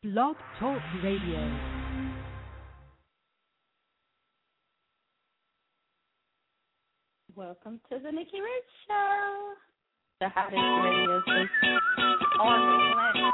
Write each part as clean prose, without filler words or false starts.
Blog Talk Radio. Welcome to the Nikki Rich Show, the hottest radio station on the planet.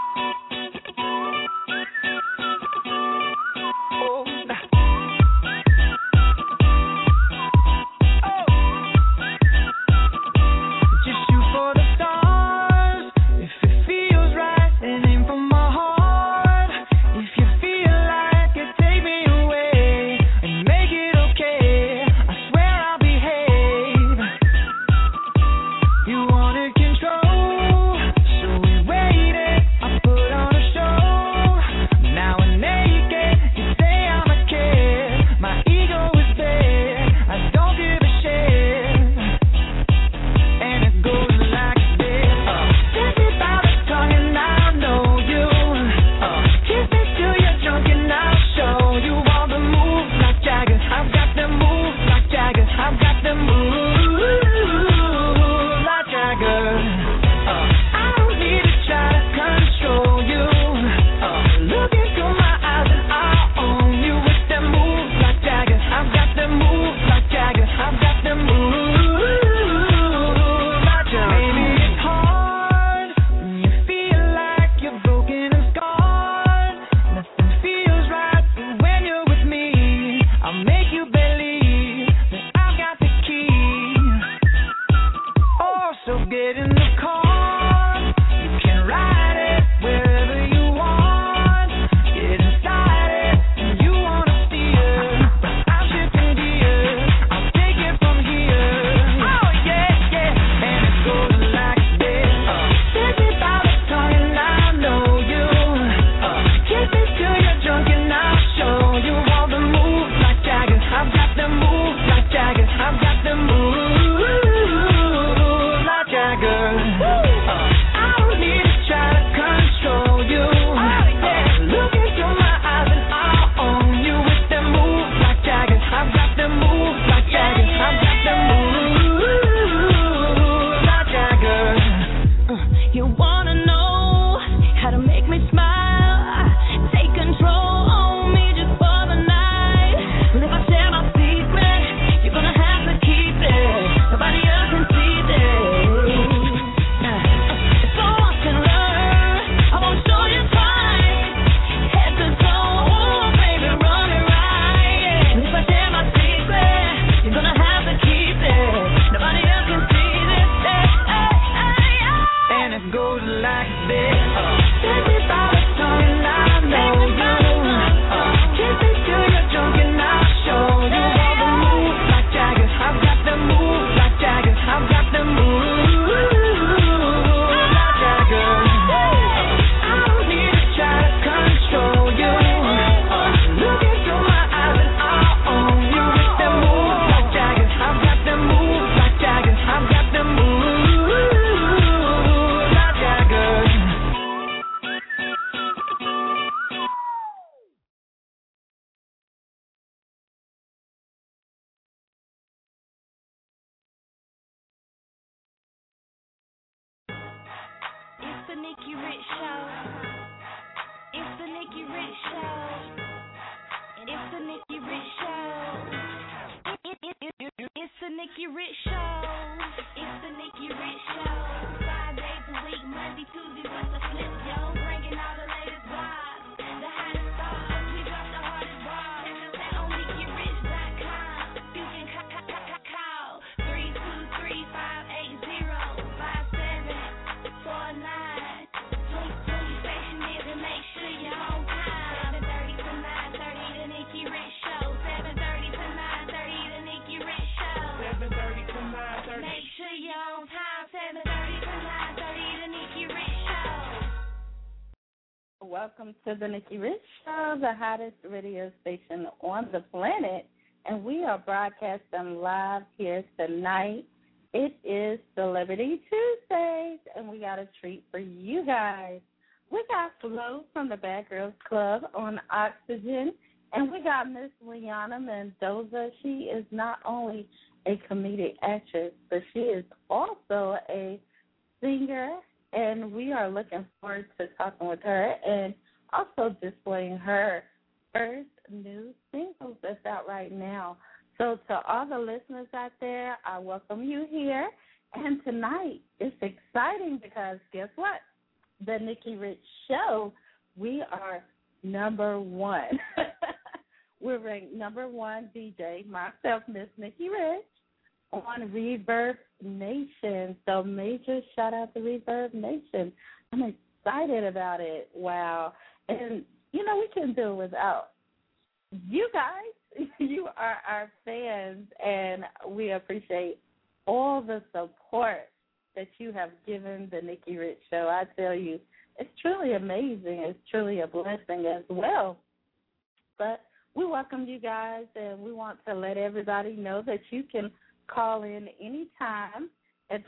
Welcome to the Nikki Rich Show, the hottest radio station on the planet, and we are broadcasting live here tonight. It is Celebrity Tuesdays, and we got a treat for you guys. We got Flo from the Bad Girls Club on Oxygen, and we got Miss Liana Mendoza. She is not only a comedic actress, but she is also a singer, and we are looking forward to talking with her. And also displaying her first new single that's out right now. So to all the listeners out there, I welcome you here. And tonight, it's exciting because guess what? The Nikki Rich Show, we are number one. We're ranked number one DJ, myself, Miss Nikki Rich, on Reverb Nation. So major shout out to Reverb Nation. I'm excited about it. Wow. And, you know, we couldn't do it without you guys. You are our fans, and we appreciate all the support that you have given the Nikki Rich Show. I tell you, it's truly amazing. It's truly a blessing as well. But we welcome you guys, and we want to let everybody know that you can call in anytime at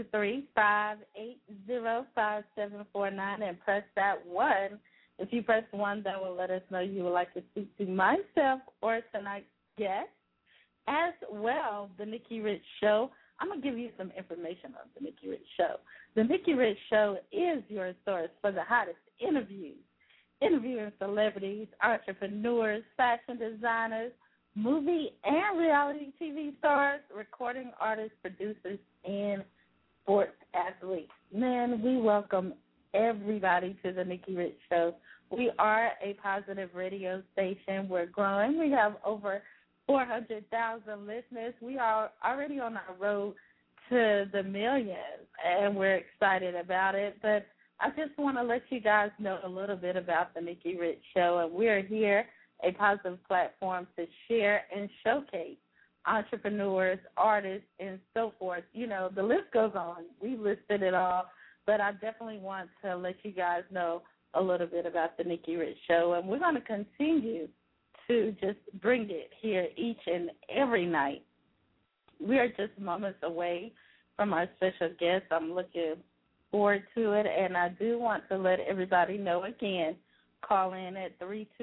323-580-5749 and press that 1. If you press 1, that will let us know you would like to speak to myself or tonight's guest. As well, the Nikki Rich Show, I'm going to give you some information on the Nikki Rich Show. The Nikki Rich Show is your source for the hottest interviews, interviewing celebrities, entrepreneurs, fashion designers, movie and reality TV stars, recording artists, producers, and sports athletes. Man, we welcome everybody to the Nikki Rich Show. We are a positive radio station. We're growing. We have over 400,000 listeners. We are already on our road to the millions, and we're excited about it. But I just want to let you guys know a little bit about the Nikki Rich Show, and we're here, a positive platform to share and showcase entrepreneurs, artists, and so forth. You know, the list goes on. We listed it all, but I definitely want to let you guys know a little bit about the Nikki Rich Show, and we're going to continue to just bring it here each and every night. We are just moments away from our special guest. I'm looking forward to it, and I do want to let everybody know again, call in at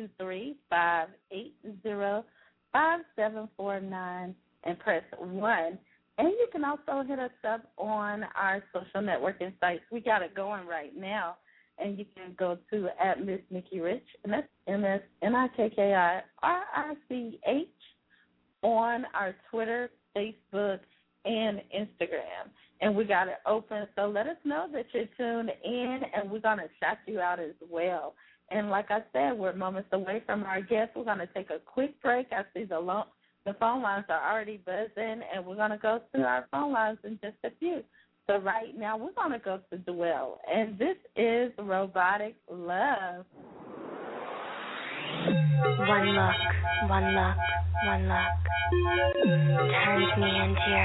323-580-5749 and press 1. And you can also hit us up on our social networking sites. We got it going right now. And you can go to at Miss Nikki Rich, and that's MSNIKKIRICH, on our Twitter, Facebook, and Instagram. And we got it open, so let us know that you're tuned in, and we're going to shout you out as well. And like I said, we're moments away from our guest. We're going to take a quick break. I see the phone lines are already buzzing, and we're going to go to our phone lines in just a few. So right now we're going to go to Dwell, and this is Robotic Love. One look, one look, one look turns me into your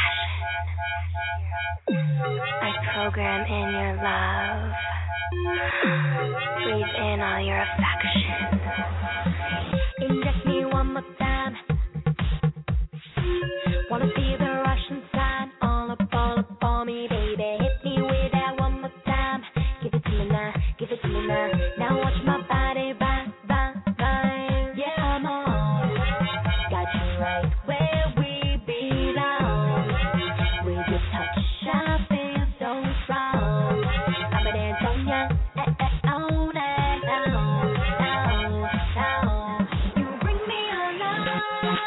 obsession. I program in your love, breathe in all your affection. Inject me one more time. Wanna see the Russian sign all up on me, baby. Hit me with that one more time. Give it to me now, give it to me now. Now watch my body vibe. Yeah, I'm on. Got you right where we belong. With your touch, I feel so strong. I'm an Antonia, oh, now. You bring me alive.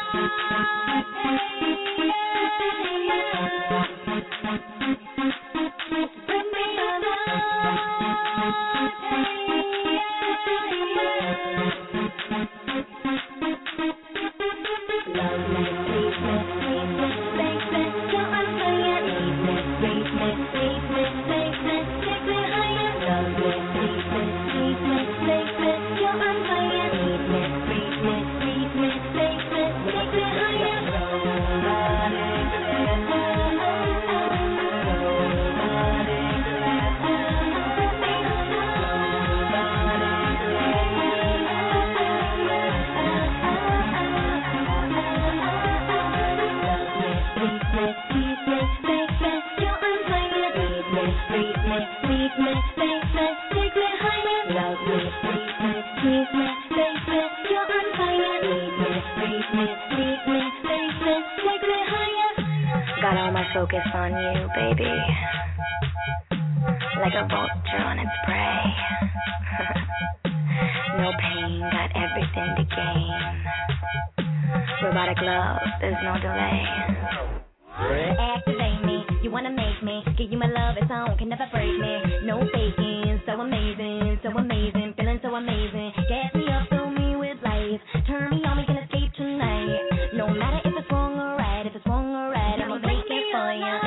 Got all my focus on you, baby. Like a vulture on its prey. no pain, got everything to gain. Robotic love, there's no delay. Activate me, you wanna make me give you my love, it's on, can never break me. No faking, so amazing, feeling so amazing. Get me up, fill me with life, turn me on, we can escape tonight. No matter if it's wrong or right, I'ma make it for you.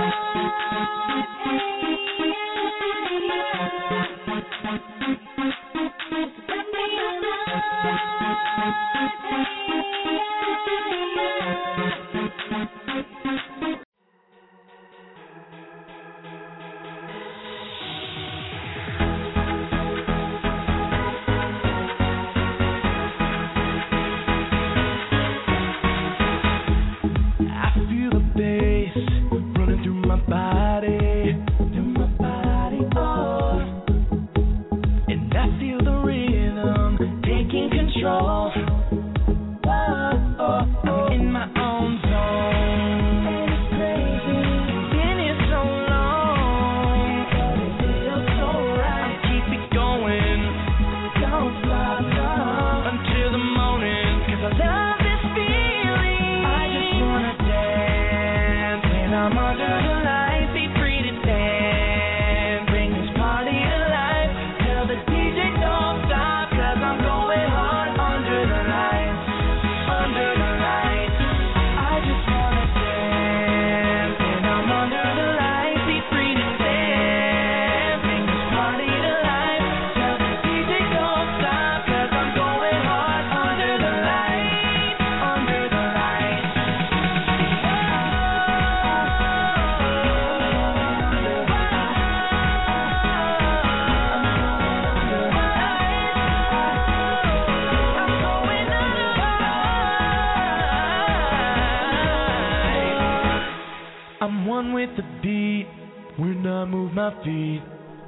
I'm one with the beat when I move my feet.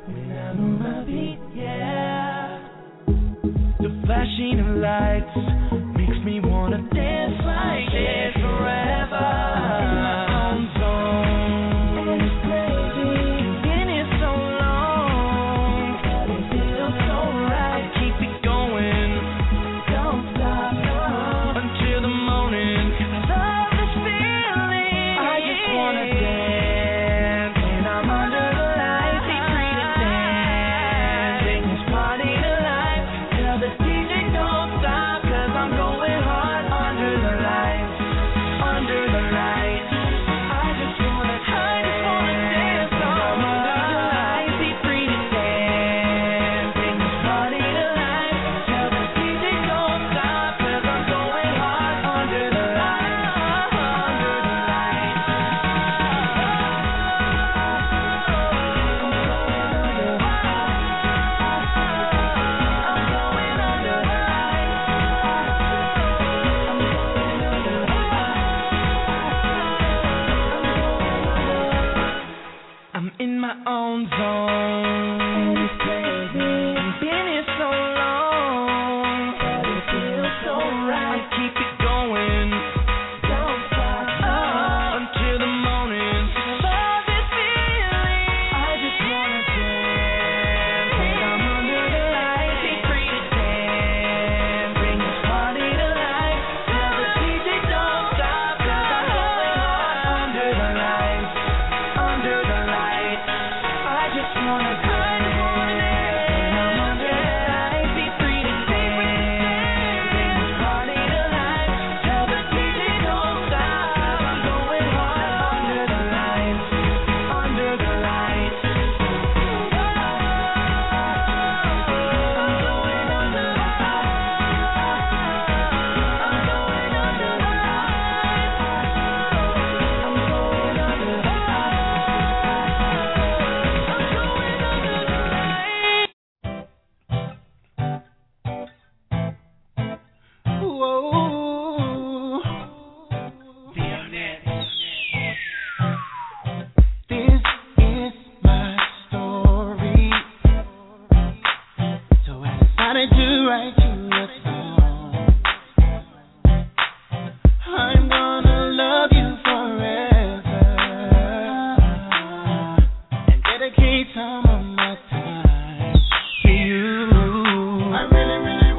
Yeah. The flashing of lights makes me wanna dance like this forever. In my own zone, and it's crazy. Been here so long, but it feels so right. Keep it going, don't stop, no, until the morning. I love this feeling. I just wanna dance when I'm under the lights. Be free to dance, bring this party to life. Tell the DJ don't stop, 'cause I'm going hard under the lights, under the lights. I just wanna dance when I'm under the lights. Be free to dance, bring this party to life. Tell the DJ don't stop, 'cause I'm going hard under the lights, under the lights. I'm in my own zone, and it's crazy. I've been here so long, but it feels so right. Keep it going, don't stop, until the morning. Love this feeling. I just wanna dance when I'm under the lights. Be free to dance, bring this party to life. Tell the DJ don't stop, 'cause I'm going hard under the lights, under the lights. I just wanna dance when I'm under the lights. Be free to dance, bring this party to life. Tell the DJ don't stop, 'cause I'm going hard under the lights, under the lights. I'm going under the This is my story, so I decided to write you a song. I'm gonna love you forever and dedicate some of my time to you. I really, really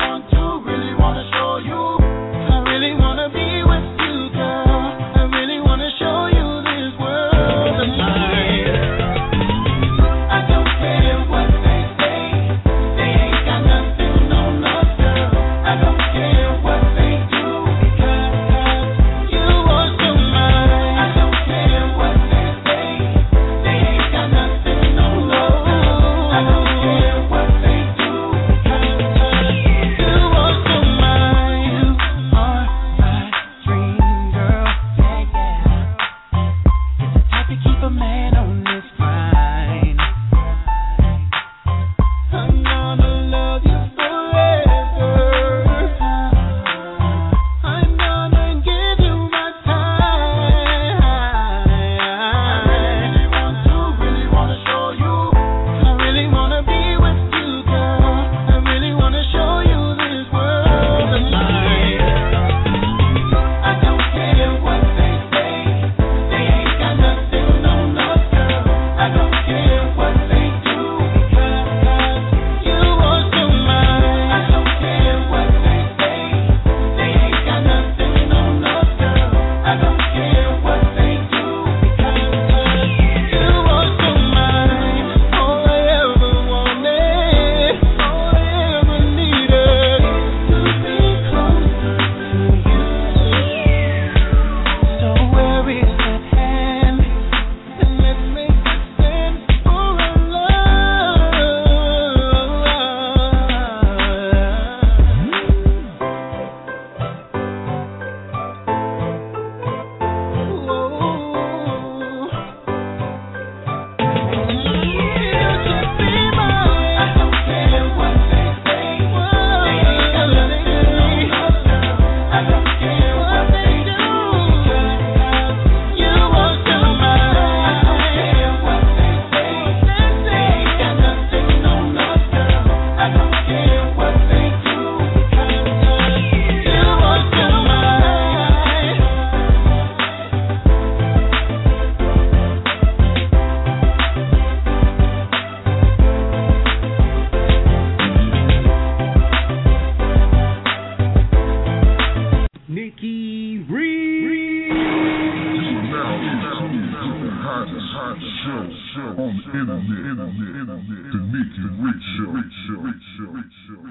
The Nikki Rich Show.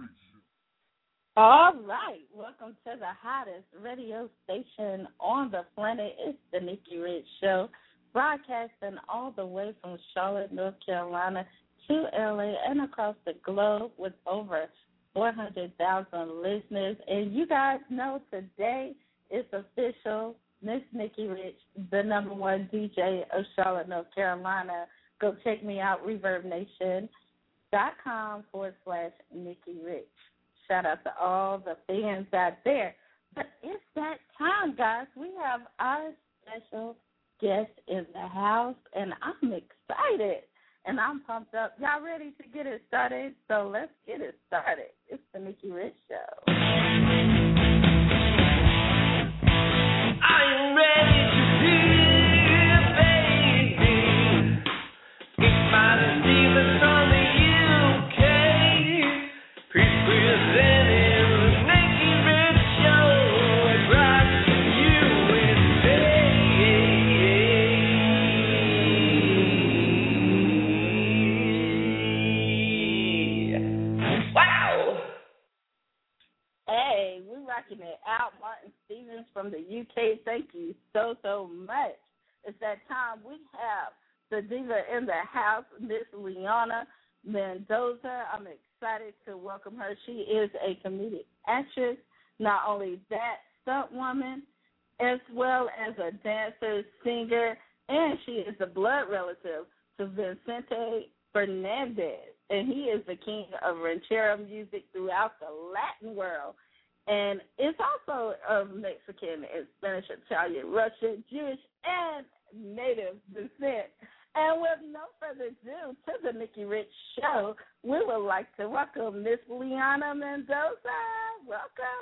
All right, welcome to the hottest radio station on the planet. It's the Nikki Rich Show, broadcasting all the way from Charlotte, North Carolina to LA and across the globe with over 400,000 listeners. And you guys know today is official. Miss Nikki Rich, the number one DJ of Charlotte, North Carolina. Go check me out, ReverbNation.com/Nikki Rich. Shout out to all the fans out there. But it's that time, guys. We have our special guest in the house, and I'm excited, and I'm pumped up. Y'all ready to get it started? So let's get it started. It's the Nikki Rich Show. I'm ready to hear, baby. It's my diva from the UK. Presenting the Nikki Rich Show across the USA. Wow! Hey, we're rocking it out. Martin Stevens from the UK, thank you so much. It's that time. We have the diva in the house, Miss Liana Mendoza. I'm excited to welcome her. She is a comedic actress, not only that, stunt woman, as well as a dancer, singer, and she is a blood relative to Vicente Fernandez, and he is the king of ranchero music throughout the Latin world. And it's also of Mexican and Spanish, Italian, Russian, Jewish, and Native descent. And with no further ado, to the Nikki Rich Show, we would like to welcome Miss Liana Mendoza. Welcome.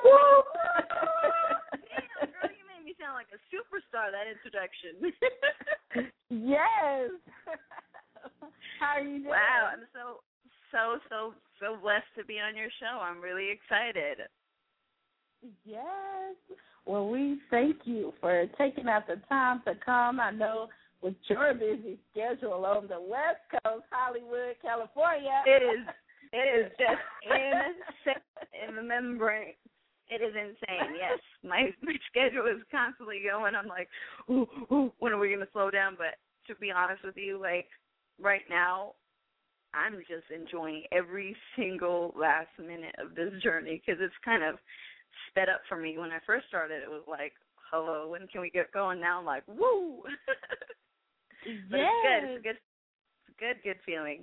Damn, girl, you made me sound like a superstar, that introduction. Yes. How are you doing? Wow, I'm so blessed to be on your show. I'm really excited. Yes. Well, we thank you for taking out the time to come. I know with your busy schedule on the West Coast, Hollywood, California. It is just insane. In remembering, it is insane. Yes, my schedule is constantly going. I'm like, ooh, when are we going to slow down? But to be honest with you, like right now, I'm just enjoying every single last minute of this journey because it's kind of sped up for me. When I first started, it was like, hello, when can we get going? Now I'm like, woo. But yes. It's good. It's a good feeling.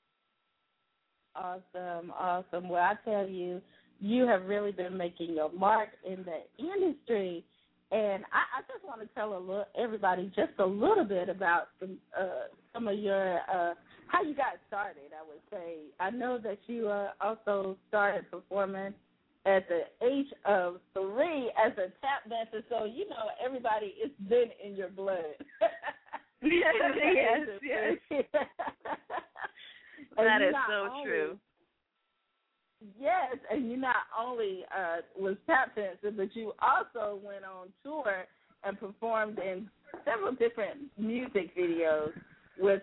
Awesome. Well, I tell you, you have really been making your mark in the industry. And I just want to tell everybody just a little bit about some of your how you got started, I would say. I know that you also started performing at the age of 3 as a tap dancer, so you know everybody, it's been in your blood. Yes. That is so true. Yes, and you not only was tap dancing, but you also went on tour and performed in several different music videos with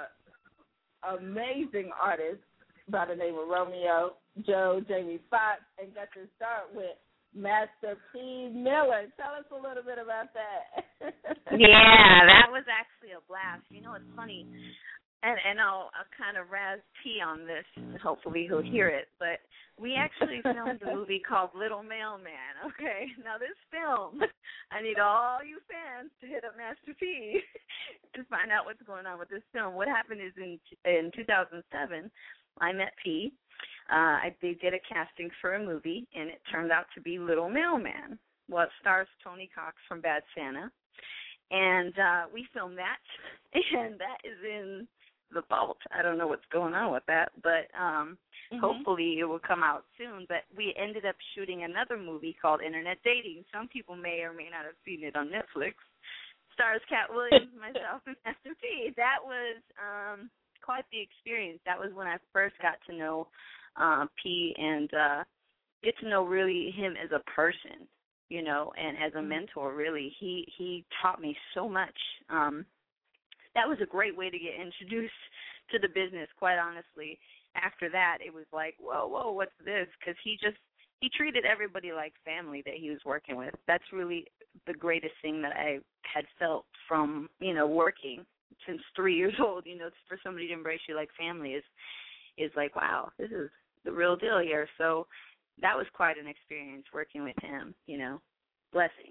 amazing artists by the name of Romeo, Joe, Jamie Foxx, and got to start with Master P. Miller. Tell us a little bit about that. Yeah, that was actually a blast. You know, it's funny, and I'll kind of razz P on this. Hopefully he'll hear it. But we actually filmed a movie called Little Mailman, okay? Now, this film, I need all you fans to hit up Master P to find out what's going on with this film. What happened is in 2007, I met P. They did a casting for a movie, and it turned out to be Little Mailman. Well, it stars Tony Cox from Bad Santa. And we filmed that, and that is in the vault. I don't know what's going on with that, but hopefully it will come out soon. But we ended up shooting another movie called Internet Dating. Some people may or may not have seen it on Netflix. Stars Cat Williams, myself, and Master P. That was quite the experience. That was when I first got to know P and get to know really him as a person, you know, and as a mentor, really. He taught me so much. that was a great way to get introduced to the business, quite honestly. After that, it was like, whoa, what's this? Because he treated everybody like family that he was working with. That's really the greatest thing that I had felt from, working since 3 years old, for somebody to embrace you like family is like, wow, this is the real deal here. So that was quite an experience working with him, blessing.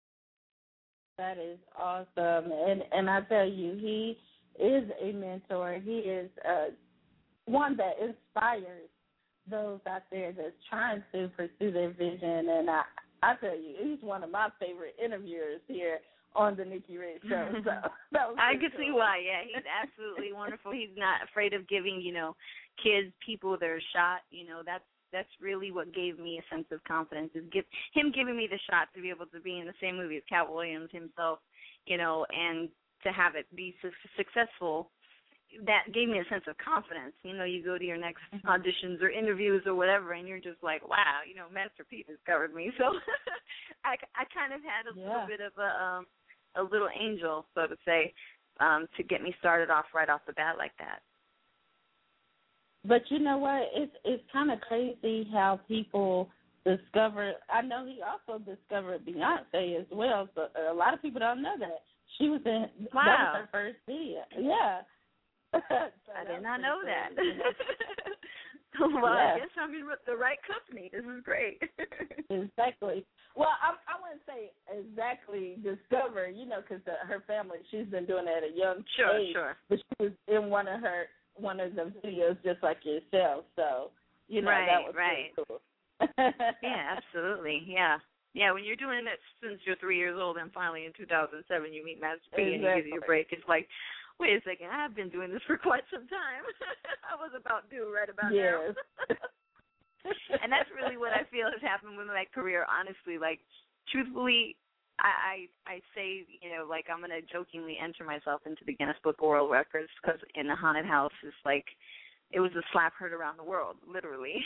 That is awesome. And I tell you, he is a mentor. He is one that inspires those out there that's trying to pursue their vision. And I tell you, he's one of my favorite interviewers here on the Nikki Rich Show. So I can see why. Yeah, he's absolutely wonderful. He's not afraid of giving, kids, people their shot. That's really what gave me a sense of confidence, is him giving me the shot to be able to be in the same movie as Cat Williams himself, and to have it be successful. That gave me a sense of confidence. You go to your next auditions or interviews or whatever, and you're just like, wow, Master P discovered me. So I kind of had a little bit of a little angel, so to say, to get me started off right off the bat like that. But you know what? It's kind of crazy how people discover. I know he also discovered Beyonce as well. So a lot of people don't know that she was in. Wow. That was her first video. Yeah. So I did not know that. Well, I guess I'm in the right company. This is great. Exactly. Well, I wouldn't say exactly discover, because her family, she's been doing it at a young age. Sure. But she was in one of the videos just like yourself. So, that was right. Pretty cool. Yeah, absolutely. Yeah. Yeah, when you're doing that since you're 3 years old and finally in 2007 you meet Master P and he gives you a break, it's like, wait a second, I've been doing this for quite some time. I was about due right about now. And that's really what I feel has happened with my career, honestly. Like, truthfully, I say, like I'm going to jokingly enter myself into the Guinness Book of World Records because in the haunted house is like, it was a slap heard around the world, literally,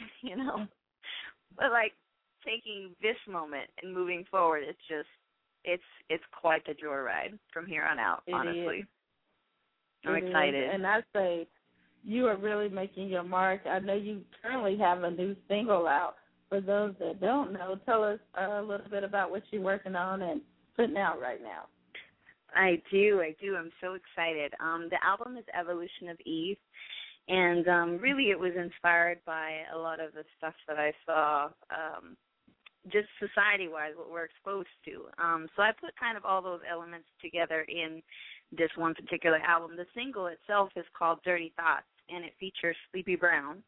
But, like, taking this moment and moving forward, it's just, it's quite the joyride from here on out, honestly. I'm excited. And I say you are really making your mark. I know you currently have a new single out. For those that don't know, tell us a little bit about what you're working on and putting out right now. I do. I'm so excited. The album is Evolution of Eve, and really it was inspired by a lot of the stuff that I saw just society-wise, what we're exposed to. So I put kind of all those elements together in this one particular album. The single itself is called Dirty Thoughts, and it features Sleepy Brown.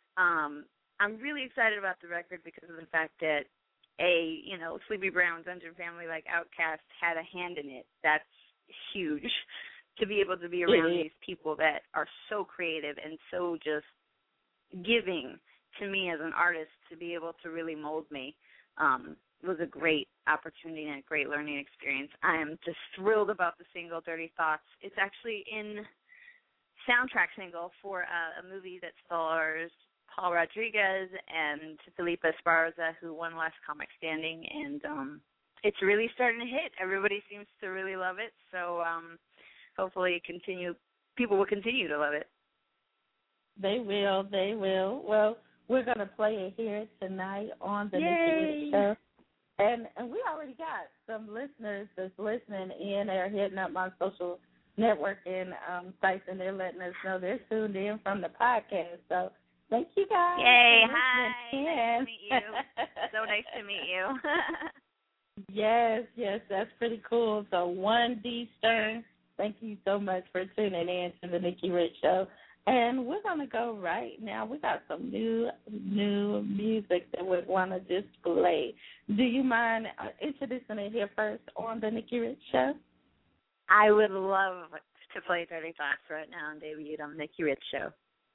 I'm really excited about the record because of the fact that, Sleepy Brown, Dungeon Family, like Outkast, had a hand in it. That's huge to be able to be around these people that are so creative and so just giving to me as an artist to be able to really mold me. Was a great opportunity and a great learning experience. I am just thrilled about the single Dirty Thoughts. It's actually in soundtrack single for a movie that stars Paul Rodriguez and Felipe Esparza, who won Last Comic Standing, and it's really starting to hit. Everybody seems to really love it, so hopefully people will continue to love it. They will. Well, we're going to play it here tonight on the Nikki Rich Show. And we already got some listeners that's listening in. They're hitting up my social networking sites, and they're letting us know they're tuned in from the podcast. So thank you, guys. Yay, hi. Nice to meet you. So nice to meet you. Yes, that's pretty cool. So 1D Stern, thank you so much for tuning in to the Nikki Rich Show. And we're going to go right now. We got some new music that we want to display. Do you mind introducing it here first on the Nikki Rich Show? I would love to play Dirty Thoughts right now and debut it on the Nikki Rich Show.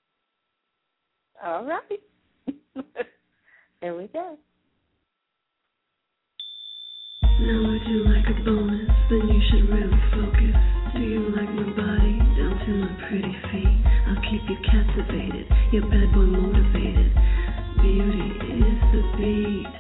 All right. Here we go. Now I do like a bonus, then you should really focus. Do you like my body down to my pretty feet? I'll keep you captivated, your bad boy motivated. Beauty is the beat.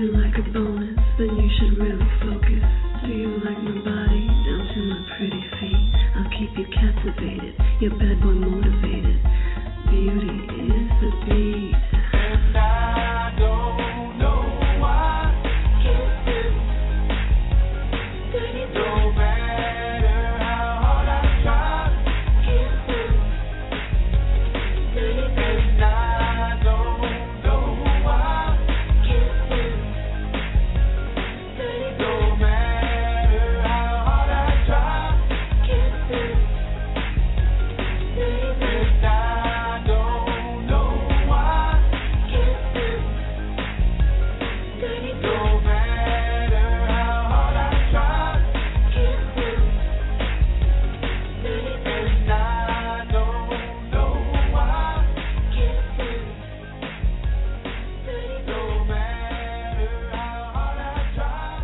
you like a bonus? Then you should really focus. Do you like my body down to my pretty feet? I'll keep you captivated, your bad boy motivated. Beauty is the beat. And I don't know why. No matter how hard I try. And I don't know why. No matter how hard I try. And I don't know why. No matter how hard I try. And I don't know why. No matter how hard I try.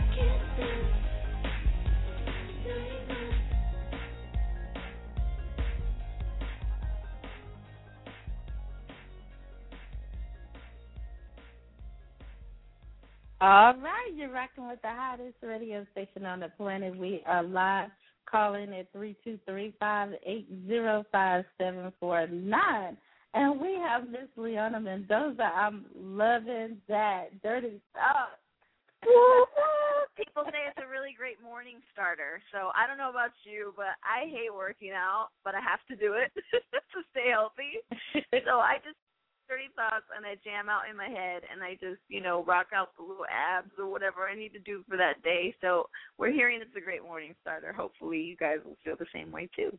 All right, you're rocking with the hottest radio station on the planet. We are live, calling at 323-580-5749. And we have Miss Leona Mendoza. I'm loving that dirty talk. People say it's a really great morning starter. So I don't know about you, but I hate working out, but I have to do it to stay healthy. So I just dirty thoughts and I jam out in my head and I just, rock out the little abs or whatever I need to do for that day. So we're hearing it's a great morning starter. Hopefully you guys will feel the same way too.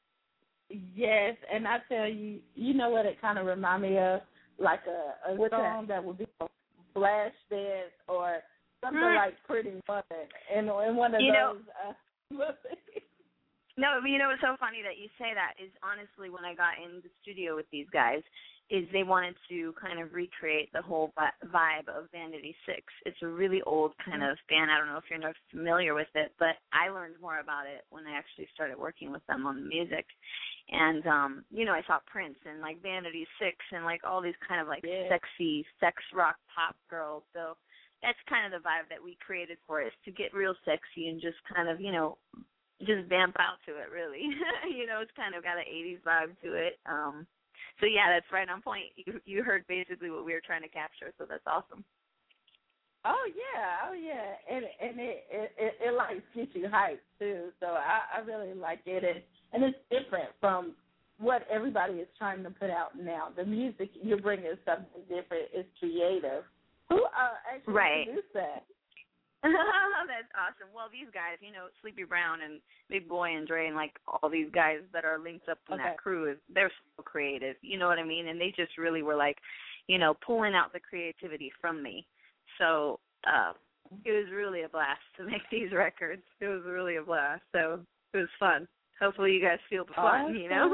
Yes, and I tell you, you know what it kind of reminds me of? Like a song that would be a flash dance or something like Pretty Woman in one of those movies. No, it's so funny that you say that is honestly when I got in the studio with these guys is they wanted to kind of recreate the whole vibe of Vanity Six. It's a really old kind of band. I don't know if you're not familiar with it, but I learned more about it when I actually started working with them on the music. And, I saw Prince and, like, Vanity Six and, like, all these kind of, like, sexy sex rock pop girls. So that's kind of the vibe that we created for us, to get real sexy and just kind of, just vamp out to it, really. It's kind of got an 80s vibe to it. So, yeah, that's right on point. You heard basically what we were trying to capture, so that's awesome. Oh, yeah. And it like, gets you hyped, too. So I really like it. And it's different from what everybody is trying to put out now. The music, you're bringing something different. It's creative. Who actually produced that? That's awesome. Well, these guys, Sleepy Brown and Big Boy and Dre and, like, all these guys that are linked up in that crew, they're so creative. You know what I mean? And they just really were, like, pulling out the creativity from me. So it was really a blast to make these records. It was really a blast. So it was fun. Hopefully you guys feel the fun,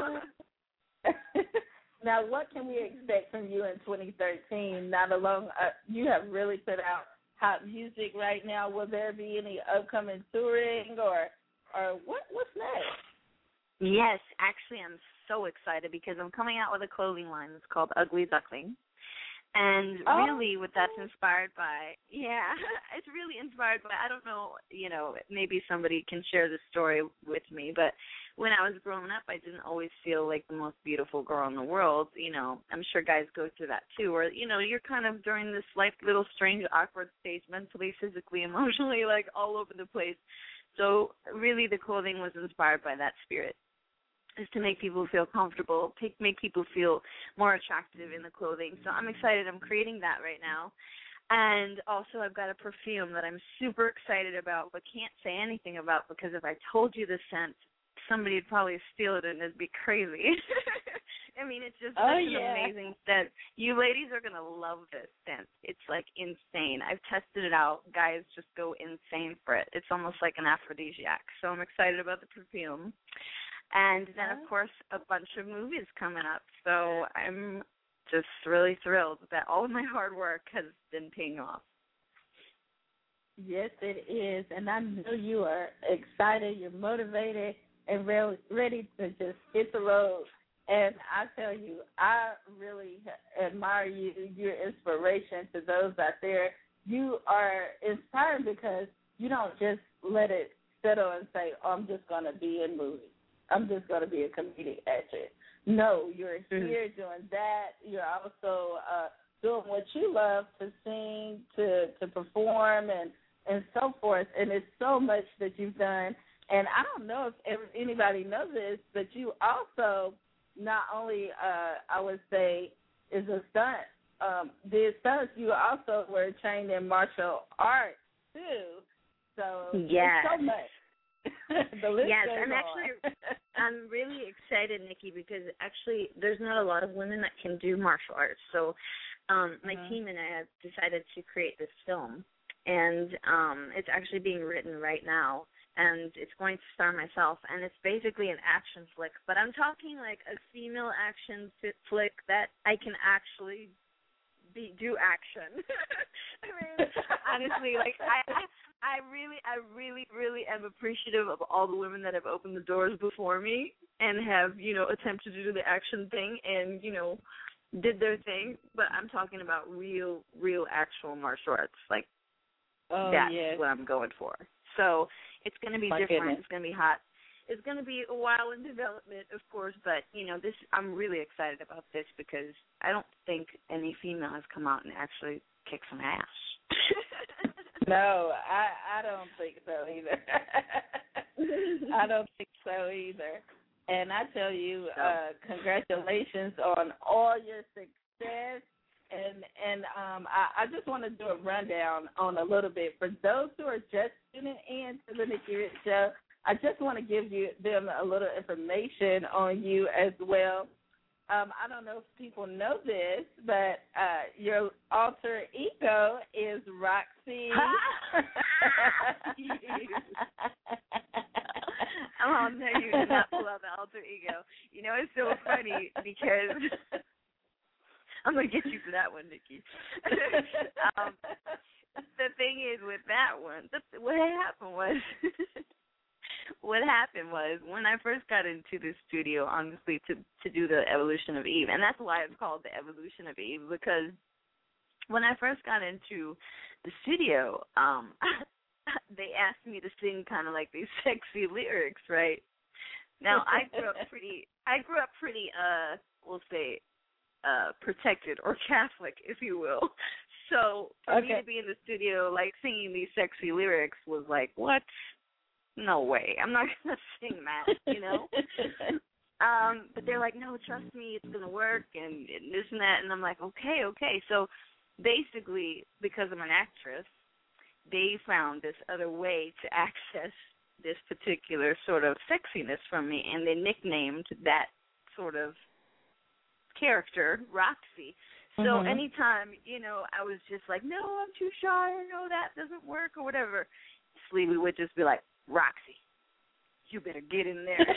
Now, what can we expect from you in 2013? Not alone, you have really put out hot music right now. Will there be any upcoming touring or what's next? Yes, actually I'm so excited because I'm coming out with a clothing line that's called Ugly Duckling. And really what that's inspired by, it's really inspired by, I don't know, maybe somebody can share the story with me, but when I was growing up, I didn't always feel like the most beautiful girl in the world. I'm sure guys go through that too, where, you're kind of during this like little strange, awkward stage, mentally, physically, emotionally, like all over the place. So really the clothing was inspired by that spirit, is to make people feel comfortable, make people feel more attractive in the clothing. So I'm excited. I'm creating that right now. And also I've got a perfume that I'm super excited about but can't say anything about because if I told you the scent, somebody would probably steal it and it'd be crazy. I mean, it's just such an amazing scent. You ladies are going to love this scent. It's, like, insane. I've tested it out. Guys just go insane for it. It's almost like an aphrodisiac. So I'm excited about the perfume. And then, of course, a bunch of movies coming up. So I'm just really thrilled that all of my hard work has been paying off. Yes, it is. And I know you are excited, you're motivated, and ready to just hit the road. And I tell you, I really admire you, your inspiration to those out there you are inspired because you don't just let it settle and say, oh, I'm just going to be in movies. I'm just going to be a comedic actress. No, you're here doing that. You're also doing what you love, to sing, to perform, and so forth. And it's so much that you've done. And I don't know if anybody knows this, but you also not only, I would say, is a stunt. The stunts, you also were trained in martial arts, too. So yes. It's so much. The list yes, goes I'm on. actually, I'm really excited, Nikki, because actually there's not a lot of women that can do martial arts. So my team and I have decided to create this film, and it's actually being written right now, and it's going to star myself, and it's basically an action flick. But I'm talking like a female action flick that I can actually do action. I mean, honestly, like I really am appreciative of all the women that have opened the doors before me and have, you know, attempted to do the action thing and, you know, did their thing. But I'm talking about real actual martial arts. Like, that's what I'm going for. So it's going to be different. Goodness. It's going to be hot. It's going to be a while in development, of course, but, you know, I'm really excited about this because I don't think any female has come out and actually kicked some ass. No, I don't think so either. I don't think so either. And I tell you, congratulations on all your success. And I just want to do a rundown on a little bit. For those who are just tuning in to the Nikki Rich Show, I just want to give them a little information on you as well. I don't know if people know this, but your alter ego is Roxy. Oh, no, you did not pull out the alter ego. You know, it's so funny because I'm going to get you for that one, Nikki. The thing is with that one, what happened was when I first got into the studio, honestly, to do the Evolution of Eve, and that's why it's called the Evolution of Eve, because when I first got into the studio, they asked me to sing kind of like these sexy lyrics, right? Now, I grew up pretty, we'll say, protected or Catholic, if you will. So for me to be in the studio, like, singing these sexy lyrics was like, what? No way. I'm not going to sing that, you know? But they're like, no, trust me, it's going to work, and this and that. And I'm like, okay. So basically, because I'm an actress, they found this other way to access this particular sort of sexiness from me, and they nicknamed that sort of character Roxy. So anytime, you know, I was just like, no, I'm too shy, or no, that doesn't work, or whatever, Sleevey would just be like, Roxy, you better get in there.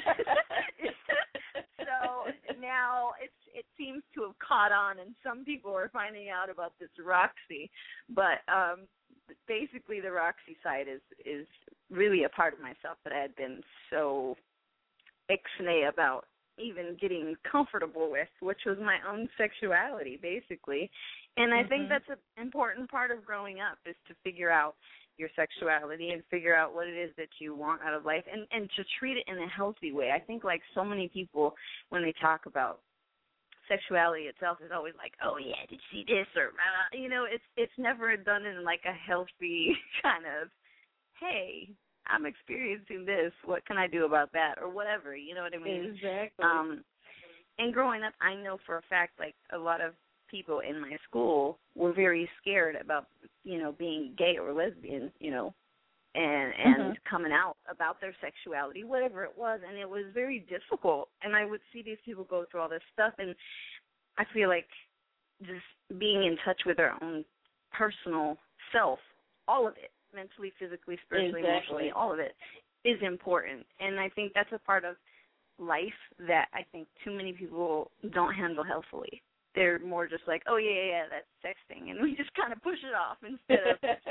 So now it seems to have caught on, and some people are finding out about this Roxy. But basically the Roxy side is really a part of myself that I had been so ixnay about even getting comfortable with, which was my own sexuality, basically. And I think that's an important part of growing up, is to figure out your sexuality and figure out what it is that you want out of life, and to treat it in a healthy way. I think, like, so many people, when they talk about sexuality itself, is always like, oh, yeah, did you see this? Or, you know, it's never done in, like, a healthy kind of, hey, I'm experiencing this, what can I do about that, or whatever, you know what I mean? Exactly. And growing up, I know for a fact, like, a lot of people in my school were very scared about, you know, being gay or lesbian, you know, and coming out about their sexuality, whatever it was, and it was very difficult. And I would see these people go through all this stuff, and I feel like just being in touch with their own personal self, all of it, mentally, physically, spiritually, emotionally, all of it, is important. And I think that's a part of life that I think too many people don't handle healthily. They're more just like, oh, yeah, that's sexting, and we just kind of push it off instead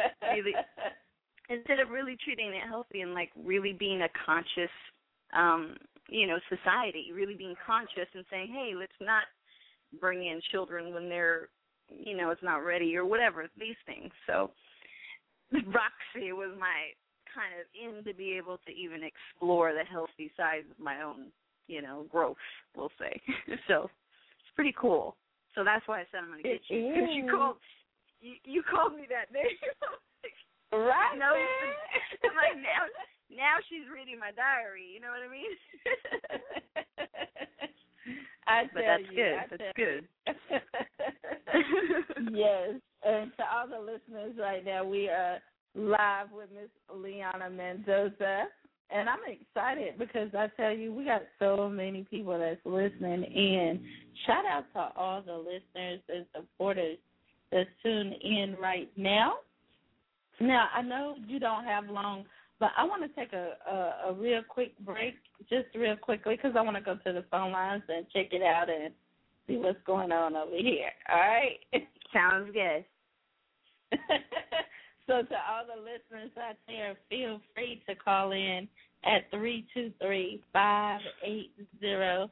of really treating it healthy and, like, really being a conscious, you know, society, really being conscious and saying, hey, let's not bring in children when they're, you know, it's not ready or whatever, these things. So Roxy was my kind of in to be able to even explore the healthy sides of my own, growth, we'll say. So it's pretty cool. So that's why I said I'm going to get you. Because you called me that name. Right. No, I'm like, now she's reading my diary. You know what I mean? But that's good. Yes. And to all the listeners right now, we are live with Miss Liana Mendoza. And I'm excited because I tell you, we got so many people that's listening in. Shout out to all the listeners and supporters that's tuned in right now. Now, I know you don't have long, but I want to take a real quick break, just real quickly, because I want to go to the phone lines and check it out and see what's going on over here. All right? Sounds good. So to all the listeners out there, feel free to call in at 323-580-5749,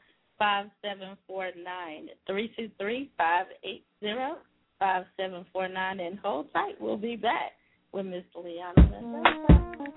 323-580-5749, and hold tight. We'll be back with Miss Liana Mendoza.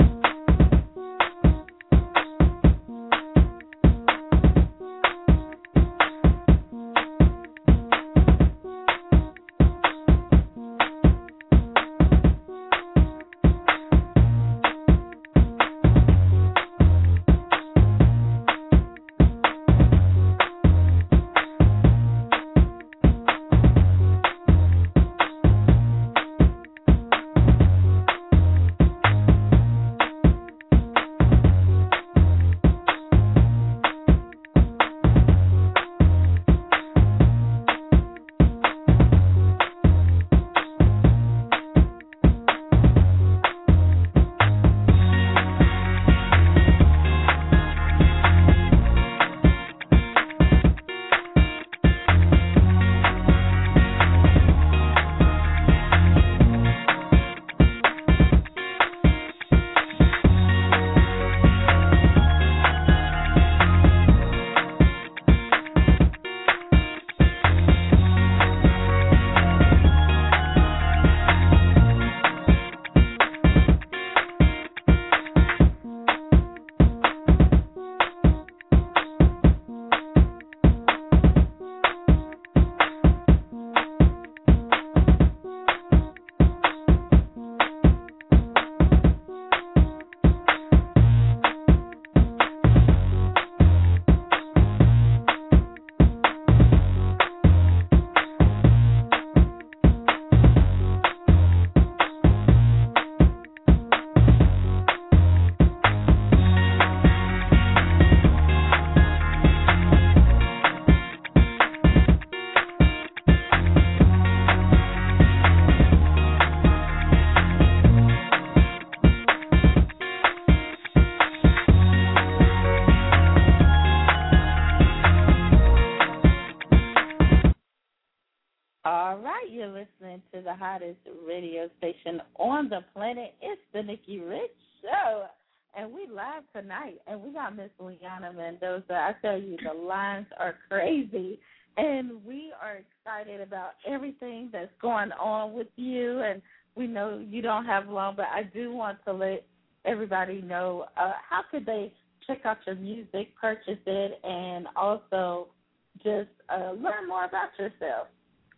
All right, you're listening to the hottest radio station on the planet. It's the Nikki Rich Show, and we live tonight, and we got Miss Liana Mendoza. I tell you, the lines are crazy, and we are excited about everything that's going on with you, and we know you don't have long, but I do want to let everybody know how could they check out your music, purchase it, and also just learn more about yourself.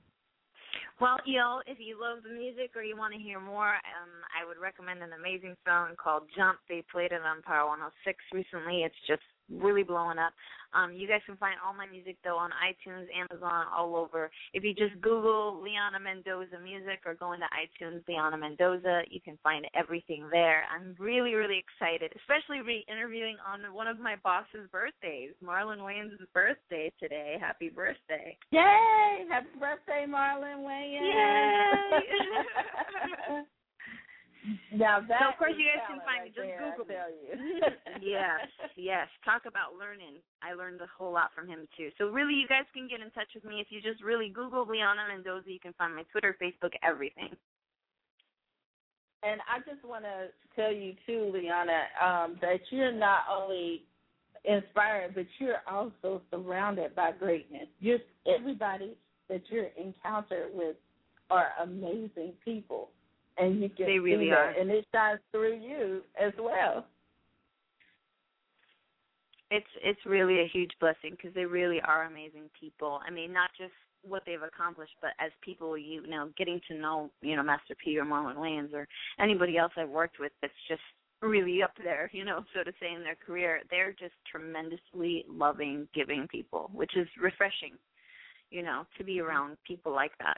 Well, if you love the music or you want to hear more, I would recommend an amazing song called Jump. They played it on Power 106 recently. It's just really blowing up. You guys can find all my music, though, on iTunes, Amazon, all over. If you just Google Liana Mendoza music or go into iTunes, Liana Mendoza, you can find everything there. I'm really, really excited, especially re-interviewing on one of my boss's birthdays, Marlon Wayans' birthday today. Happy birthday. Yay! Happy birthday, Marlon Wayans. Yay! Now that so of course you guys can find me. Just Google me. Yes. Talk about learning. I learned a whole lot from him too. So really, you guys can get in touch with me if you just really Google Liana Mendoza. You can find my Twitter, Facebook, everything. And I just want to tell you too, Liana, that you're not only inspired, but you're also surrounded by greatness. Everybody that you're encountered with are amazing people. And you can They really see that, are. and it shines through you as well. It's really a huge blessing because they really are amazing people. I mean, not just what they've accomplished, but as people, getting to know, Master P or Marlon Wayans or anybody else I've worked with that's just really up there, so to say, in their career. They're just tremendously loving, giving people, which is refreshing, to be around people like that.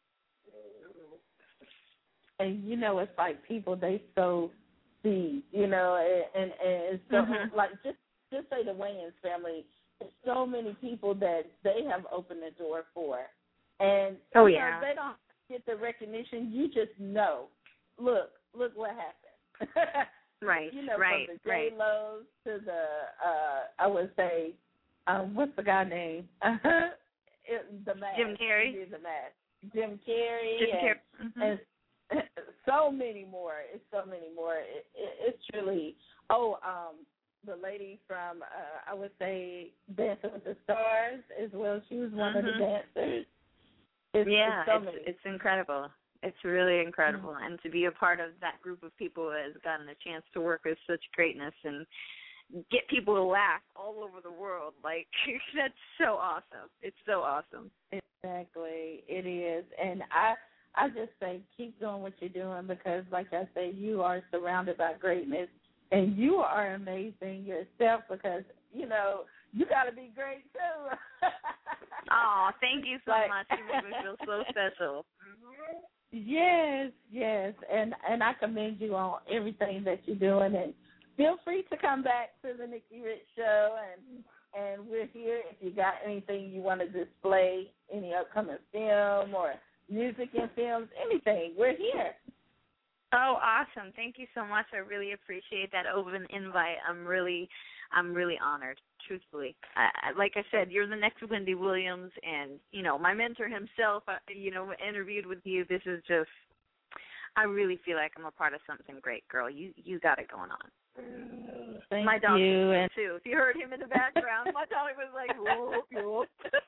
And it's like people, they sow seeds, and so like just say the Wayans family, there's so many people that they have opened the door for, and they don't get the recognition. You just know, look what happened. Right, from the J-Los to the I would say, what's the guy name? The Mask. Jim Carrey. The Mask. Jim Carrey. And so many more. It's so many more. It's truly. The lady from I would say Dancing with the Stars as well. She was one of the dancers. It's incredible. It's really incredible, and to be a part of that group of people who has gotten a chance to work with such greatness and get people to laugh all over the world, like that's so awesome. It's so awesome. Exactly, it is, and I just say keep doing what you're doing because, like I say, you are surrounded by greatness, and you are amazing yourself because you got to be great too. Oh, thank you so much. You make me feel so special. Yes, and I commend you on everything that you're doing, and feel free to come back to the Nikki Rich Show, and we're here if you got anything you want to display, any upcoming film or music and films, anything, we're here. Oh, awesome. Thank you so much. I really appreciate that open invite. I'm really honored, truthfully. Like I said, you're the next Wendy Williams, and, my mentor himself, interviewed with you. This is just, I really feel like I'm a part of something great, girl. You got it going on. Thank my dog you. too. If you heard him in the background, my dog was like, whoop, whoop.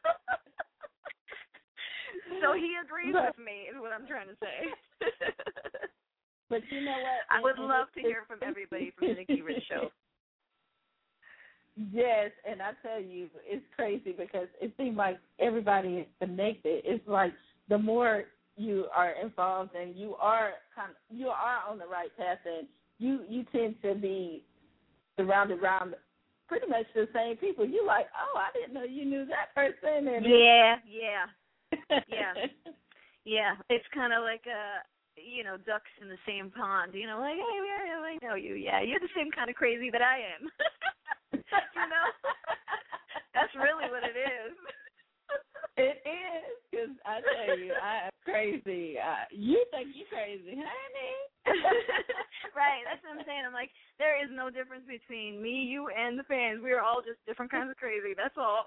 So he agrees with me is what I'm trying to say. But you know what? I would love to hear from everybody from the Nikki Rich Show. Yes, and I tell you, it's crazy because it seems like everybody is connected. It's like the more you are involved and you are on the right path, and you tend to be surrounded around pretty much the same people. You like, oh, I didn't know you knew that person. And yeah. It's kind of like ducks in the same pond. Like, hey, I know you. Yeah, you're the same kind of crazy that I am. That's really what it is. It is, because I tell you, I am crazy. You think you're crazy, honey? Right, that's what I'm saying. I'm like, there is no difference between me, you, and the fans. We are all just different kinds of crazy. That's all.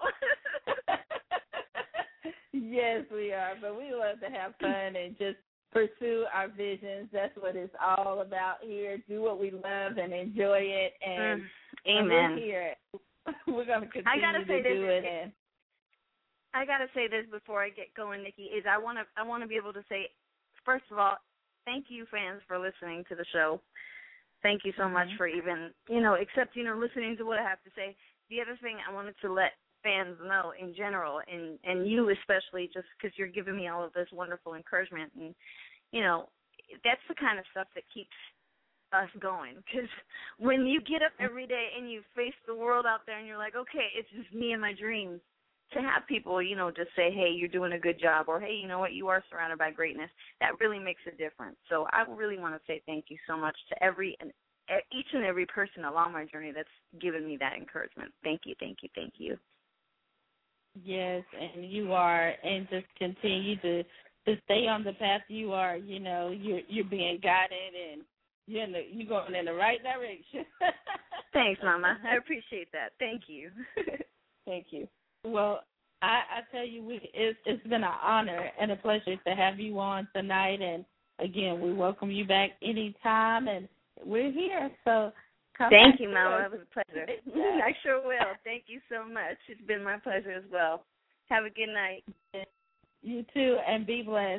Yes, we are, but we love to have fun and just pursue our visions. That's what it's all about here. Do what we love and enjoy it. And amen. We're here. We're going to continue to do it. And I got to say this before I get going, Nikki, is I want to be able to say, first of all, thank you, fans, for listening to the show. Thank you so much for even, accepting or listening to what I have to say. The other thing I wanted to let fans know in general, and you especially, just because you're giving me all of this wonderful encouragement, and, that's the kind of stuff that keeps us going, because when you get up every day and you face the world out there and you're like, okay, it's just me and my dreams, to have people, just say, hey, you're doing a good job, or hey, you know what, you are surrounded by greatness, that really makes a difference. So I really want to say thank you so much to each and every person along my journey that's given me that encouragement. Thank you, thank you, thank you. Yes, and you are, and just continue to stay on the path you are. You're being guided, and you're going in the right direction. Thanks, Mama. I appreciate that. Thank you. Thank you. Well, I tell you, it's been an honor and a pleasure to have you on tonight, and again, we welcome you back anytime, and we're here. So come Thank back you, Mama. It was a pleasure. I sure will. Thank you so much. It's been my pleasure as well. Have a good night. You too, and be blessed.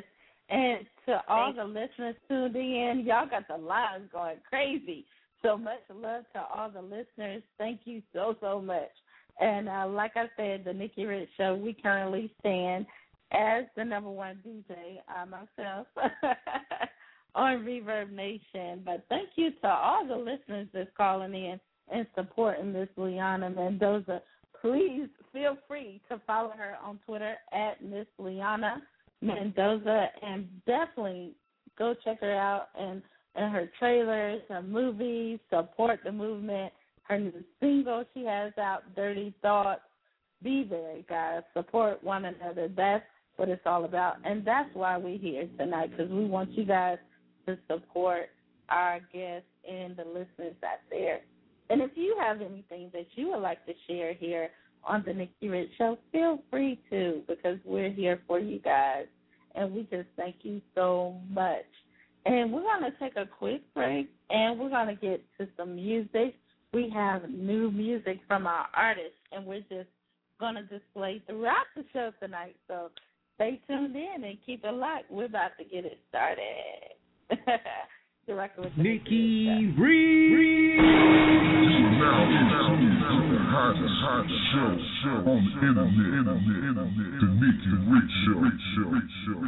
And to all the listeners tuned in, y'all got the lines going crazy. So much love to all the listeners. Thank you so, so much. And like I said, the Nikki Rich Show, we currently stand as the number one DJ myself on Reverb Nation. But thank you to all the listeners that's calling in and supporting Miss Liana Mendoza. Please feel free to follow her on Twitter at Miss Liana Mendoza, and definitely go check her out and her trailers, her movies, support the movement. Her new single she has out, Dirty Thoughts. Be there, guys. Support one another. That's what it's all about. And that's why we're here tonight, because we want you guys to support our guests and the listeners out there. And if you have anything that you would like to share here on the Nikki Rich Show, feel free to, because we're here for you guys. And we just thank you so much. And we're going to take a quick break, and we're going to get to some music. We have new music from our artists, and we're just going to display throughout the show tonight. So stay tuned in and keep it locked. We're about to get it started. With Nikki Rich. Now, the hottest show on the internet. The Nikki Rich Show.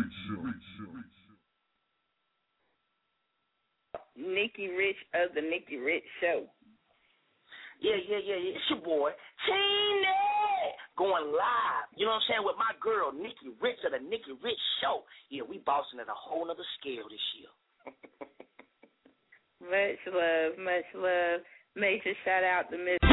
Nikki Rich of the Nikki Rich Show. Yeah. It's your boy, Tina, going live. You know what I'm saying? With my girl, Nikki Rich of the Nikki Rich Show. Yeah, we bossing at a whole nother scale this year. Much love, much love. Major shout out to Miss.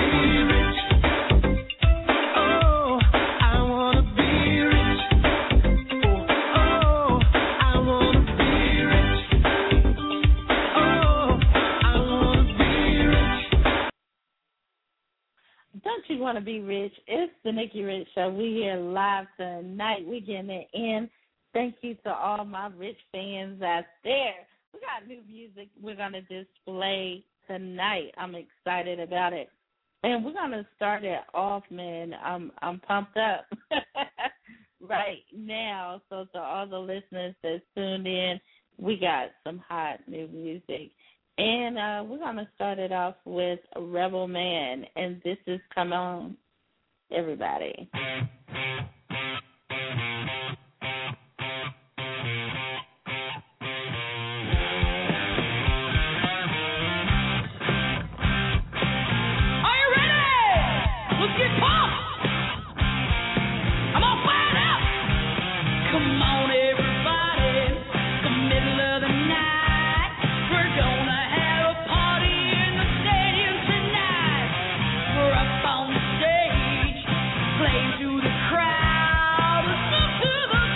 Oh, I wanna be rich. Oh, I wanna be rich. Oh, I wanna be rich. Don't you want to be rich? It's the Nikki Rich Show. We here live tonight. We getting it in. Thank you to all my rich fans out there. We got new music we're going to display tonight. I'm excited about it. And we're going to start it off, man. I'm pumped up right now. So to all the listeners that's tuned in, we got some hot new music. And we're going to start it off with Rebel Man. And this is Come On, Everybody. On the stage, play to the crowd, listen to the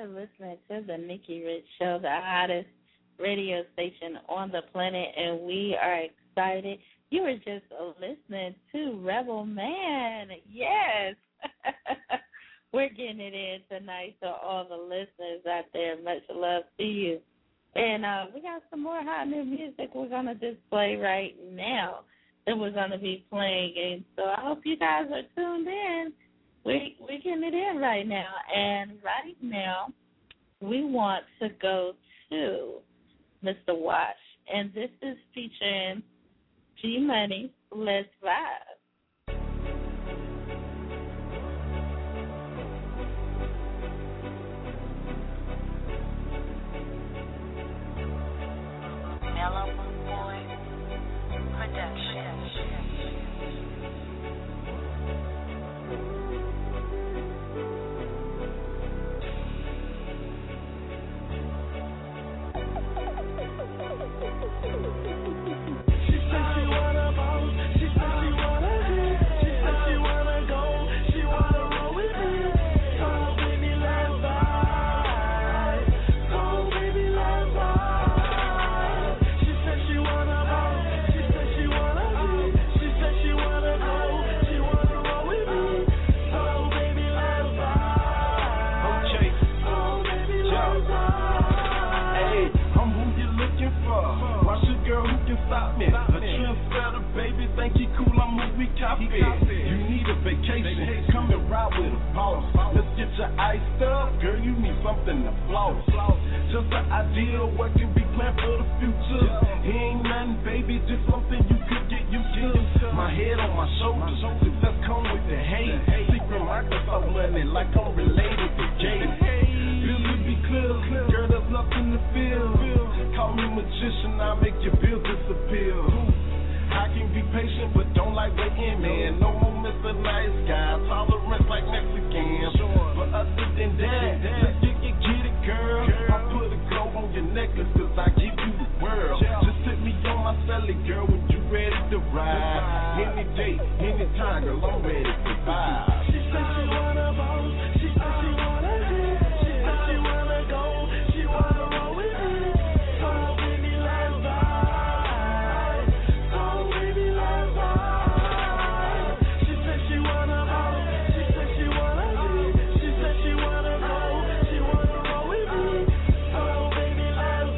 are listening to the Nikki Rich Show, the hottest radio station on the planet, and we are excited. You were just listening to Rebel Man. Yes. We're getting it in tonight, so all the listeners out there, much love to you. And we got some more hot new music we're going to just play right now that we're going to be playing. And so I hope you guys are tuned in. We're getting it in right now. And right now, we want to go to Mr. Wash. And this is featuring G Money, Let's Vibe. Mellow Boy Production. She said she wanna bounce, she said she wanna hit, she said she wanna go, she wanna roll with me. So baby, let's vibe. So baby, let's vibe. She said she wanna bounce, she said she wanna hit, she said she wanna go, she wanna roll with me. So baby, let's vibe. Okay. So baby, let's vibe. Hey, I'm who you looking for. Watch a girl who can stop me. A trendsetter, baby, think he cool, I'm who we copy. You need a vacation, come and ride with a boss. Let's get your iced up, girl, you need something to floss. Just an idea of what can be planned for the future. He ain't nothing, baby, just something you could get used to. My head on my shoulders, success come with the hate. Secret Microsoft money like I'm related to Gates. Bills to be clear, girl, there's nothing to feel. Call me magician, I'll make your bills disappear. I can be patient, but don't like waiting, man. No more Mr. Nice Guy, tolerance like Mexicans. But other than that, let's get it, girl. I put a glow on your necklace, cause I give you the world. Just hit me on my celly, girl, when you ready to ride. Any day, any time, girl, I'm ready to vibe. She said she wanna bounce, she said she wanna hit, she said she wanna go, she wanna roll with me. So baby, let's vibe. So baby, let's vibe. She said she wanna bounce, she said she wanna hit, she said she wanna go, she wanna roll with me. So baby, let's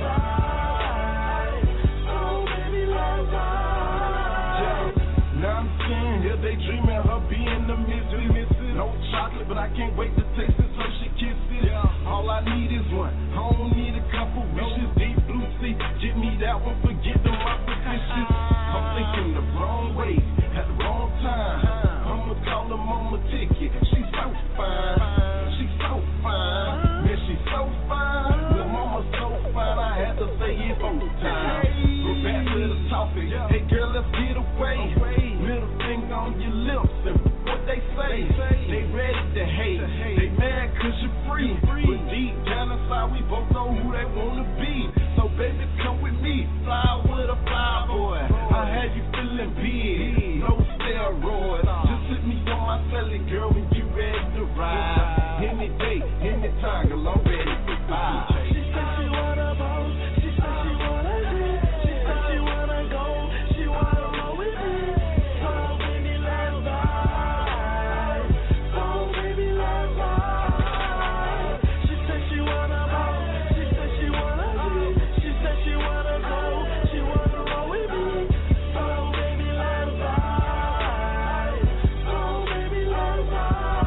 vibe. So baby, let's vibe. Now I'm seeing here they dreaming her being the mystery. No chocolate, but I can't wait to taste it so she kisses. All I need is one, I don't need a couple wishes. Deep blue sea, give me that one, forget the opposition. I'm thinking the wrong way, at the wrong time. I'ma call her mama ticket, she's so fine. She's so fine, man, she's so fine. Well, mama's so fine, I had to say it 4 times. We're back to the topic, hey girl, let's get away. Middle finger on your lips, and what they say, they ready to hate. They mad cause you're free, but deep down inside we both know who they wanna be. So baby, come with me, fly with a fly boy. I have you feeling big, no steroids. Just hit me on my celly, girl, when you ready to ride. Any day, any time, girl, I'm ready to vibe. She said she wanna bounce, she said she wanna hit, she said she wanna go, she wanna roll with me. So baby, let's vibe. So baby, let's vibe. She said she wanna bounce, she said she wanna hit, she said she wanna go, she wanna roll with me. So baby, let's vibe. So baby, let's vibe.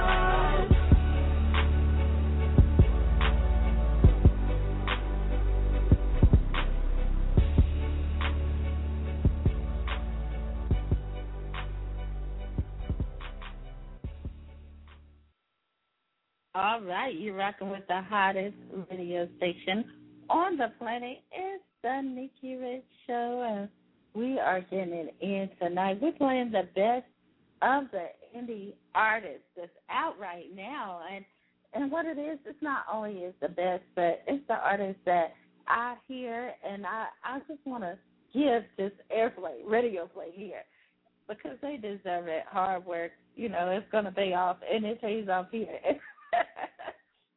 All right, you're rocking with the hottest radio station on the planet. It's the Nikki Rich Show, and we are getting it in tonight. We're playing the best of the indie artists that's out right now. And what it is, it's not only is the best, but it's the artists that I hear, and I just want to give this airplay, radio play here, because they deserve it. Hard work, it's going to pay off, and it pays off here.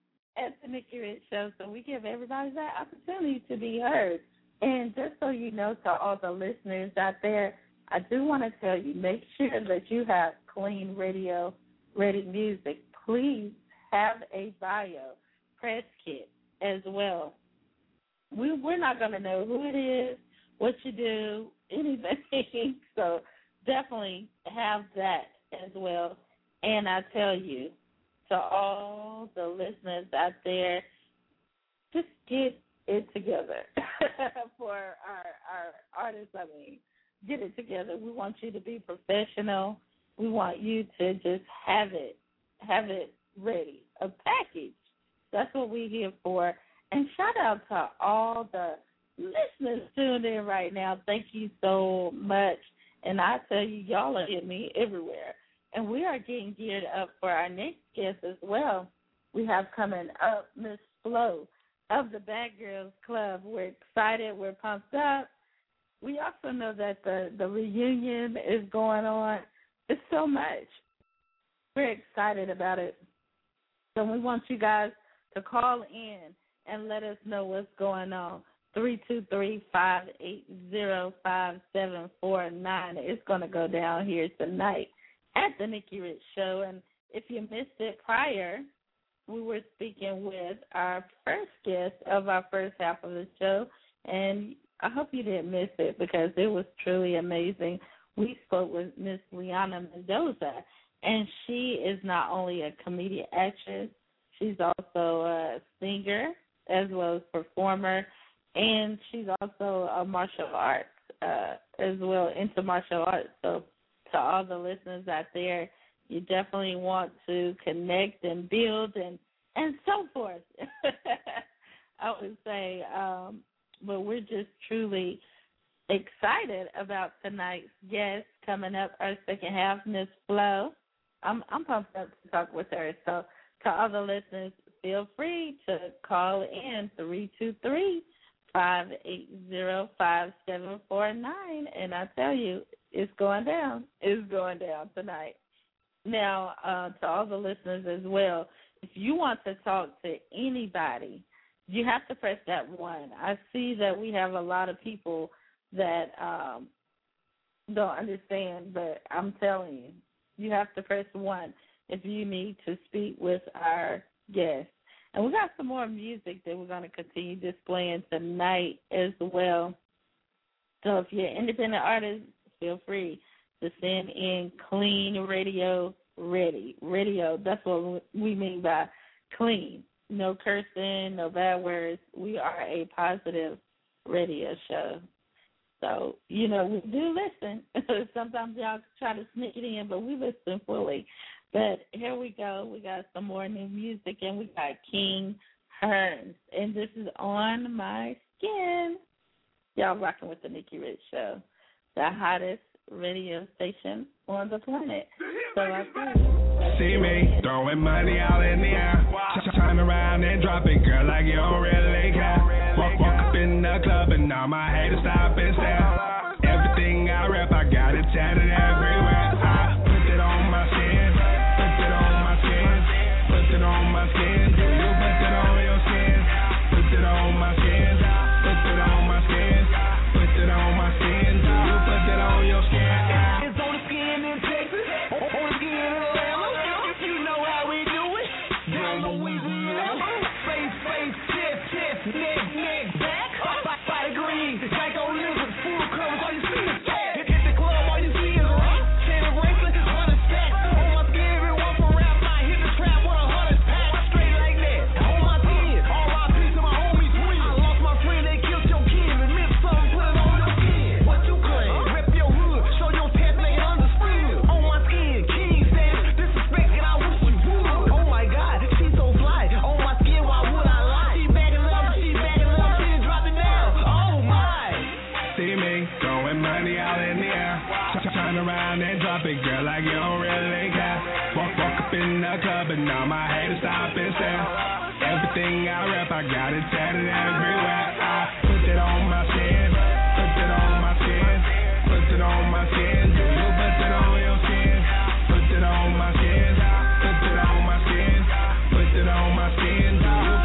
at the Nikki Rich Show, so we give everybody that opportunity to be heard. And just so you know, to all the listeners out there, I do want to tell you, make sure that you have clean radio-ready music. Please have a bio press kit as well. We're not going to know who it is, what you do, anything. So definitely have that as well. And I tell you, to all the listeners out there, just get it together for our artists. I mean, get it together. We want you to be professional. We want you to just have it ready, a package. That's what we're here for. And shout out to all the listeners tuned in right now. Thank you so much. And I tell you, y'all are hitting me everywhere. And we are getting geared up for our next guest as well. We have coming up Miss Flo of the Bad Girls Club. We're excited. We're pumped up. We also know that the reunion is going on. It's so much. We're excited about it. So we want you guys to call in and let us know what's going on. 323-580-5749. It's going to go down here tonight at the Nikki Rich Show. And if you missed it prior, we were speaking with our first guest of our first half of the show, and I hope you didn't miss it because it was truly amazing. We spoke with Miss Liana Mendoza, and she is not only a comedian actress, she's also a singer as well as performer, and she's also a martial arts as well, into martial arts. So to all the listeners out there, you definitely want to connect and build and so forth. I would say, but we're just truly excited about tonight's guest coming up, our second half, Miss Flo. I'm pumped up to talk with her. So to all the listeners, feel free to call in 323-580-5749, and I tell you, it's going down. It's going down tonight. Now, to all the listeners as well, if you want to talk to anybody, you have to press that 1. I see that we have a lot of people that don't understand, but I'm telling you, you have to press 1 if you need to speak with our guest. And we got some more music that we're going to continue displaying tonight as well. So if you're an independent artist, feel free to send in clean radio ready. Radio, that's what we mean by clean. No cursing, no bad words. We are a positive radio show. So, you know, we do listen. Sometimes y'all try to sneak it in, but we listen fully. But here we go. We got some more new music, and we got King Hearns. And this is On My Skin. Y'all rocking with the Nikki Rich Show, the hottest radio station on the planet. So I see me throwing money out in the air. Turn around and drop it, girl, like you don't really care. Walk up in the club and now my haters stop and stare. Everything I rap, I got it tatted everywhere. I put it on my skin, put it on my skin, put it on my skin. Do you put it on your skin? Put it on my skin, put it on my skin, put it on my skin. Do you put it on your skin? It's on the skin in Texas, on the skin in Atlanta. You know how we do it. Down Louisiana, face, chest, neck, back, body green, like on lizard, full coverage, all you see is fat. Hit the club, all you see is rock, chain racing, 100 stacks. On my skin, everyone from rap, I hit the trap with 100 packs, straight like that. On my skin, R.I.P. to my homies, twin. I lost my friend, they killed your kid, and missed something, put it on your skin. What you claim? Rep your hood, show your tat, make it understood. On my skin, king status, disrespect, and I wish you would. Oh my God, she's so fly. On my skin, why would I lie? She backing up, she didn't drop it down. Oh my. See me throwing money out in the air. Turn around and drop it, girl, like you don't really care. Walk up in the club and now my haters stop and stare. Everything I rap, I got it tatted everywhere. I put it on my skin, put it on my skin, put it on my skin. Do you put it on your skin? Put it on my skin, put it on my skin, put it on my skin. Do you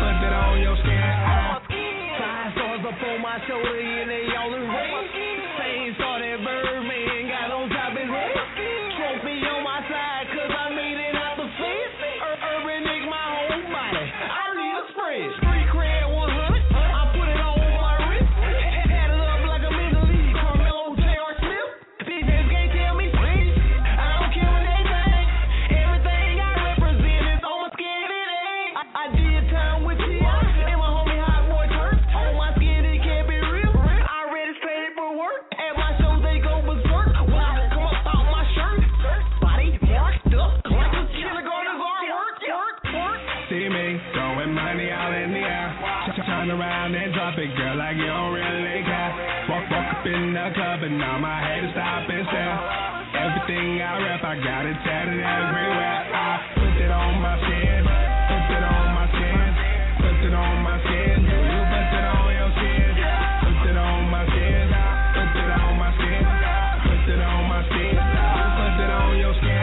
my shoulder, and they all in red. Same saw that Birdman got on top his head. Trophy on my side, cause I made it out the fence. Urban Nick, my whole body. I need a spread. Street cred 100. I put it on my wrist. Had it up like I'm in the league. Carmelo J.R. Smith. DJs can't tell me shit. I don't care what they think. Everything I represent is on my skin. It ain't. I did time with T.I. and my homie Hot Boy Turk. On my skin, it can't be real. I already paid for work. At my shows, they go berserk. When I come up out my shirt, body marked up like a kindergarten work. See me throwing money out in the air. Turn around and drop it, girl, like you don't really care. Walk up in the club and now my head is stop and stare. Everything I rap, I got it tatted everywhere. I put it on my skin, put it on my skin, put it on my skin. You put it on your skin, put it on my skin, put it on my skin, put it on my skin, put it on your skin.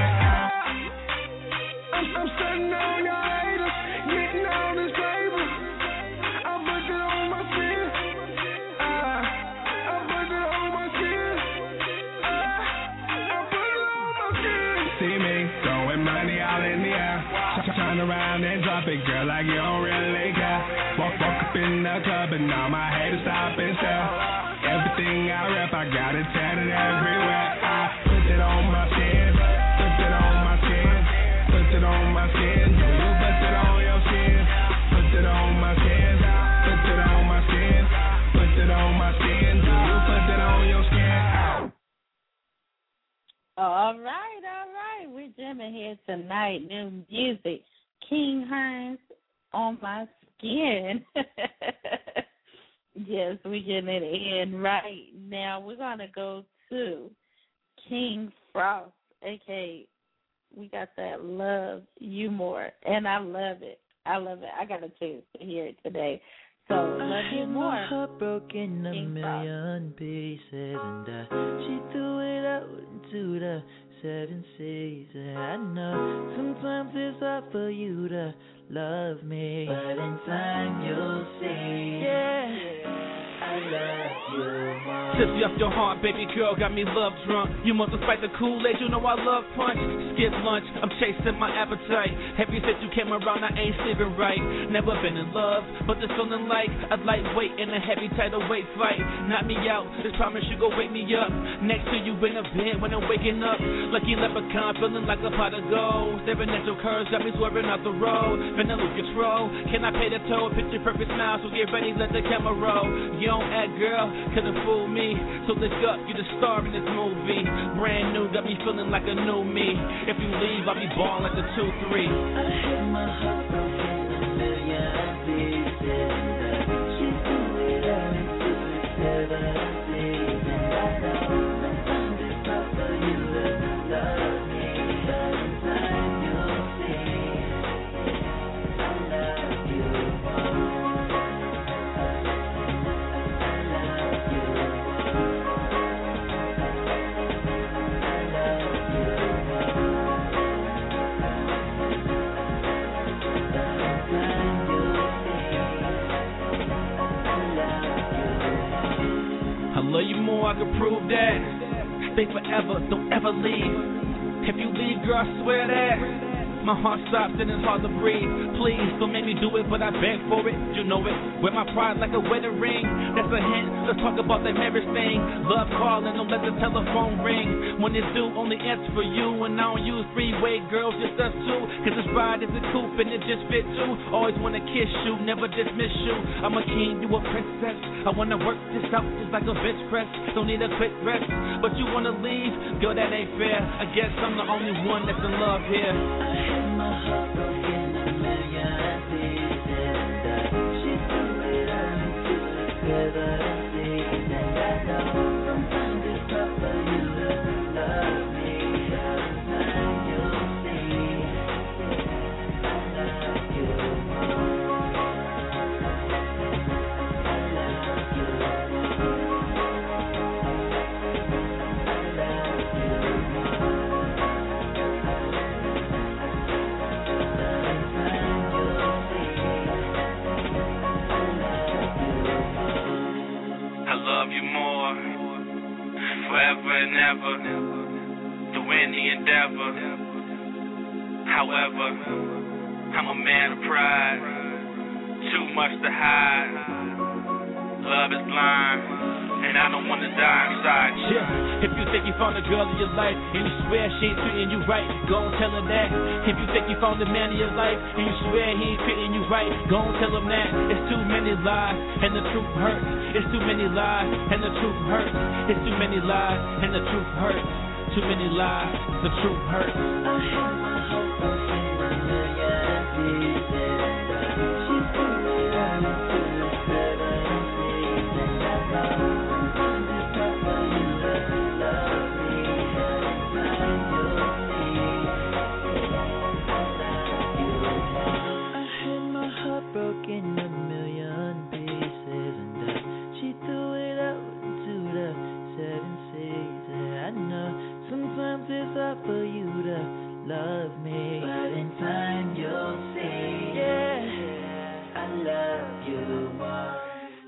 I'm sitting on your haters, getting on this paper. I put it on my skin. I put it on my skin. I put it on my skin. See me throwing money out in the air. Turn around and drop it, girl, like you don't really care. Walk up in the club and now my haters stop and stare. Everything I rap, I got it tatted everywhere. I put it on my skin, put it on my skin, put it on my skin. You put it on your skin, put it on my skin, put it on my skin, put it on my skin. You put it on your skin. All right. We're jamming here tonight. New music. King Hines on my skin. Yes, we're getting it in right now. We're going to go to King Frost, a.k.a. we got that Love You More, and I love it. I got a chance to hear it today. So, Love You More. My heart broke in a King million pieces, and she threw it out into the 7 seas. I know sometimes it's hard for you to love me, but in time you'll see. I love you more. Tipsy off your heart, baby girl, got me love drunk. You must have spiked the Kool-Aid, you know I love punch. Skip lunch, I'm chasing my appetite. Ever since you came around, I ain't sleeping right. Never been in love, but this feeling like a lightweight in a heavy tidal weight fight. Knock me out, just promise you go wake me up. Next to you in the bed when I'm waking up. Lucky leprechaun, feeling like a pot of gold. Staring at your curves, got me swerving out the road. Finna lose control, can I pay the toll? Picture perfect smile, so get ready, let the camera roll. You don't act, girl, couldn't fool me. So look up, you the star in this movie. Brand new, got me feeling like a new me. If you leave, I'll be born like the 2-3. I hit my heart broken a million pieces, and she threw it out into the 7 seas. And I know sometimes it's tough for you to love me, but in time you'll see. I love you more. Love you more, I can prove that. Stay forever, don't ever leave. If you leave, girl, I swear that my heart stops and it's hard to breathe. Please, don't make me do it, but I beg for it. You know it. Wear my pride like a wedding ring. That's a hint. Let's talk about that marriage thing. Love calling, don't let the telephone ring. When it's due, only answer for you. And I don't use three-way girls, just us two. Cause this ride is a coupe and it just fits you. Always wanna kiss you, never dismiss you. I'm a king, you a princess. I wanna work this out just like a bench press. Don't need a quick rest, but you wanna leave? Girl, that ain't fair. I guess I'm the only one that's in love here. My heart broken a million pieces, and she threw it out into the 7 seas. And I know sometimes it's tough for you to love me, but in time you'll see. I love you more. I love you more. I love you more. never do any endeavor. However, I'm a man of pride, too much to hide. Love is blind, and I don't want to die inside. Yeah, if you think you found the girl of your life and you swear she ain't treating you right, go and tell her that. If you think you found the man of your life and you swear he ain't treating you right, go and tell him that. It's too many lies and the truth hurts. It's too many lies and the truth hurts. It's too many lies and the truth hurts. Too many lies, the truth hurts. I had my hope broken a million pieces. She's doing out to the 7 seas, and I know sometimes it's not for you to love me, but in time you'll see I love you more. I had my heart broken a million pieces, and she threw it out to the 7 seas. I know sometimes it's hard for you to love me, but in time you'll see, yeah, I love you more.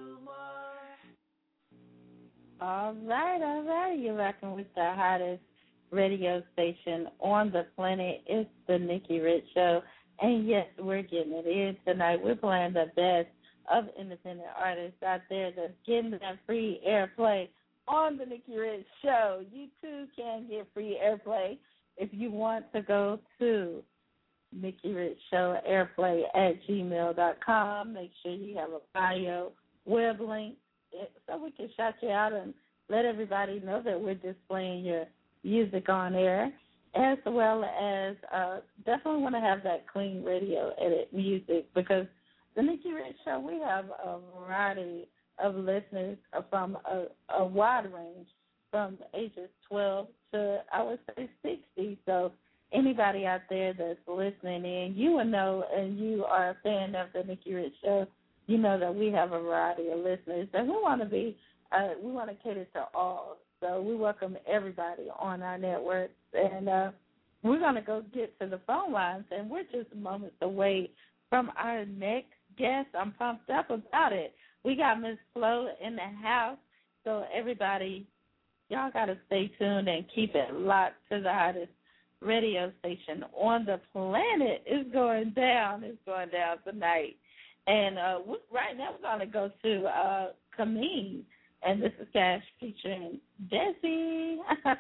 All right. You're rocking with the hottest radio station on the planet. It's the Nikki Rich Show. And yes, we're getting it in tonight. We're playing the best of independent artists out there that's getting that free airplay on the Nikki Rich Show. You too can get free airplay if you want to go to Nikki Rich Show airplay at gmail.com. Make sure you have a bio web link so we can shout you out and let everybody know that we're displaying your music on air, as well as definitely want to have that clean radio edit music, because the Nikki Rich Show, we have a variety of listeners from a wide range, from ages 12 to, I would say, 60. So anybody out there that's listening in, you will know, and you are a fan of the Nikki Rich Show, you know that we have a variety of listeners, and we want to cater to all. So we welcome everybody on our network, and we're going to go get to the phone lines, and we're just moments away from our next guest. I'm pumped up about it. We got Miss Flo in the house, so everybody, y'all got to stay tuned and keep it locked to the hottest radio station on the planet. It's going down. It's going down tonight. And right now we're going to go to Camille, and this is Cash featuring Desi.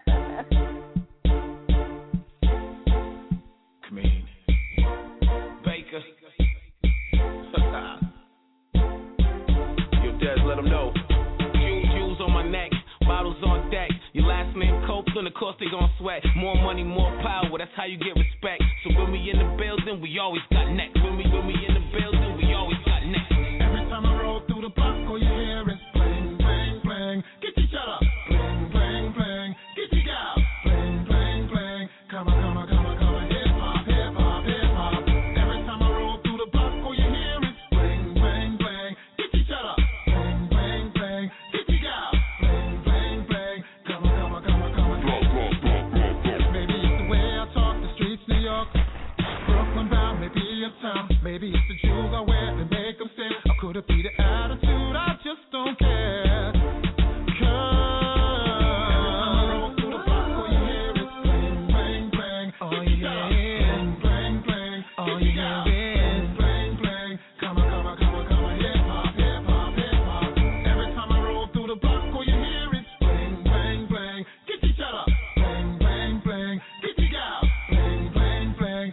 Camille. Baker. Yo, Des, let them know. Jewels on my neck, bottles on deck. Your last name Coke, then of course they gon' sweat. More money, more power, that's how you get respect. So when we in the building, we always got next. When we in the building, we always got next. Every time I roll through the block, all you hear is bling, bling, bling. Get your shut up. Bling, bling, bling. Get your gal. Bling, bling, bling. Come on, come on, come on, come on. Hip hop, hip hop, hip hop. Every time I roll through the block, all you hear is bling, bling, bling. Get your shut up. Bling, bling, bling. Get your gal. Bling, bling, bling. Come on, come on, come on, come on. Maybe it's the way I talk, the streets, New York, Brooklyn bound, maybe it's town. Maybe it's the jewels I wear that make them sing. Or could it be the attitude? I just don't care.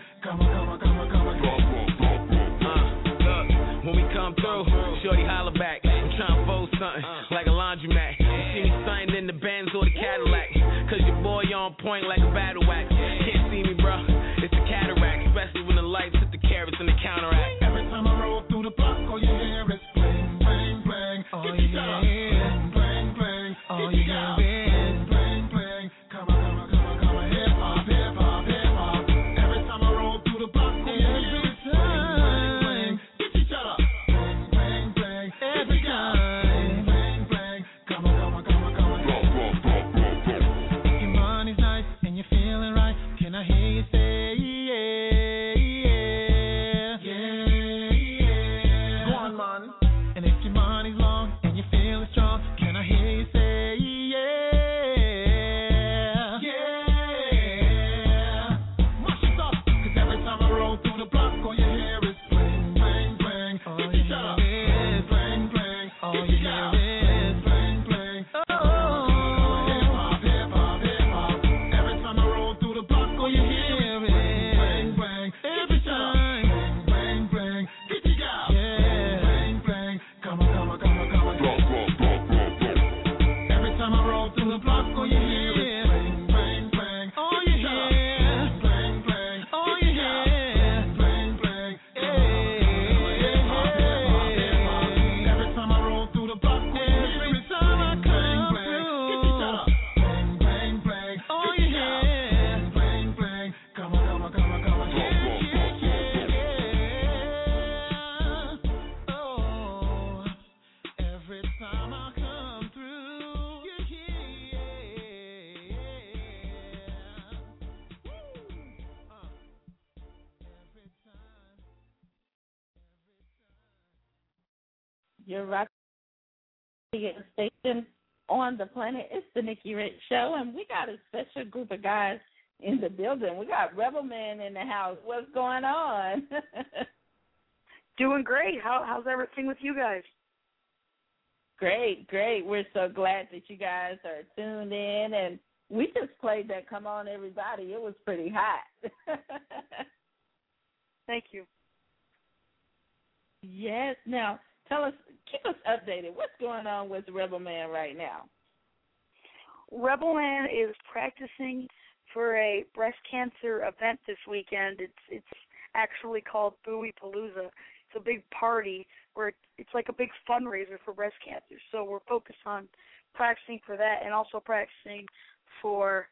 Shorty holler back. your rock radio station on the planet. It's the Nikki Rich Show, and we got a special group of guys in the building. We got Rebel Man in the house. What's going on? Doing great. How's everything with you guys? Great. We're so glad that you guys are tuned in, and we just played that Come On Everybody. It was pretty hot. Thank you. Yes. Now, keep us updated. What's going on with Rebel Man right now? Rebel Man is practicing for a breast cancer event this weekend. It's actually called Bowie Palooza. It's a big party where it's like a big fundraiser for breast cancer. So we're focused on practicing for that and also practicing for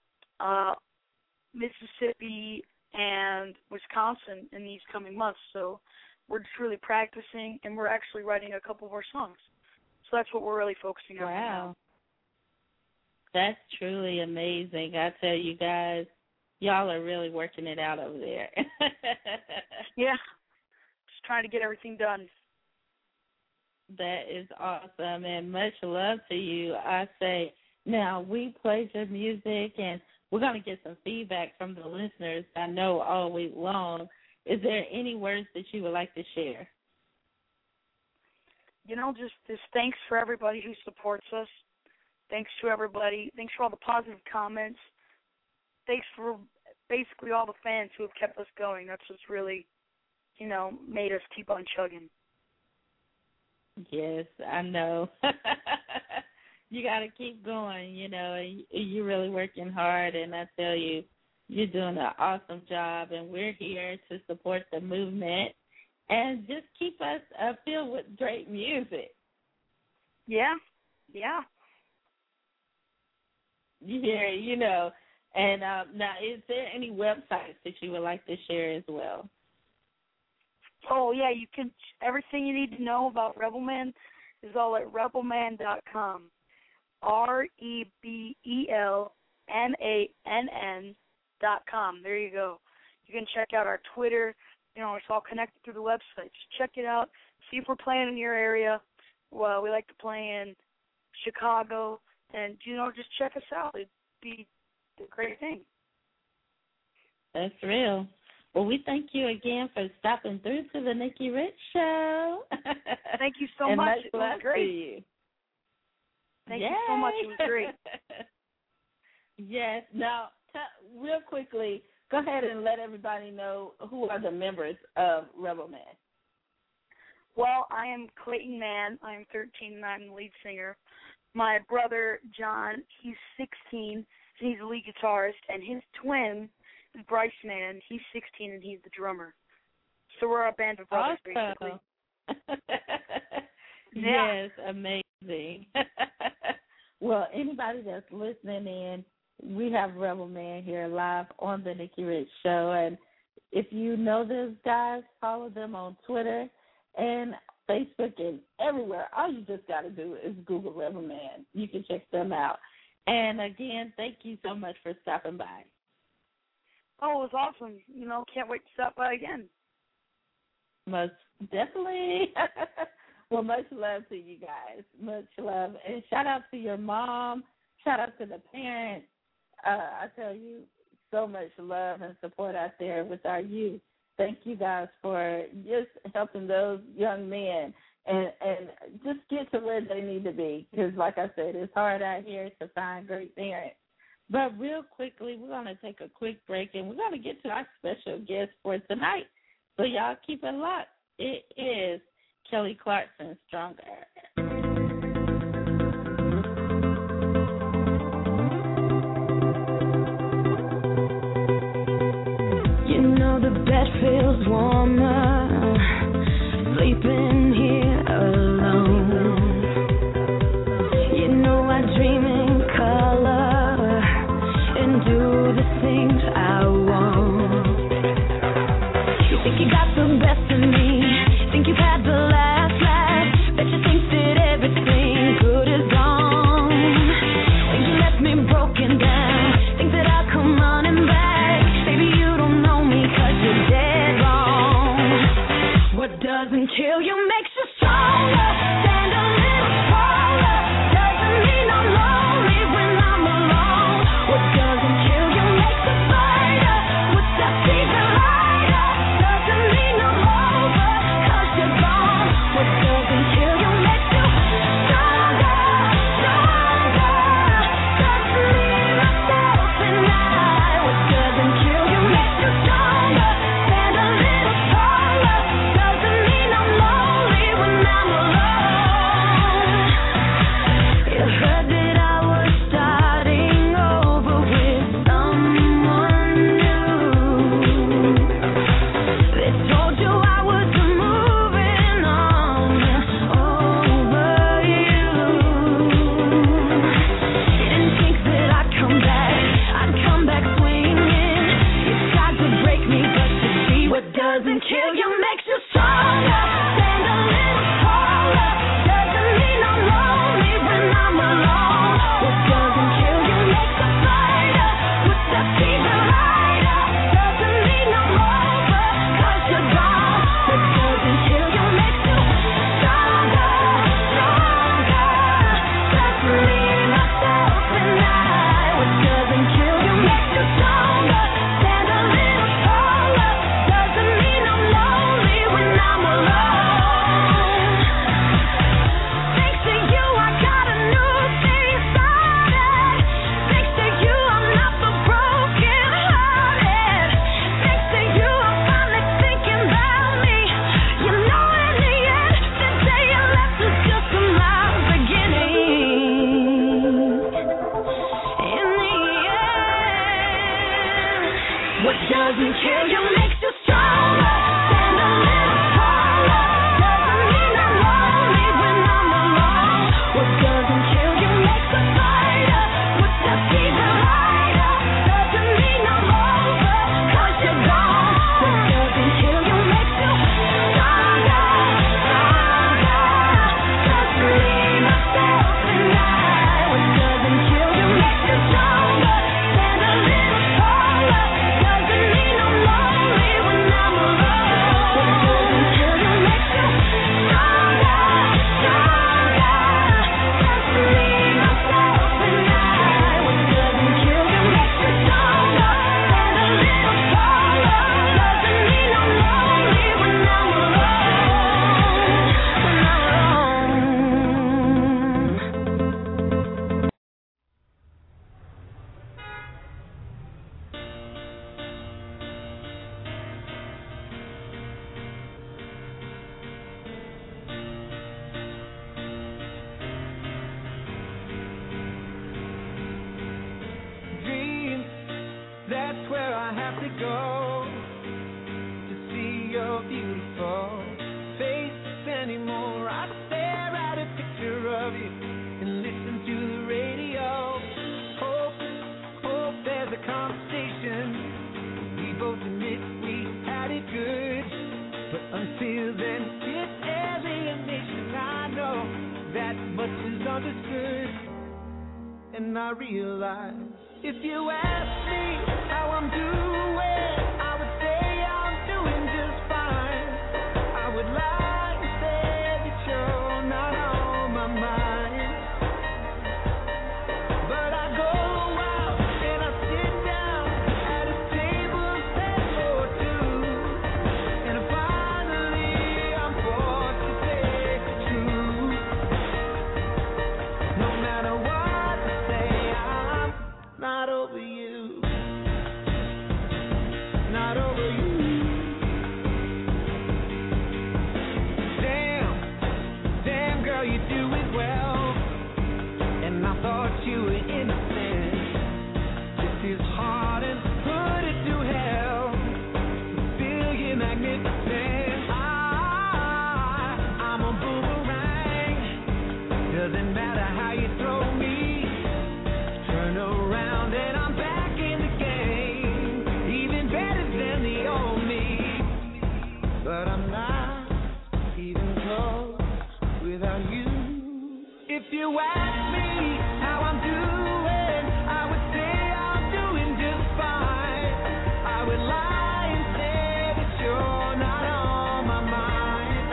Mississippi and Wisconsin in these coming months. So we're just really practicing, and we're actually writing a couple more songs. So that's what we're really focusing on right now. That's truly amazing. I tell you guys, y'all are really working it out over there. Yeah, just trying to get everything done. That is awesome, and much love to you. I say, now we played your music, and we're going to get some feedback from the listeners, I know, all week long. Is there any words that you would like to share? You know, just thanks for everybody who supports us. Thanks to everybody. Thanks for all the positive comments. Thanks for basically all the fans who have kept us going. That's what's really, made us keep on chugging. Yes, I know. You got to keep going, you're really working hard, and I tell you, you're doing an awesome job, and we're here to support the movement and just keep us filled with great music. Yeah. Yeah, And now, is there any websites that you would like to share as well? Oh, yeah, you can. Everything you need to know about Rebel Man is all at rebelman.com. REBELMANN.com. There you go. You can check out our Twitter. It's all connected through the website. Just check it out. See if we're playing in your area. Well, we like to play in Chicago. And, just check us out. It'd be a great thing. That's real. Well, we thank you again for stopping through to the Nikki Rich Show. Thank you so much. It was great. You. Thank you so much. It was great. Yes. Now, real quickly, go ahead and let everybody know who are the members of Rebel Man. Well, I am Clayton Mann. I am 13, and I'm the lead singer. My brother, John, he's 16, and he's the lead guitarist, and his twin is Bryce Mann. He's 16, and he's the drummer. So we're a band of brothers, basically. Yes, amazing. Well, anybody that's listening in, we have Rebel Man here live on the Nikki Rich Show, and if you know those guys, follow them on Twitter and Facebook and everywhere. All you just got to do is Google Rebel Man. You can check them out. And, again, thank you so much for stopping by. Oh, it was awesome. Can't wait to stop by again. Most definitely. Well, much love to you guys. Much love. And shout out to your mom. Shout out to the parents. I tell you, so much love and support out there with our youth. Thank you guys for just helping those young men and just get to where they need to be. Because, like I said, it's hard out here to find great parents. But real quickly, we're going to take a quick break, and we're going to get to our special guest for tonight. So y'all keep it locked. It is Kelly Clarkson, Stronger. The bed feels warmer, sleeping here alone. I dream in color and do the things I want. You think you got the best of me, think you've had the last laugh, bet you think that everything good is gone. Think you left me broken down, think that I'll come running back. Baby, you don't know me 'cause you're dead wrong. What doesn't kill you makes you stronger. doesn't kill you makes you stronger. Stand a little taller. Doesn't mean I'm lonely when I'm alone. What doesn't kill you makes a fighter. Put that fever lighter. Doesn't mean I'm over, 'cause you're gone. What doesn't kill you makes you stronger, stronger. That's me, myself, and I. What doesn't kill you makes you stronger. Stand a little taller. Doesn't mean I'm lonely when I'm alone. Thanks to you, I got a new thing started. Thanks to you, I'm not so broken hearted. Thanks to you, I'm finally thinking about me. You know, in the end, the day you left was just my beginning. In the end, what doesn't kill you makes you stronger. Stand a little taller. Doesn't mean I'm lonely when I'm alone. What doesn't kill you makes a fighter. Put that fever lighter. Doesn't mean I'm over, 'cause you're gone. What doesn't kill you makes you stronger, stronger. Just me, myself, and I. What doesn't kill you makes you stronger. Stand a little taller. Doesn't mean I'm lonely when I'm alone. What doesn't kill you makes you stronger, stronger. Just me, myself, and I. What doesn't kill you makes you stronger. Stand a little taller. Doesn't mean I'm lonely when I'm alone. When I'm alone. Dreams, that's where I have to go to see your beautiful face anymore. I stare at a picture of you and listen to the radio. Hope there's a conversation. We both admit we had it good, but until then, it's alienation. I know that much is understood. And I realize if you ask me how I'm doing, I would say I'm doing just fine. I would lie and say that you're not on my mind. But I go out and I sit down at a table set for two, and finally I'm forced to say the truth. No matter what not over you, not over you. Damn girl, you do it well, and I thought you were innocent. This is hard and put it to hell, still you're magnificent. I'm a boomerang, doesn't matter how you throw me. Turn around and I'm back in the game, even better than the old me. But I'm not even close without you. If you ask me how I'm doing, I would say I'm doing just fine. I would lie and say that you're not on my mind.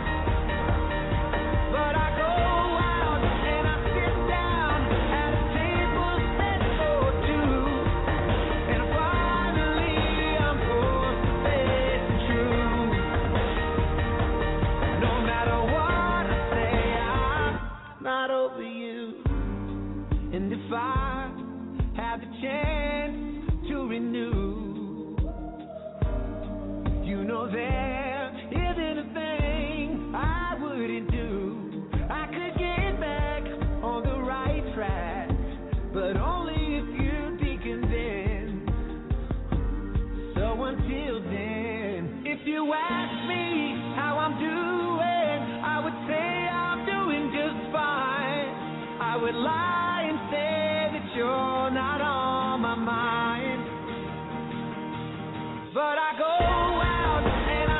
But I go out and I sit down at a table set for two, and finally I'm forced to face the truth. No matter what I say, I'm not over you. And if I have the chance to renew, you know there isn't a thing I wouldn't do. I could get back on the right track, but only if you'd be convinced. So until then, if you ask me how I'm doing, I would say I'm doing just fine. I would lie and say that you're not on my mind. But I go out and I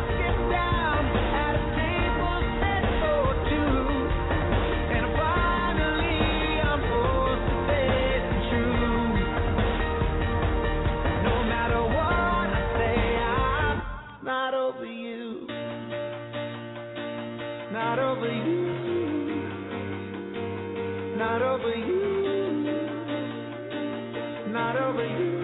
over you. Not over you. Not over you. Not over you.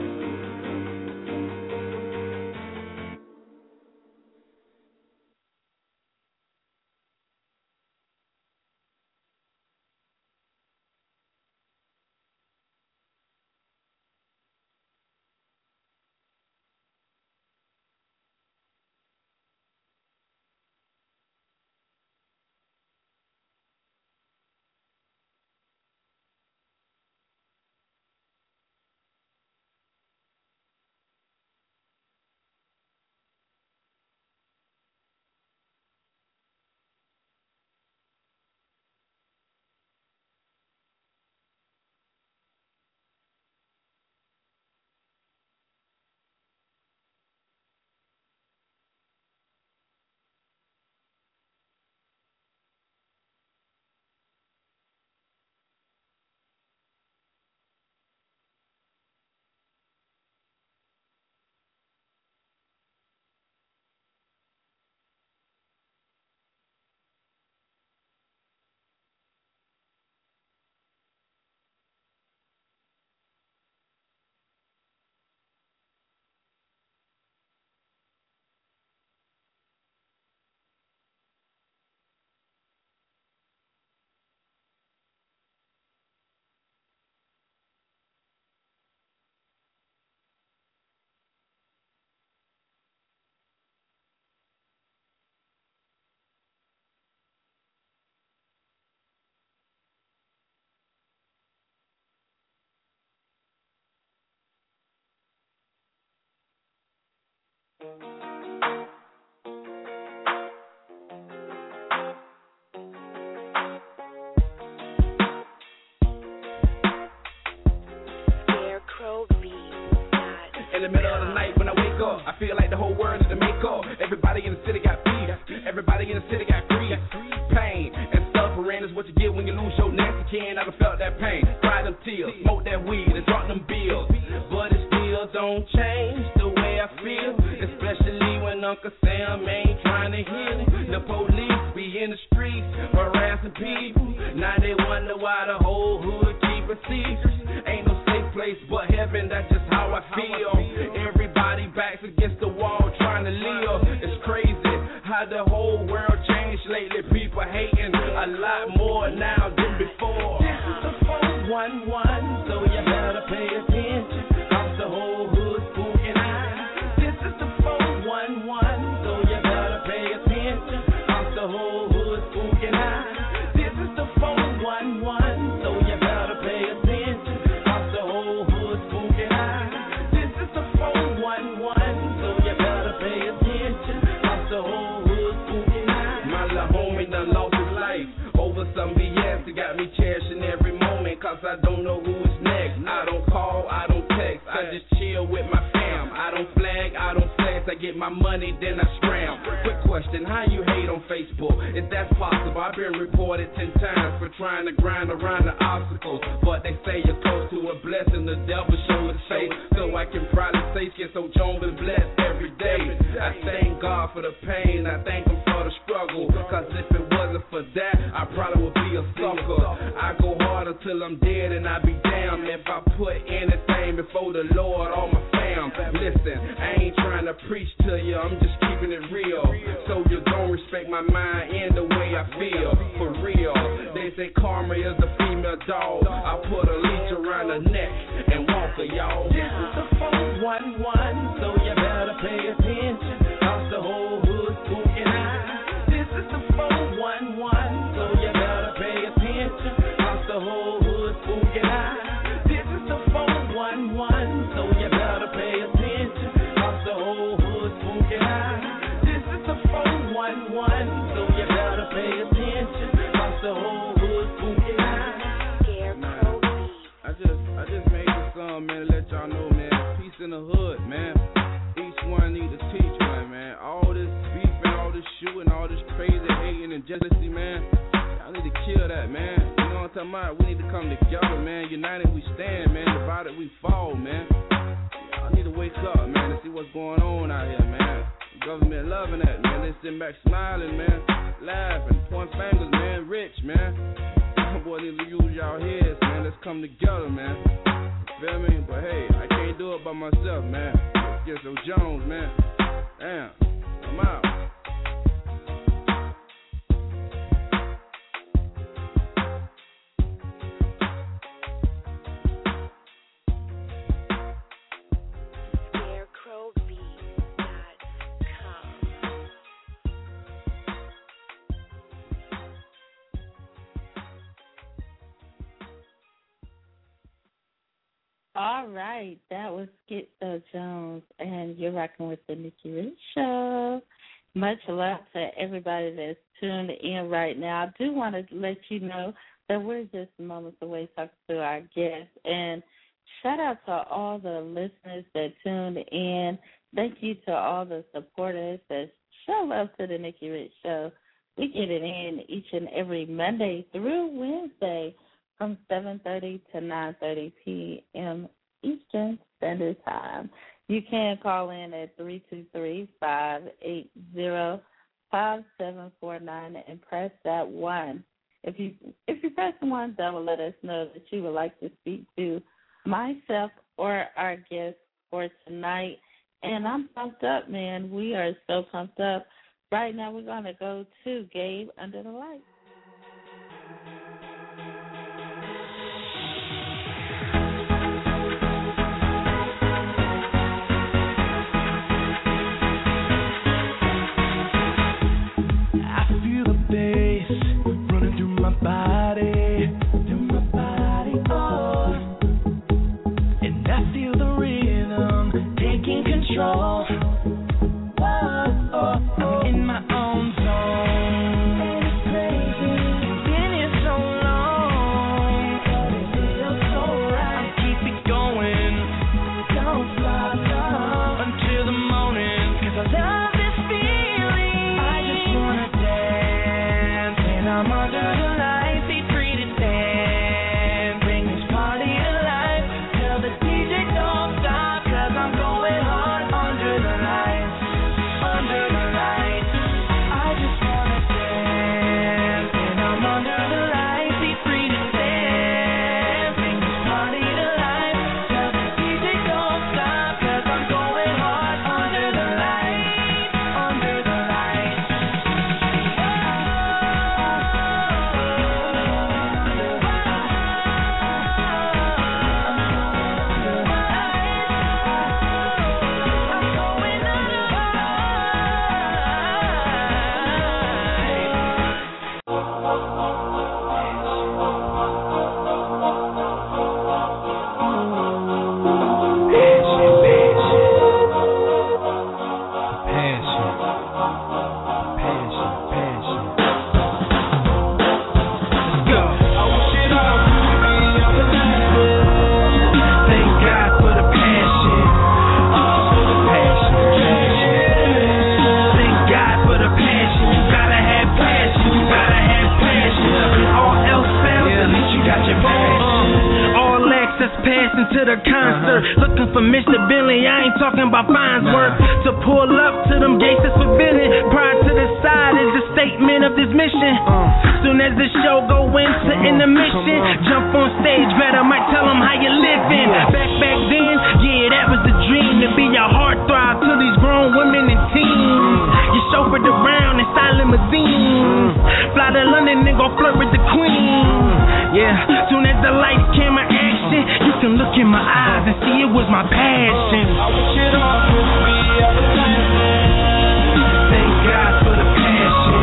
In the middle of the night when I wake up, I feel like the whole world is a makeup. Everybody in the city got beef. Everybody in the city got grief. Pain and suffering is what you get when you lose your next kin. I done felt that pain. Cry them tears, smoke that weed, and drop them bills. But it still don't change the way I feel. Especially when Uncle Sam ain't trying to hear me. The police be in the streets harassing people. Now they wonder why the whole hood keep a secret. Ain't no safe place but heaven, that's just how I feel. Everybody backs against the wall trying to live. It's crazy how the whole world changed lately. People hating a lot more now than before. This is the 411, so you better pay attention. Cause the whole hood spooking out. This is the 411, so you better pay attention. Cause the whole hood spooking out. This is the 411, so you better pay attention. Cause the whole hood spooking out. This is the 411, so you better pay attention. Cause the whole hood spooking out. My little homie done lost his life over some BS that got me cherishing every moment. Cause I don't know who is next. I don't call, I don't text, I just chill with my fam. I don't flag, I don't flex, I get my money, then I scram. Quick question, how you hate on Facebook? If that's possible, I've been reported 10 times for trying to grind around the obstacles. But they say you're close to a blessing, the devil shows his face. So I can probably say Schizo Jones been blessed every day. I thank God for the pain, I thank him for the struggle. Cause if it wasn't for that, I probably would be a sucker. I go hard until I'm dead and I be damned if I put anything before the Lord or my fam. Listen, I ain't trying to preach to you, I'm just keeping it real. So you don't respect my mind in the way I feel. For real, they say karma is a female dog. I put a leash around her neck and walk her, y'all. This is the 411, so you better pay attention. Cause the whole hood spooking out. This is the 411, so you better pay attention. Cause the whole hood spooking out. This is the 411, so you better pay attention. Cause the whole hood spooking out. This is the 411, so you better pay attention. Cause the whole hood spooking out. I just made this song, man, to let y'all know, man. Peace in the hood, man. Each one need to teach one, man. All this beef and all this shooting, all this crazy hating and jealousy, man. Y'all need to kill that, man. You know what I'm talking about? We need to come together, man. United we stand, man. Divided we fall, man. Y'all need to wake up, man, to see what's going on out here, man. Government loving that, man. They sit back smiling, man. Laughing, pointing fingers, man. Rich, man. Boy, need to use y'all heads, man. Let's come together, man. Feel me? But hey, I can't do it by myself, man. Let's get those Jones, man. Damn, I'm out. All right, that was Schizo Jones, and you're rocking with the Nikki Rich Show. Much love to everybody that's tuned in right now. I do want to let you know that we're just moments away talking to our guests, and shout out to all the listeners that tuned in. Thank you to all the supporters that show love to the Nikki Rich Show. We get it in each and every Monday through Wednesday, from 7:30 to 9:30 p.m. Eastern Standard Time. You can call in at 323-580-5749 and press that 1. If you press 1, that will let us know that you would like to speak to myself or our guest for tonight. And I'm pumped up, man. We are so pumped up. Right now we're going to go to Gabe Under the Lights. I'm in my own zone. to the concert. Looking for Mr. Bentley, I ain't talking about fines work. To pull up to them gates is forbidden. Prior to the side is the statement of this mission. Soon as the show go into intermission, jump on stage, better might tell them how you living. Back then, yeah, that was the dream, to be a heartthrob to these grown women and teens. You chauffeured around in style limousines, fly to London and go flirt with the queen. Yeah, soon as the lights came in action, you can look in my eyes and see it was my passion. I wish it all could be other than thank God for the passion.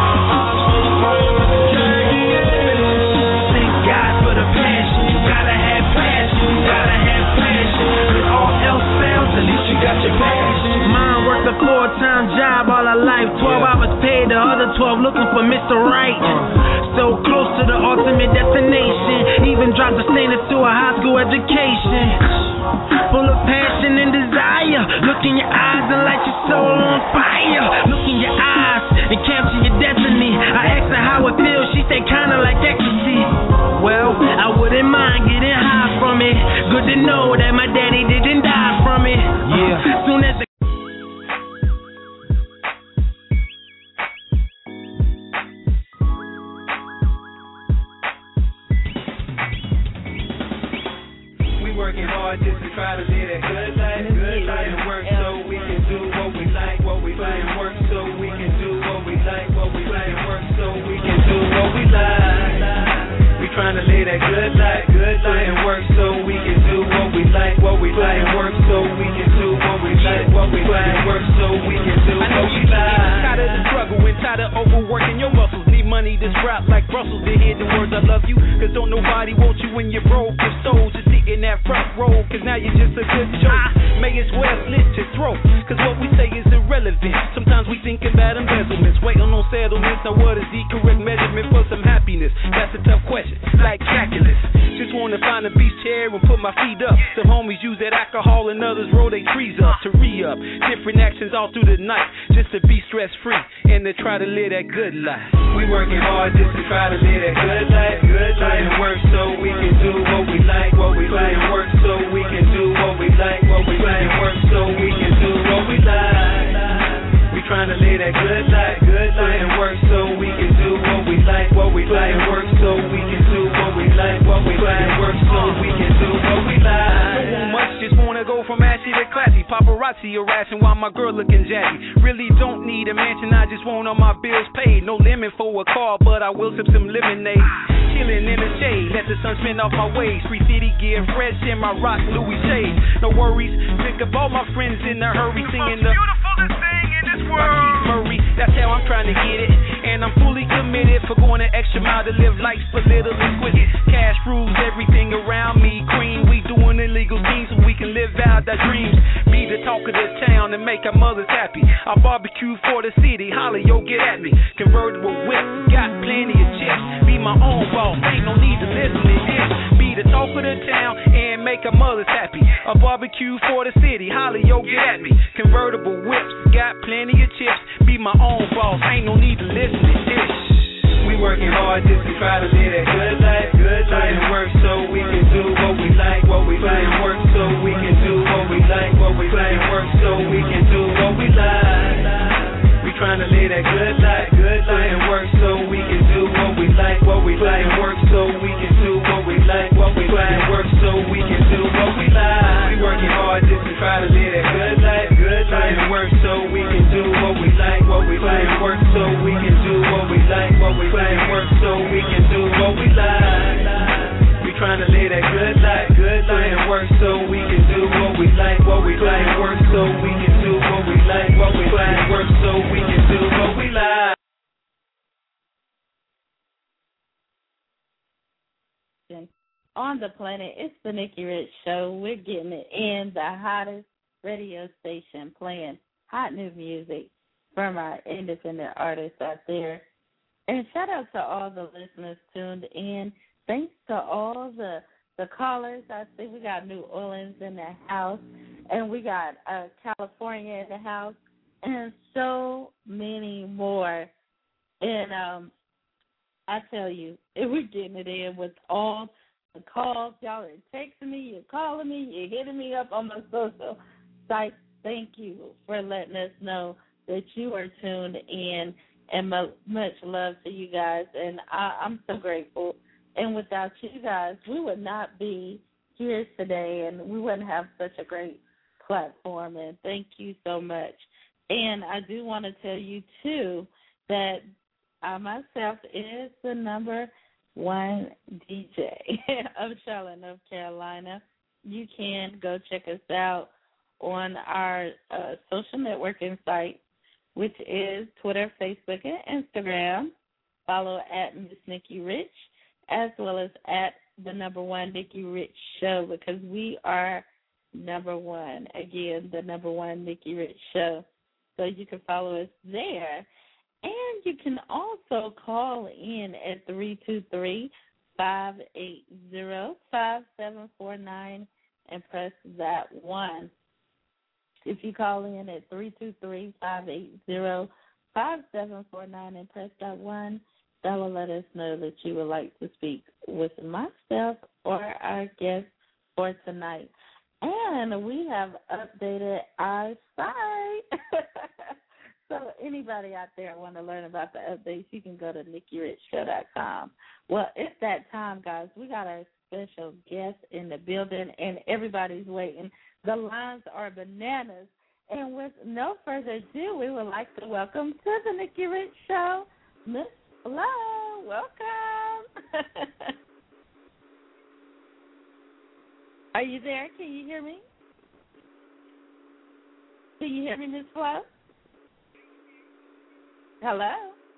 Thank God for the passion. You gotta have passion. You gotta have passion. When all else fails, at least you got your passion. Mine worked a full-time job all her life. 12 hours paid, the other 12 looking for Mr. Right. So close to the ultimate destination. Even dropped the standards to a high school education. Full of passion and desire. Look in your eyes and light your soul on fire. Look in your eyes and capture your destiny. I asked her how it feels, she said kinda like ecstasy. Well, I wouldn't mind getting high from it. Good to know that my daddy didn't die from it. Yeah. Soon as the working hard just to try to live that good life. Good life and work so we can do what we like, what we like. And work so we can do what we like, what we like. And work so we can do what we like. We trying to live that good life, and work so we can do what we like, what we like. And work so we can do what we like, what we like. And work so we can do what we like. Tired of the struggle and tired of overworking your muscles. Need money to scrap like Brussels to hear the words I love you. Cause don't nobody want you when you're broke. Your soul just sitting that front row. Cause now you're just a good joke. May as well slit your throat. Cause what we say is irrelevant. Sometimes we think about embezzlements. Waiting on settlements. Now what is the correct measurement for some happiness? That's a tough question. Like calculus. Just wanna find a beach chair and put my feet up. Some homies use that alcohol and others roll their trees up to re-up. Different actions all through the night. Just to be stress free and to try to live that good life. We working hard just to try to live that good life. And work so we can do what we like, what we like. And work so we can do what we like, what we like. And work so we can do what we like. We trying to live that good life. And work so we can do what we like, what we like. And work so we can do what we like, what we like. And work so we can do what we like. Don't want much, just wanna go from ashy to classy. Paparazzi harassing while my girl looking jazzy. Really don't need a mansion, I just want all my bills paid. No limit for a car, but I will sip some lemonade. Chillin' in the shade, let the sun spin off my waves. Free city gear, fresh in my rock Louis shades. No worries, think of all my friends in a hurry singing the beautifulest thing in this world. Murray, that's how I'm trying to get it. And I'm fully committed for going an extra mile to live life a little exquisite. Cash rules everything around me. Cream, we doing illegal things so we can live out our dreams. Be the talk of the town and make our mothers happy. I barbecue for the city, holla, yo, get at me. Convertible whip, got plenty of chips. Be my own boss, ain't no need to listen to this. Be the talk of the town and make our mothers happy. A barbecue for the city, holla, yo, get at me. Convertible whips, got plenty of chips. Be my own boss, ain't no need to listen to this. We working hard just to try to live that good life. And work so we can do what we like, what we like. And work so we can do what we like, what we like. And work so we can do what we like. We trying to live that good life. And work so we can do what we like, what we like. And work so we can do what we like, what we like. And work so we can do what we like. We working hard just to try to live that good life. And work so we can do what we like, what we like. And work so we can do what we like, what we like. And work so we can do what we like. We trying to live that good life. And work so we can do what we like, what we like. And work so we can do what we like, what we like. And work so we can do what we like. On the planet, it's the Nikki Rich Show. We're getting it in, the hottest radio station playing hot new music from our independent artists out there. And shout out to all the listeners tuned in. Thanks to all the callers. I see we got New Orleans in the house, and we got California in the house, and so many more. And I tell you, we're getting it in with all the calls. Y'all are texting me, you're calling me, you're hitting me up on my social sites. Thank you for letting us know that you are tuned in, and much love to you guys. And I'm so grateful. And without you guys, we would not be here today, and we wouldn't have such a great platform. And thank you so much. And I do want to tell you, too, that I myself is the number one DJ of Charlotte, North Carolina. You can go check us out on our social networking site, which is Twitter, Facebook, and Instagram. Follow at Miss Nikki Rich, as well as at the number one Nikki Rich Show, because we are number one. Again, the number one Nikki Rich Show. So you can follow us there. And you can also call in at 323-580-5749 and press that 1. If you call in at 323-580-5749 and press that 1, that will let us know that you would like to speak with myself or our guest for tonight. And we have updated our site. So anybody out there want to learn about the updates, you can go to NikkiRichShow.com. Well, it's that time, guys. We got our special guest in the building, and everybody's waiting. The lines are bananas. And with no further ado, we would like to welcome to the Nikki Rich Show, Miss Flo. Welcome. Are you there? Can you hear me? Can you hear me, Miss Flo? Hello?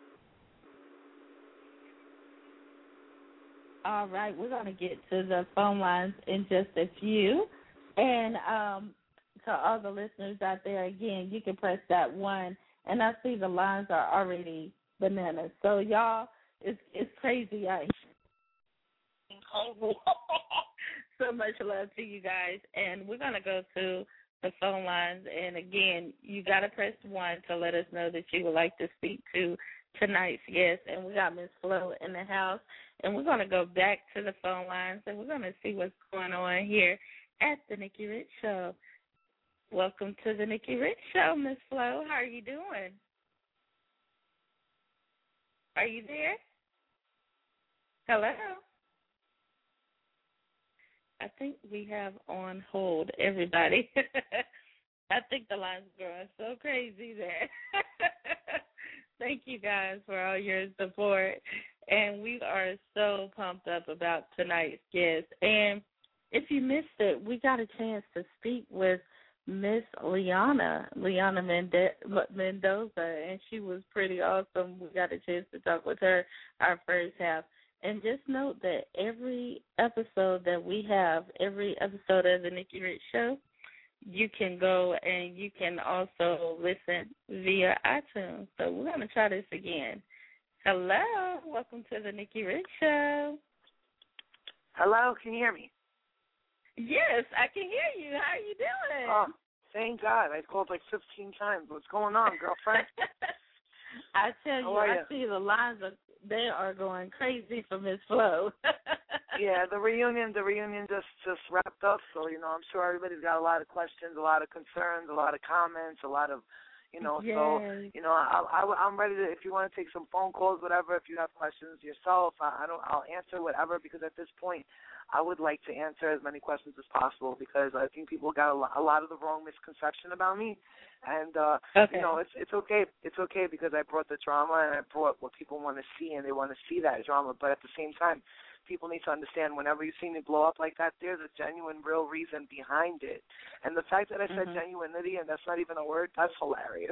All right, we're going to get to the phone lines in just a few. And to all the listeners out there, again, you can press that 1. And I see the lines are already bananas. So, y'all, it's crazy out here. So much love to you guys. And we're going to go to the phone lines. And, again, you got to press 1 to let us know that you would like to speak to tonight's guest. And we got Miss Flo in the house. And we're going to go back to the phone lines, and we're going to see what's going on here at the Nikki Rich Show. Welcome to the Nikki Rich Show, Miss Flo. How are you doing? Are you there? Hello? I think we have on hold everybody. I think the line's going so crazy there. Thank you guys for all your support. And we are so pumped up about tonight's guest. And if you missed it, we got a chance to speak with Miss Liana Mendoza, and she was pretty awesome. We got a chance to talk with her our first half. And just note that every episode that we have, every episode of the Nikki Rich Show, you can go and you can also listen via iTunes. So we're going to try this again. Hello. Welcome to the Nikki Rich Show. Hello. Can you hear me? Yes, I can hear you. How are you doing? Oh, thank God. I called like 15 times. What's going on, girlfriend? I tell you, I see the lines they are going crazy for Miss Flo. Yeah, the reunion just wrapped up, so I'm sure everybody's got a lot of questions, a lot of concerns, a lot of comments, a lot of Yes. So I'm ready to. If you want to take some phone calls, whatever. If you have questions yourself, I'll answer whatever. Because at this point, I would like to answer as many questions as possible. Because I think people got a lot of the wrong misconception about me, and it's okay. It's okay because I brought the drama and I brought what people want to see, and they want to see that drama. But at the same time, people need to understand whenever you see me blow up like that, there's a genuine, real reason behind it. And the fact that I said genuinity and that's not even a word, that's hilarious.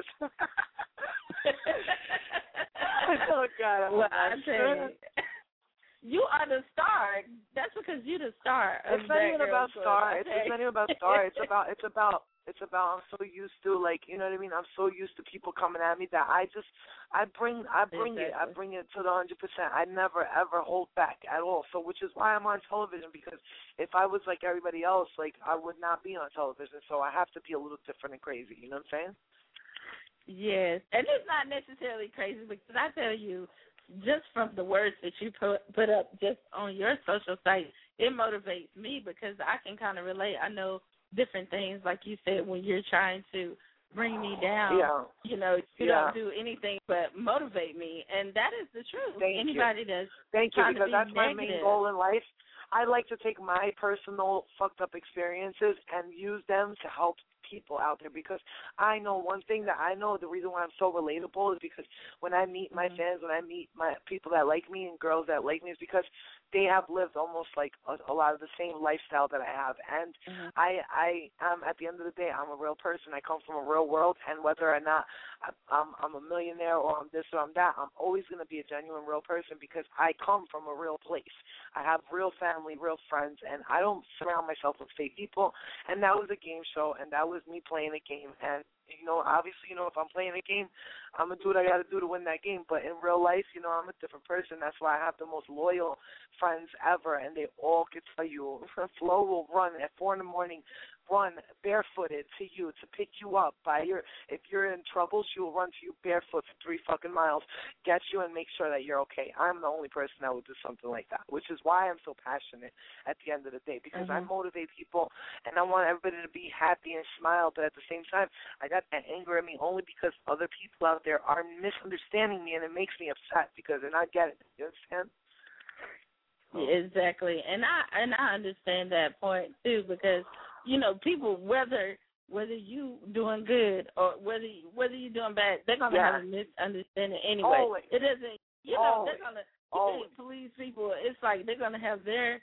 Oh, God. Well, I tell you are the star. That's because you're the star. It's not even about star. It's not even about star. It's about I'm so used to, you know what I mean? I'm so used to people coming at me that I bring it to the 100%. I never, ever hold back at all. So, which is why I'm on television, because if I was like everybody else, I would not be on television. So I have to be a little different and crazy. You know what I'm saying? Yes. And it's not necessarily crazy because I tell you, just from the words that you put up just on your social site, it motivates me because I can kind of relate. I know different things, like you said, when you're trying to bring me down, you don't do anything but motivate me, and that is the truth. Thank you, because that's my main goal in life. I like to take my personal fucked up experiences and use them to help people out there, because I know one thing that I know, the reason why I'm so relatable is because when I meet my fans, when I meet my people that like me and girls that like me, is because they have lived almost like a lot of the same lifestyle that I have. And I am, at the end of the day, I'm a real person. I come from a real world, and whether or not I'm a millionaire or I'm this or I'm that, I'm always going to be a genuine real person because I come from a real place. I have real family, real friends, and I don't surround myself with fake people. And that was a game show, and that was me playing a game. And obviously, if I'm playing a game, I'm going to do what I got to do to win that game. But in real life, I'm a different person. That's why I have the most loyal friends ever, and they all can tell you, Flo will run at 4 in the morning, run barefooted to you to pick you up if you're in trouble, she will run to you barefoot for 3 fucking miles, get you and make sure that you're okay. I'm the only person that would do something like that, which is why I'm so passionate at the end of the day, because I motivate people and I want everybody to be happy and smile, but at the same time, I got that anger in me only because other people out there are misunderstanding me, and it makes me upset because they're not getting it. You understand? So. Exactly, and I understand that point too, because people, whether you doing good or whether you doing bad, they're gonna have a misunderstanding anyway. Always. It doesn't, they're gonna please people. It's like they're gonna have their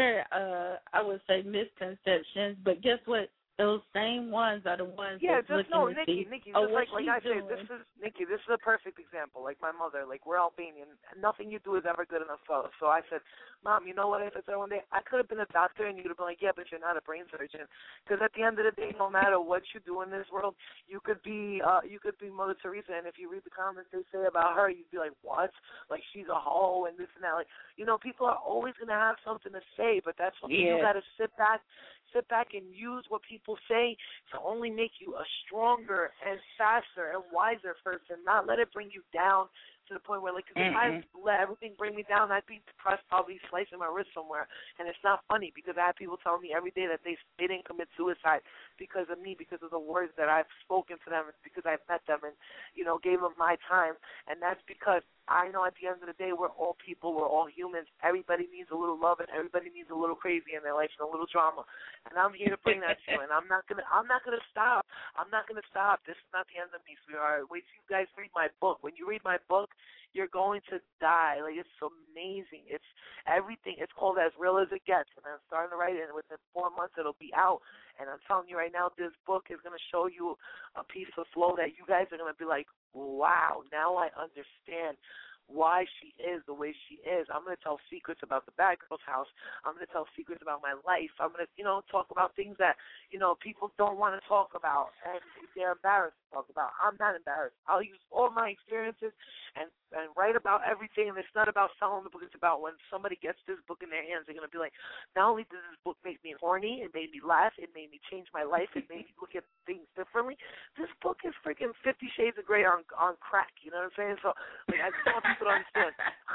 I would say misconceptions, but guess what? Those same ones are the ones that's looking to Nikki, see. just like I say, Nikki, this is a perfect example. Like my mother, like we're Albanian, and nothing you do is ever good enough for us. So I said, Mom, you know what I said to her one day? I could have been a doctor, and you'd have been like, yeah, but you're not a brain surgeon. Because at the end of the day, no matter what you do in this world, you could be Mother Teresa, and if you read the comments they say about her, you'd be like, what? Like she's a hoe and this and that. Like people are always gonna have something to say, but that's what you got to sit back and use what people say to only make you a stronger and faster and wiser person, not let it bring you down to the point where, like, if I let everything bring me down, I'd be depressed, probably slicing my wrist somewhere. And it's not funny because I have people telling me every day that they didn't commit suicide because of me, because of the words that I've spoken to them, because I've met them and, gave them my time. And that's because I know at the end of the day we're all people, we're all humans. Everybody needs a little love and everybody needs a little crazy in their life and a little drama. And I'm here to bring that to you. And I'm not gonna stop. I'm not gonna stop. This is not the end of me, sweetheart. Wait till you guys read my book. When you read my book, you're going to die. Like, it's amazing. It's everything. It's called As Real as It Gets. And I'm starting to write it, and within 4 months it'll be out. And I'm telling you right now, this book is going to show you a piece of flow that you guys are going to be like, wow, now I understand why she is the way she is. I'm going to tell secrets about the Bad Girls House. I'm going to tell secrets about my life. I'm going to, talk about things that, people don't want to talk about and they're embarrassed to talk about. I'm not embarrassed. I'll use all my experiences and write about everything. And it's not about selling the book. It's about when somebody gets this book in their hands, they're going to be like, not only did this book make me horny, it made me laugh, it made me change my life, it made me look at things differently. This book is freaking 50 Shades of Grey on crack. You know what I'm saying? So, like, I just want people to understand.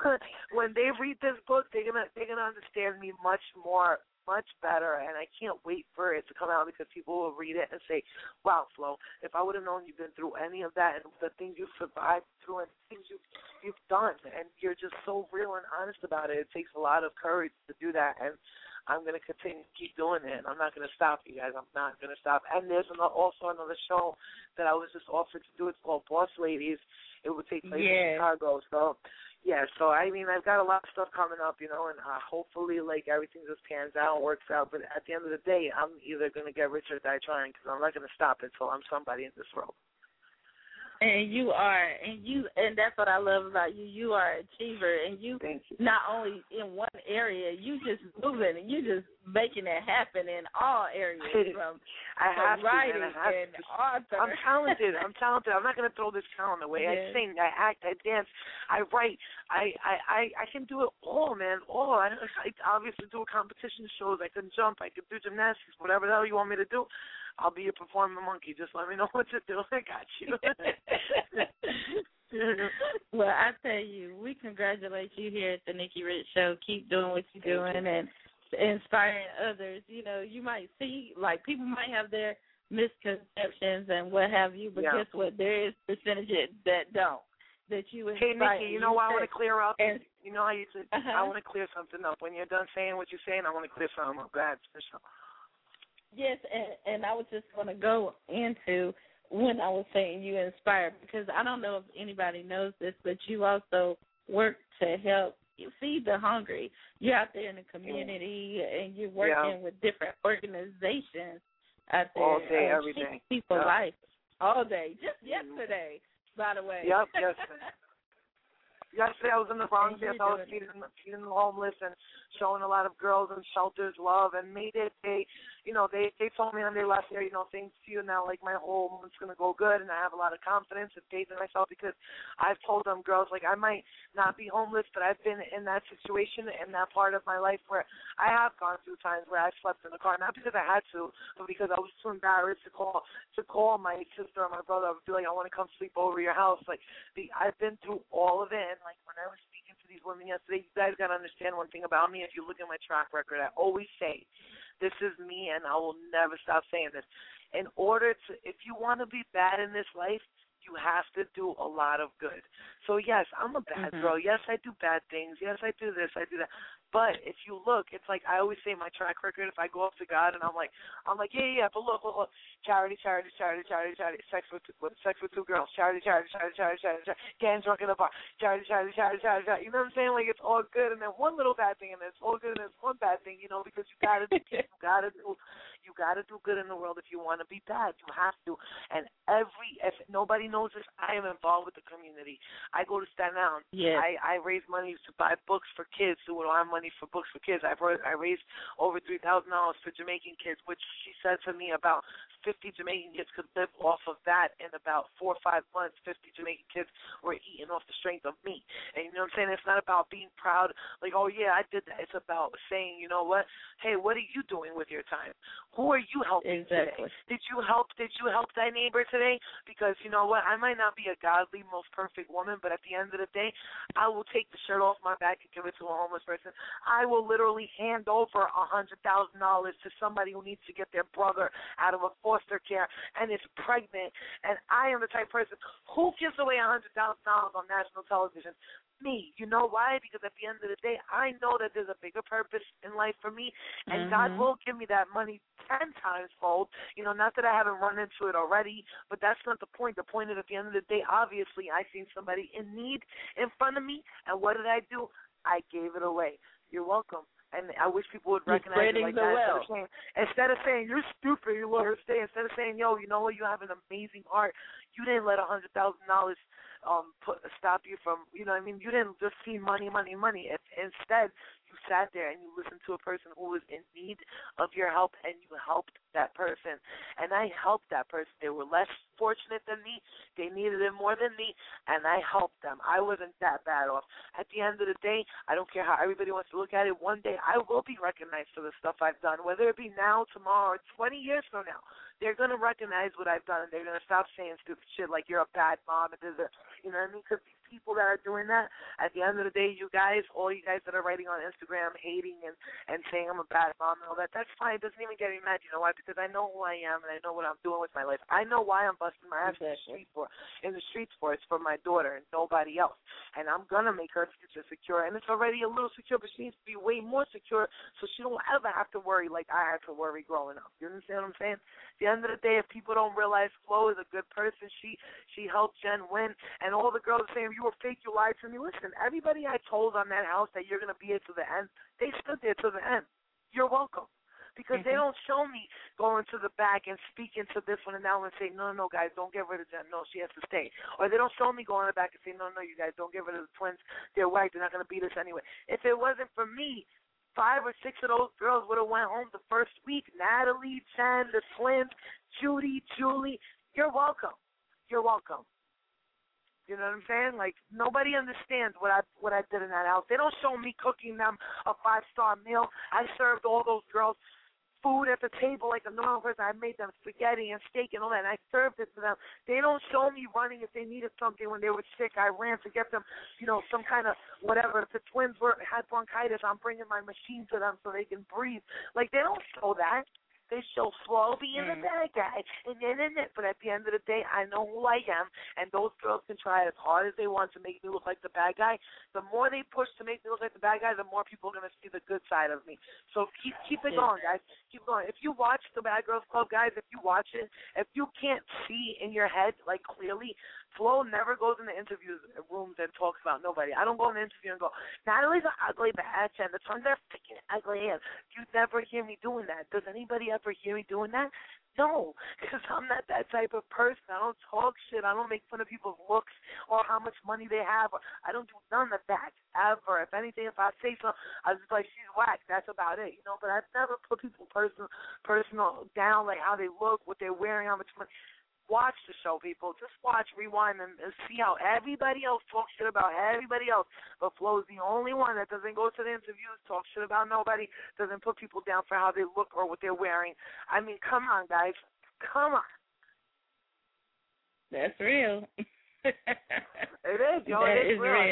When they read this book, they're gonna understand me much better, and I can't wait for it to come out because people will read it and say, wow, Flo, if I would have known you've been through any of that and the things you've survived through and things you've done, and you're just so real and honest about it. It takes a lot of courage to do that, and I'm going to continue to keep doing it, and I'm not going to stop, you guys. I'm not going to stop. And there's also another show that I was just offered to do. It's called Boss Ladies. It would take place in Chicago. So, so I mean, I've got a lot of stuff coming up, and hopefully, like, everything just pans out and works out. But at the end of the day, I'm either going to get rich or die trying because I'm not going to stop until I'm somebody in this world. And you are, and that's what I love about you. You are an achiever, and you not only in one area, you just moving and you just making it happen in all areas. From writing and author. I'm talented. I'm not going to throw this talent away. I sing, I act, I dance, I write. I can do it all, man. All. I obviously do competition shows. I can jump. I can do gymnastics. Whatever the hell you want me to do, I'll be a performing monkey. Just let me know what to do. I got you. Well, I tell you, we congratulate you here at the Nikki Rich Show. Keep doing what you're doing and inspiring others. You might see, like, people might have their misconceptions and what have you, but guess what? There is percentages that don't. That you inspire. Hey, Nikki, you know what I want to clear up? And, you know how you said, I want to clear something up. When you're done saying what you're saying, I want to clear something up. Go ahead. Yes, and I was just going to go into when I was saying you inspired, because I don't know if anybody knows this, but you also work to help feed the hungry. You're out there in the community, and you're working with different organizations out there. All day, every day. People's life. All day. Just yesterday, by the way. Yep, yesterday I was in the Bronx. Yes, I was feeding the homeless and showing a lot of girls in shelters love, and made it. They told me on their last year, thanks to you, now, like, my whole month's going to go good, and I have a lot of confidence and faith in myself because I've told them, girls, like, I might not be homeless, but I've been in that situation, in that part of my life where I have gone through times where I slept in the car, not because I had to, but because I was too embarrassed to call my sister or my brother. I would be like, I want to come sleep over your house. Like, I've been through all of it, and, like, when I was speaking to these women yesterday, you guys got to understand one thing about me. If you look at my track record, I always say, this is me, and I will never stop saying this. If you want to be bad in this life, You have to do a lot of good. So, yes, I'm a bad girl. Yes, I do bad things. Yes, I do this, I do that. But if you look, it's like I always say my track record, if I go up to God and I'm like, yeah, but look, charity, sex with two girls, charity, getting drunk in the bar, charity. You know what I'm saying? Like, it's all good, and then one little bad thing, and it's all good, and there's one bad thing, you know, because you gotta do good in the world if you want to be bad. You have to. And if nobody knows this, I am involved with the community. I go to Staten Island. Yes. I raise money to buy books for kids who don't have money for books for kids. I raised over $3,000 for Jamaican kids, which she said to me about 50 Jamaican kids could live off of that in about 4 or 5 months. 50 Jamaican kids were eating off the strength of me. And you know what I'm saying? It's not about being proud, like, oh, yeah, I did that. It's about saying, you know what? Hey, what are you doing with your time? Who are you helping today? Did you help thy neighbor today? Because you know what? I might not be a godly, most perfect woman, but at the end of the day, I will take the shirt off my back and give it to a homeless person. I will literally hand over $100,000 to somebody who needs to get their brother out of a foster care and is pregnant. And I am the type of person who gives away $100,000 on national television. Me. You know why? Because at the end of the day, I know that there's a bigger purpose in life for me, and God will give me that money 10 times fold. You know, not that I haven't run into it already, but that's not the point. The point is, at the end of the day, obviously, I seen somebody in need in front of me, and what did I do? I gave it away. You're welcome. And I wish people would recognize it like that. Instead of saying, you're stupid, you let her stay, instead of saying, yo, you know what, you have an amazing heart. You didn't let $100,000 stop you from, you know what I mean? You didn't just see money. Instead, you sat there and you listened to a person who was in need of your help, and you helped that person. And I helped that person. They were less fortunate than me. They needed it more than me, and I helped them. I wasn't that bad off. At the end of the day, I don't care how everybody wants to look at it. One day, I will be recognized for the stuff I've done, whether it be now, tomorrow, or 20 years from now. They're going to recognize what I've done, and they're going to stop saying stupid shit like you're a bad mom. You know what I mean? Because people that are doing that, at the end of the day, you guys, all you guys that are writing on Instagram, hating and saying I'm a bad mom and all that, that's fine. It doesn't even get me mad. You know why? Because I know who I am, and I know what I'm doing with my life. I know why I'm busting my ass in the streets for. It's for my daughter and nobody else. And I'm going to make her future secure. And it's already a little secure, but she needs to be way more secure so she don't ever have to worry like I had to worry growing up. You understand what I'm saying? At the end of the day, if people don't realize Flo is a good person, she helped Jen win, and all the girls are saying, you were fake, you lied to me. Listen, everybody I told on that house that you're going to be here to the end, they stood there to the end. You're welcome. Because they don't show me going to the back and speaking to this one and that one and say, no, guys, don't get rid of Jen. No, she has to stay. Or they don't show me going to the back and say, no, you guys, don't get rid of the twins. They're white. They're not going to beat us anyway. If it wasn't for me, 5 or 6 of those girls would have went home the first week. Natalie, Jen, the twins, Judy, Julie. You're welcome. You're welcome. You know what I'm saying? Like, nobody understands what I did in that house. They don't show me cooking them a 5-star meal. I served all those girls food at the table like a normal person. I made them spaghetti and steak and all that, and I served it to them. They don't show me running if they needed something when they were sick. I ran to get them, you know, some kind of whatever. If the twins had bronchitis, I'm bringing my machine to them so they can breathe. Like, they don't show that. They show Flo being the bad guy. But at the end of the day, I know who I am, and those girls can try as hard as they want to make me look like the bad guy. The more they push to make me look like the bad guy, the more people are going to see the good side of me. So keep it going, guys. Keep going. If you watch the Bad Girls Club, guys, if you watch it, if you can't see in your head, like, clearly, Flo never goes in the interview rooms and talks about nobody. I don't go in the interview and go, Natalie's an ugly bitch and the twins are freaking ugly. And you never hear me doing that. Does anybody ever hear me doing that? No, because I'm not that type of person. I don't talk shit. I don't make fun of people's looks or how much money they have. I don't do none of that ever. If anything, if I say something, I just like, she's whack. That's about it, you know. But I've never put people personal down, like how they look, what they're wearing, how much money. Watch the show, people. Just watch, rewind, and see how everybody else talks shit about everybody else. But Flo's the only one that doesn't go to the interviews, talk shit about nobody, doesn't put people down for how they look or what they're wearing. I mean, come on, guys. Come on. That's real. It is, yo. It is real. I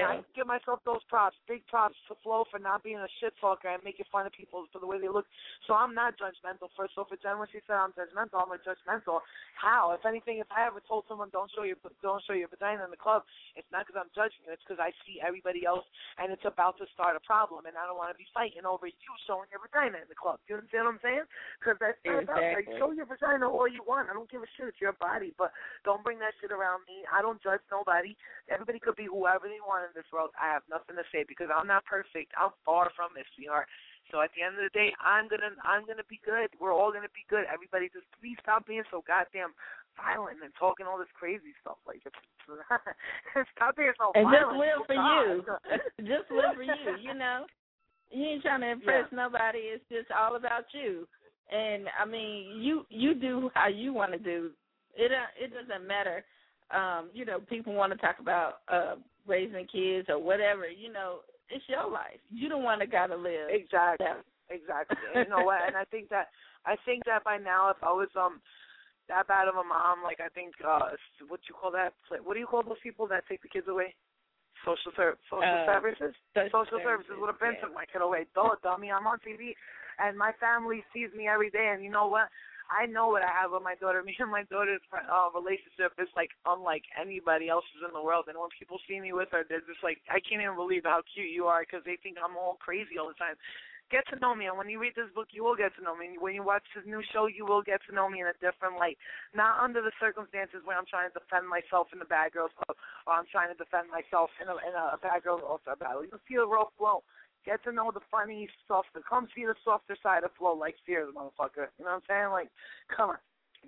give myself those props. Big props to Flo for not being a shit talker and making fun of people for the way they look. So I'm not judgmental first. So for Jen, when she said I'm judgmental, I'm like judgmental. How? If anything, if I ever told someone don't show your vagina in the club, it's not because I'm judging you. It's because I see everybody else and it's about to start a problem, and I don't want to be fighting over you showing your vagina in the club. You understand what I'm saying? Because that's not about like, show your vagina all you want. I don't give a shit. It's your body, but don't bring that shit around me. I don't judge nobody. Everybody could be whoever they want in this world. I have nothing to say because I'm not perfect. I'm far from it, sweetheart. So at the end of the day, I'm gonna be good. We're all gonna be good. Everybody, just please stop being so goddamn violent and talking all this crazy stuff. Like, stop being so and violent. just live for you. Just live for you. You know, you ain't trying to impress nobody. It's just all about you. And I mean, you do how you want to do. It doesn't matter. You know, people want to talk about raising kids or whatever. You know, it's your life. You don't want to gotta live. Exactly. You know what? And I think that by now, if I was that bad of a mom, like I think what you call that? What do you call those people that take the kids away? Social services. Social services would have been took my kid away. Dummy, I'm on TV, and my family sees me every day, and you know what? I know what I have with my daughter. Me and my daughter's relationship is like unlike anybody else's in the world. And when people see me with her, they're just like, I can't even believe how cute you are because they think I'm all crazy all the time. Get to know me, and when you read this book, you will get to know me. When you watch this new show, you will get to know me in a different light. Not under the circumstances where I'm trying to defend myself in the Bad Girls Club, or I'm trying to defend myself in a Bad Girls All-Star battle. You'll see the real Flo. Get to know the funny, softer. Come see the softer side of Flo, like Fears, motherfucker. You know what I'm saying? Like, come on.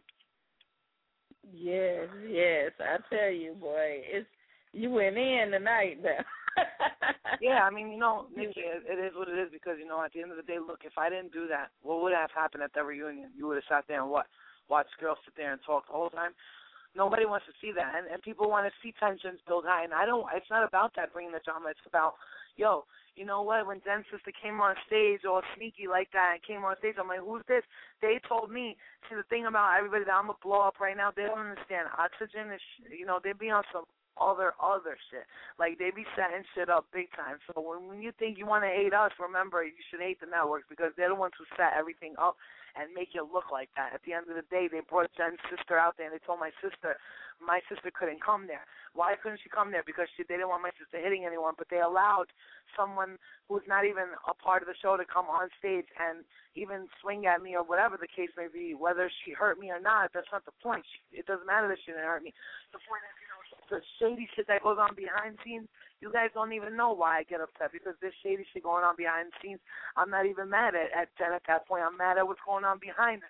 Yes. I tell you, boy, you went in tonight now. Yeah, I mean, you know, Nikki, it is what it is because, you know, at the end of the day, look, if I didn't do that, what would have happened at the reunion? You would have sat there and watched girls sit there and talk the whole time. Nobody wants to see that, and people want to see tensions build high, and it's not about that, bringing the drama. It's about, yo, you know what, when Jen's sister came on stage all sneaky like that and came on stage, I'm like, who's this? They told me, see, the thing about everybody that I'm going to blow up right now, they don't understand. Oxygen is, you know, they be on some other shit. Like, they be setting shit up big time. So when you think you want to hate us, remember, you should hate the networks because they're the ones who set everything up and make it look like that. At the end of the day, they brought Jen's sister out there and they told my sister couldn't come there. Why couldn't she come there? Because they didn't want my sister hitting anyone, but they allowed someone who's not even a part of the show to come on stage and even swing at me or whatever the case may be, whether she hurt me or not. That's not the point. It doesn't matter that she didn't hurt me. The point is, you know, the shady shit that goes on behind the scenes, you guys don't even know why I get upset because there's shady shit going on behind the scenes. I'm not even mad at Jen at that point. I'm mad at what's going on behind it.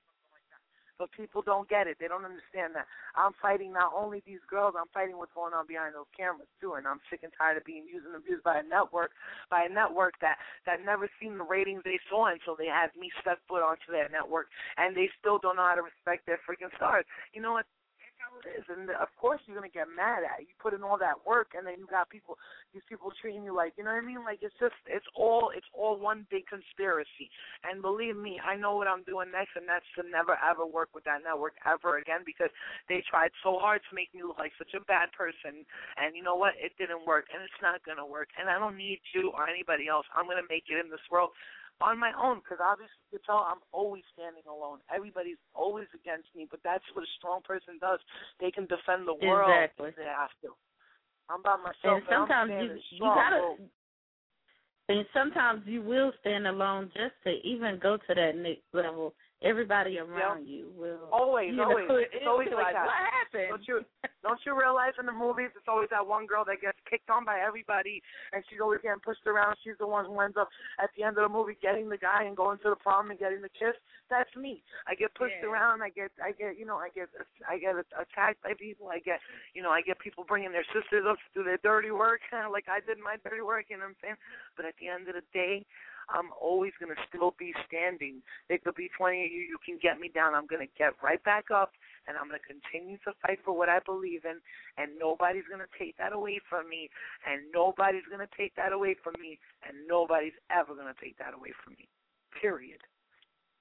But people don't get it. They don't understand that. I'm fighting not only these girls, I'm fighting what's going on behind those cameras too. And I'm sick and tired of being used and abused by a network that never seen the ratings they saw until they had me step foot onto their network, and they still don't know how to respect their freaking stars. You know what? It is, and of course you're gonna get mad at it. You put in all that work, and then you got these people treating you like, you know what I mean? Like it's all one big conspiracy. And believe me, I know what I'm doing next, and that's to never ever work with that network ever again because they tried so hard to make me look like such a bad person, and you know what? It didn't work, and it's not gonna work. And I don't need you or anybody else. I'm gonna make it in this world on my own, because obviously you can tell I'm always standing alone. Everybody's always against me, but that's what a strong person does. They can defend the world if they have to. I'm by myself. And sometimes you gotta. And sometimes you will stand alone just to even go to that next level. Everybody around you will always. It's always like that. What happened? Don't you realize in the movies it's always that one girl that gets kicked on by everybody and she's always getting pushed around. She's the one who ends up at the end of the movie getting the guy and going to the prom and getting the kiss. That's me. I get pushed around. I get attacked by people. I get people bringing their sisters up to do their dirty work, like I did my dirty work. You know what I'm saying? But at the end of the day, I'm always going to still be standing. There could be 20 of you. You can get me down. I'm going to get right back up, and I'm going to continue to fight for what I believe in, and nobody's going to take that away from me, and nobody's going to take that away from me, and nobody's ever going to take that away from me, period.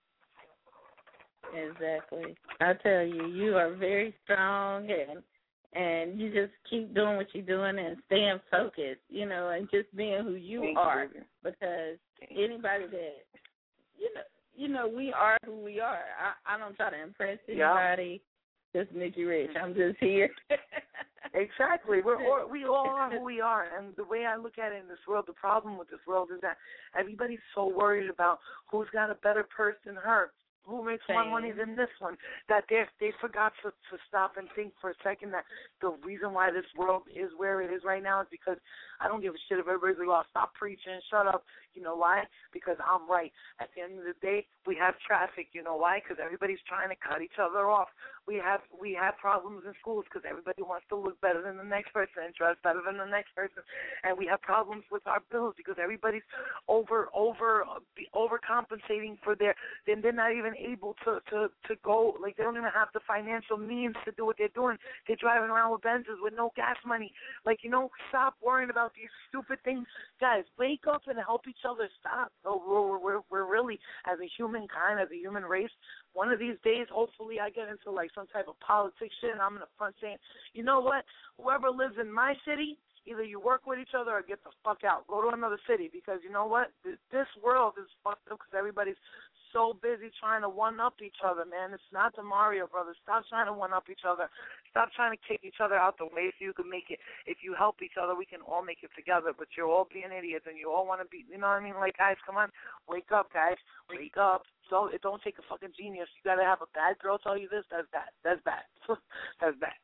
Exactly. I tell you, you are very strong, and you just keep doing what you're doing and staying focused, and just being who you are. Because anybody that, we are who we are. I don't try to impress anybody. Just Nikki Rich. I'm just here. Exactly. We all are who we are. And the way I look at it in this world, the problem with this world is that everybody's so worried about who's got a better purse than her, who makes more money than this one, that they forgot to stop and think for a second that the reason why this world is where it is right now is because I don't give a shit if everybody's like, oh, stop preaching, shut up. You know why? Because I'm right. At the end of the day, we have traffic. You know why? Because everybody's trying to cut each other off. We have problems in schools because everybody wants to look better than the next person and dress better than the next person. And we have problems with our bills because everybody's overcompensating for their. Then they're not even able to go. Like they don't even have the financial means to do what they're doing. They're driving around with Benzes with no gas money. Like stop worrying about these stupid things, guys. Wake up and help each other. Stop. We're really, as a humankind, as a human race, one of these days, hopefully, I get into like some type of politics shit, and I'm in the front saying, you know what? Whoever lives in my city, either you work with each other or get the fuck out. Go to another city because you know what? This world is fucked up because everybody's so busy trying to one-up each other, man. It's not the Mario Brothers. Stop trying to one-up each other. Stop trying to kick each other out the way so you can make it. If you help each other, we can all make it together, but you're all being idiots and you all want to be, you know what I mean? Like, guys, come on. Wake up, guys. Wake up. So it don't take a fucking genius. You got to have a bad girl tell you this. That's bad. That's bad. That's bad.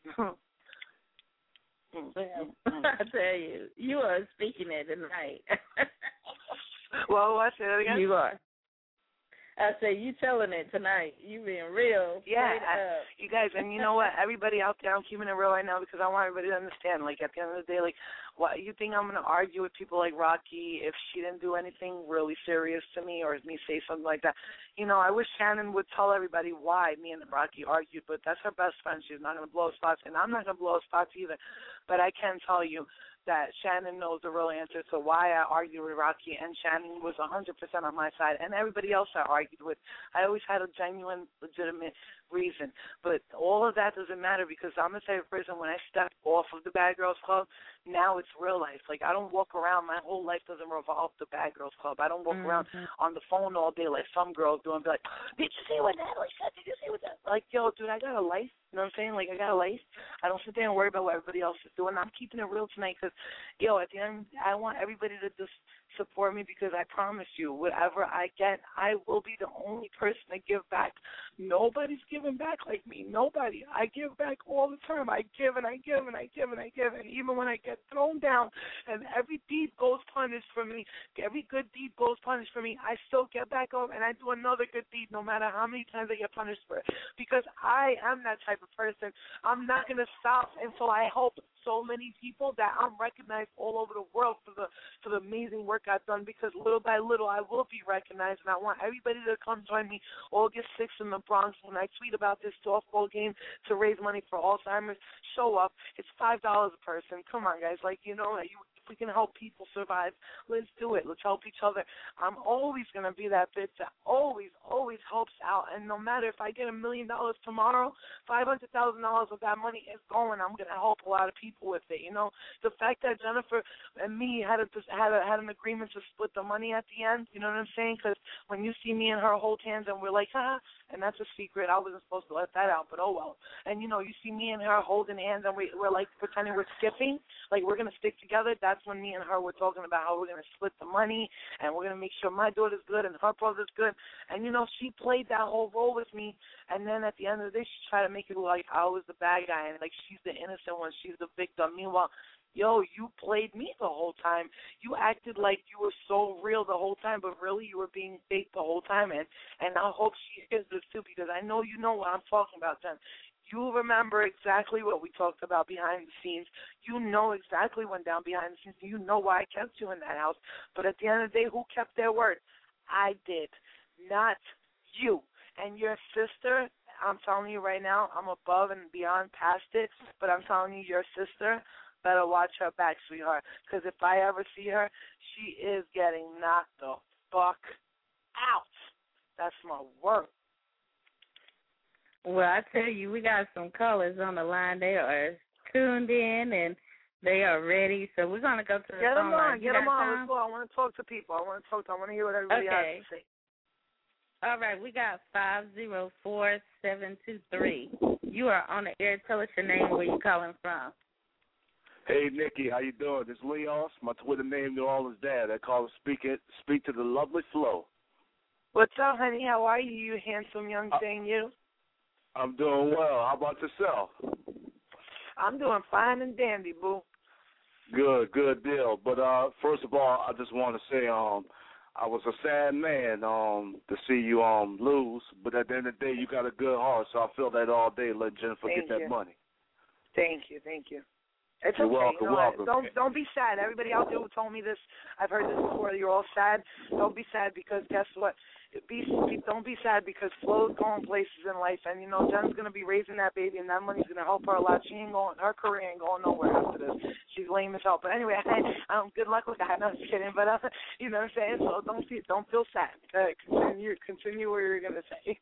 I tell you, you are speaking it tonight. Well, I say that again. You are. I say you telling it tonight. You being real. Yeah, you guys, and you know what? Everybody out there, I'm keeping it real right now because I want everybody to understand. Like at the end of the day, like, what you think I'm going to argue with people like Rocky if she didn't do anything really serious to me or me say something like that? I wish Shannon would tell everybody why me and Rocky argued, but that's her best friend. She's not going to blow spots, and I'm not going to blow spots either. But I can tell you that Shannon knows the real answer to why I argued with Rocky, and Shannon was 100% on my side, and everybody else I argued with. I always had a genuine, legitimate reason. But all of that doesn't matter because I'm the type of person when I step off of the Bad Girls Club, now it's real life. Like, I don't walk around. My whole life doesn't revolve the Bad Girls Club. I don't walk around on the phone all day like some girls do and be like, did you see what Natalie said? Did you see what that? Like, yo, dude, I got a life. You know what I'm saying? Like, I got a life. I don't sit there and worry about what everybody else is doing. I'm keeping it real tonight because, at the end, I want everybody to just support me because I promise you, whatever I get, I will be the only person to give back. Nobody's giving back like me. Nobody. I give back all the time. I give and I give and I give and I give. And even when I get thrown down and every deed goes punished for me, every good deed goes punished for me, I still get back up and I do another good deed no matter how many times I get punished for it. Because I am that type of person. I'm not going to stop until I help so many people that I'm recognized all over the world for the amazing work I've done because little by little I will be recognized, and I want everybody to come join me August 6th in the Bronx when I tweet about this softball game to raise money for Alzheimer's. Show up. It's $5 a person. Come on, guys. Like, if we can help people survive, let's do it. Let's help each other. I'm always going to be that bitch that always helps out. And no matter if I get $1 million tomorrow, $500,000 of that money is going. I'm going to help a lot of people with it. The fact that Jennifer and me had an agreement to split the money at the end, you know what I'm saying? Because when you see me and her hold hands and we're like, and that's a secret. I wasn't supposed to let that out, but oh well. And, you see me and her holding hands and we're like pretending we're skipping, like we're going to stick together. That's when me and her were talking about how we're going to split the money and we're going to make sure my daughter's good and her brother's good. And, she played that whole role with me. And then at the end of the day, she tried to make it look like I was the bad guy and like she's the innocent one. She's the victim. Meanwhile, you played me the whole time. You acted like you were so real the whole time, but really you were being fake the whole time. And I hope she hears this too because I know you know what I'm talking about, Jen. You remember exactly what we talked about behind the scenes. You know exactly what went down behind the scenes. You know why I kept you in that house. But at the end of the day, who kept their word? I did, not you. And your sister, I'm telling you right now, I'm above and beyond past it, but I'm telling you, your sister better watch her back, sweetheart, because if I ever see her, she is getting knocked the fuck out. That's my word. Well, I tell you, we got some callers on the line. They are tuned in and they are ready. So we're going to go to the Get phone them on. line. Get them on. Let's go. I want to talk to people. I want to hear what everybody has to say. All right. We got 504-723. You are on the air. Tell us your name, where you calling from. Hey, Nikki, how you doing? This is Leos. My Twitter name, New Orleans Dad. I call speak to the lovely Flo. What's up, honey? How are you, you handsome young thing, you? I'm doing well. How about yourself? I'm doing fine and dandy, boo. Good deal. But first of all, I just want to say I was a sad man to see you lose, but at the end of the day, you got a good heart, so I feel that all day. Let Jennifer get that money. Thank you. It's You're okay. welcome. Don't be sad. Everybody out there who told me this, I've heard this before. You're all sad. Don't be sad because guess what? Don't be sad because Flo's going places in life, and Jen's gonna be raising that baby, and that money's gonna help her a lot. Her career ain't going nowhere after this. She's lame as hell. But anyway, good luck with that. No, I'm just kidding. But you know what I'm saying. So don't feel sad. Continue what you're gonna say.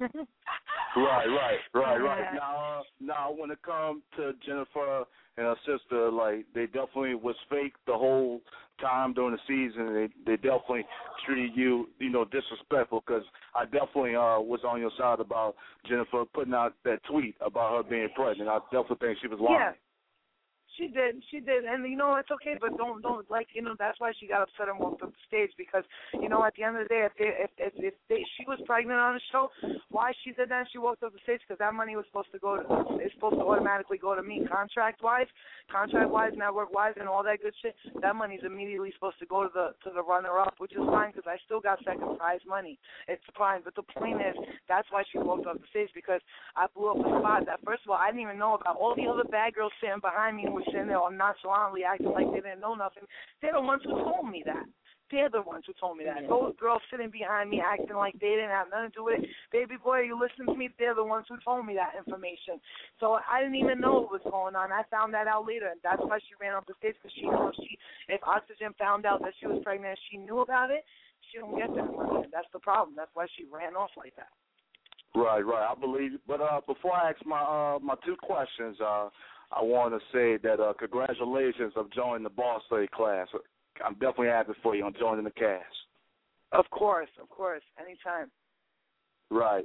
Right. Now, when it comes to Jennifer and her sister, like they definitely was fake the whole time during the season. They definitely treated you, disrespectful. Because I definitely was on your side about Jennifer putting out that tweet about her being pregnant. I definitely think she was lying. Yeah. She did, and it's okay, but don't that's why she got upset and walked up the stage because at the end of the day, if she was pregnant on the show, why she did that? She walked up the stage because that money was supposed to automatically go to me, contract wise, network wise, and all that good shit. That money's immediately supposed to go to the runner up, which is fine because I still got second prize money. It's fine, but the point is that's why she walked up the stage because I blew up a spot that first of all I didn't even know about. All the other bad girls sitting behind me were sitting there all nonchalantly acting like they didn't know nothing. They're the ones who told me that. Those girls sitting behind me acting like they didn't have nothing to do with it. Baby boy, you listen to me, they're the ones who told me that information. So I didn't even know what was going on. I found that out later, and that's why she ran up the stage because she knew if Oxygen found out that she was pregnant and she knew about it, she don't get that money. That's the problem. That's why she ran off like that. Right. I believe you. But before I ask my two questions, I want to say that congratulations of joining the Boss Lady class. I'm definitely happy for you on joining the cast. Of course. Anytime. Right.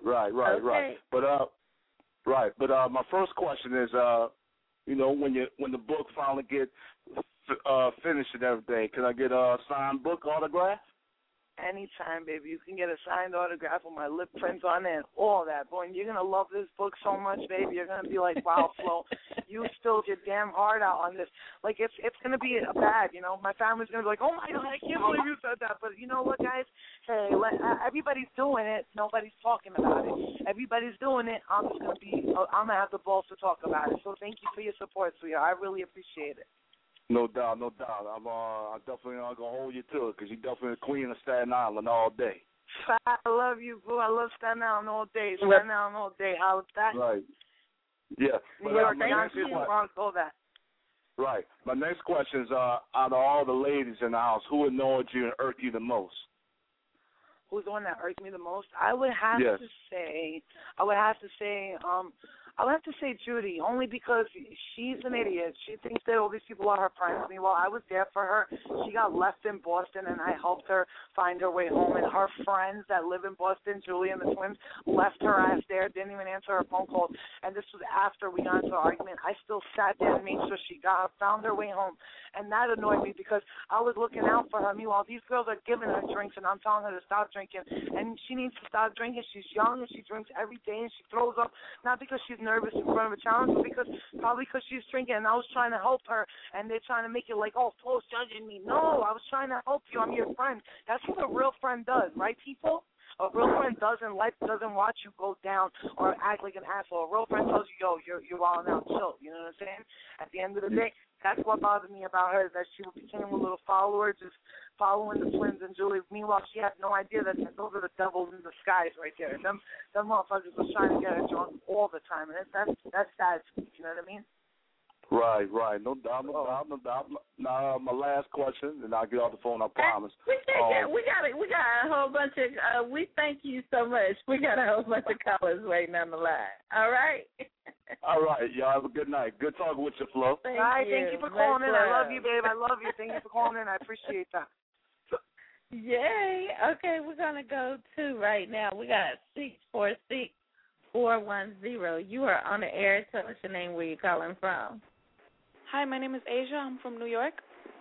But my first question is, when the book finally get finished and everything, can I get a signed book autograph? Anytime, baby. You can get a signed autograph with my lip prints on it and all that. Boy, and you're going to love this book so much, baby. You're going to be like, wow, Flo, you spilled your damn heart out on this. Like, it's going to be bad, My family's going to be like, oh, my God, I can't believe you said that. But you know what, guys? Hey, everybody's doing it. Nobody's talking about it. Everybody's doing it. I'm going to have the balls to talk about it. So thank you for your support, sweetheart. I really appreciate it. No doubt. I'm definitely gonna hold you to it because you're definitely the queen of Staten Island all day. I love you, boo. I love Staten Island all day. Staten Island all day. How's that? Right. Yeah. New York, Yonkers, Bronx, all that. Right. My next question is, out of all the ladies in the house, who annoyed you and irked you the most? Who's the one that irked me the most? I would have to say Judy, only because she's an idiot. She thinks that all these people are her friends. Meanwhile, I was there for her. She got left in Boston, and I helped her find her way home. And her friends that live in Boston, Julie and the twins, left her ass there, didn't even answer her phone calls. And this was after we got into an argument. I still sat there and made sure she found her way home. And that annoyed me because I was looking out for her. Meanwhile, these girls are giving her drinks, and I'm telling her to stop drinking. And she needs to stop drinking. She's young, and she drinks every day, and she throws up, not because she's nervous in front of a challenge, but probably because she's drinking. And I was trying to help her, and they're trying to make it like, oh, Flo's judging me. No, I was trying to help you. I'm your friend. That's what a real friend does, right, people? A real friend doesn't watch you go down or act like an asshole. A real friend tells you, yo, you're wilding out, chill. You know what I'm saying? At the end of the day, that's what bothered me about her, is that she became a little follower, just following the twins and Julie. Meanwhile, she had no idea that those are the devils in disguise right there. Them motherfuckers was trying to get her drunk all the time, and that's sad. You know what I mean? Right. No doubt. Now, my last question, and I'll get off the phone. I promise. We got a whole bunch of. We thank you so much. We got a whole bunch of callers waiting on the line. All right. All right. Y'all have a good night. Good talking with you, Flo. Thank you for calling in. I love you, babe. I love you. Thank you for calling in. I appreciate that. Yay. Okay, we're gonna go to right now. We got 646-410. You are on the air. Tell us your name, where you're calling from. Hi, my name is Asia. I'm from New York.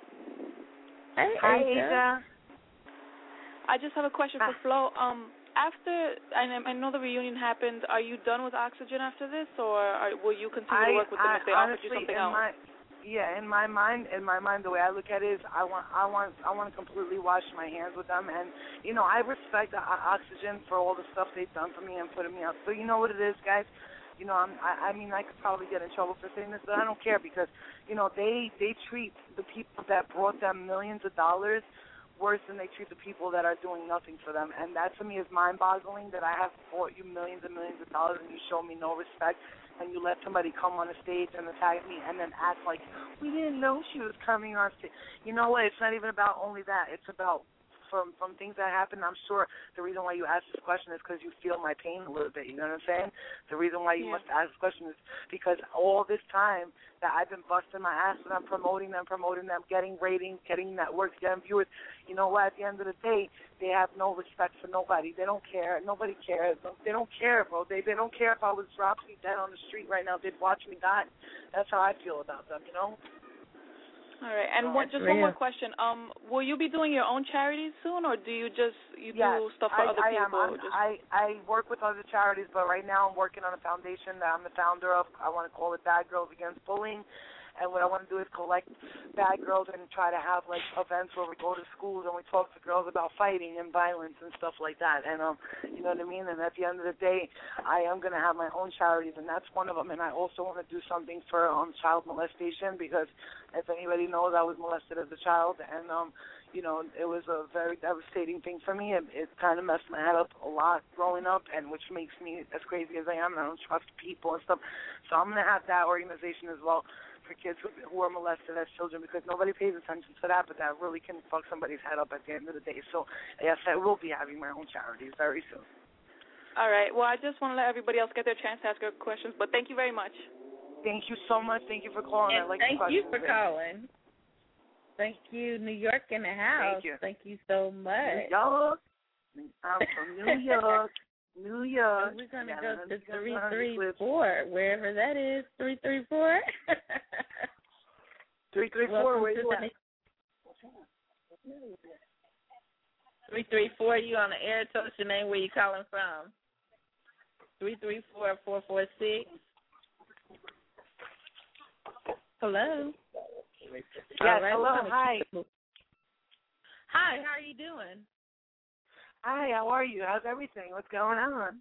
Hey, Hi, Asia. I just have a question for Flo. After I know the reunion happened, are you done with Oxygen after this, or will you continue to work with them if they offered you something else? In my mind, the way I look at it is, I want to completely wash my hands with them, and I respect Oxygen for all the stuff they've done for me and putting me out. So you know what it is, guys. I mean, I could probably get in trouble for saying this, but I don't care because, they treat the people that brought them millions of dollars worse than they treat the people that are doing nothing for them. And that to me is mind-boggling, that I have brought you millions and millions of dollars and you show me no respect, and you let somebody come on the stage and attack me and then act like we didn't know she was coming on stage. You know what? It's not even about only that. It's about from things that happen. I'm sure the reason why you asked this question is because you feel my pain a little bit. You know what I'm saying? The reason why you must ask this question is because all this time that I've been busting my ass and I'm promoting them, getting ratings, getting networks, getting viewers. You know what? At the end of the day, they have no respect for nobody. They don't care. Nobody cares. They don't care, bro. They don't care if I was dropping dead on the street right now. They'd watch me die. That's how I feel about them. All right, and one more question. Will you be doing your own charities soon, or do you do stuff for other people? I work with other charities, but right now I'm working on a foundation that I'm the founder of. I want to call it Bad Girls Against Bullying, and what I want to do is collect bad girls and try to have events where we go to schools and we talk to girls about fighting and violence and stuff like that. And you know what I mean. And at the end of the day, I am going to have my own charities, and that's one of them. And I also want to do something for child molestation, because if anybody knows, I was molested as a child, and it was a very devastating thing for me. It kind of messed my head up a lot growing up, and which makes me as crazy as I am. And I don't trust people and stuff. So I'm going to have that organization as well for kids who are molested as children, because nobody pays attention to that, but that really can fuck somebody's head up at the end of the day. So, yes, I will be having my own charities very soon. All right. Well, I just want to let everybody else get their chance to ask their questions, but thank you very much. Thank you so much. Thank you for calling. And thank you for calling. Thank you, New York in the house. Thank you so much. New York. I'm from New York. New York. We're going to go to 334, wherever that is. 334. 334, where you at? 334, you on the air. Tell us your name, where you calling from. 334-446. Hello. Yes, right, hello, hi. Hi, how are you doing? Hi, how are you? How's everything? What's going on?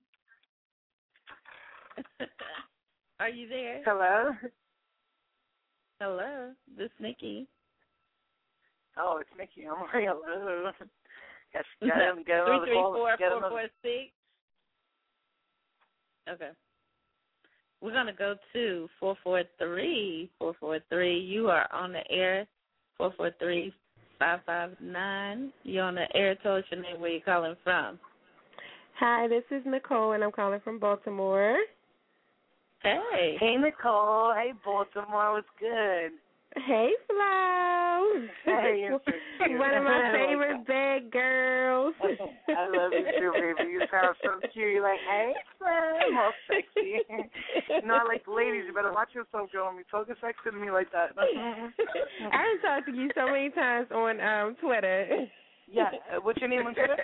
Are you there? Hello? Hello, this is Nikki. Oh, it's Nikki. I'm like, hello. Yes, get him on the call. 334-446. Okay. We're going to go to 443. 443, you are on the air. 443-559. You're on the air. Tell us your name, where you're calling from. Hi, this is Nicole, and I'm calling from Baltimore. Hey. Hey, Nicole. Hey, Baltimore. What's good? Hey, Flo. Hey, one of my favorite bad girls. I love you too, baby. You sound so cute. You're like, hey, Flo. I'm all sexy. I like ladies. You better watch yourself, girl. When you talking sexy to me like that. I done talked to you so many times on Twitter. Yeah. What's your name on Twitter?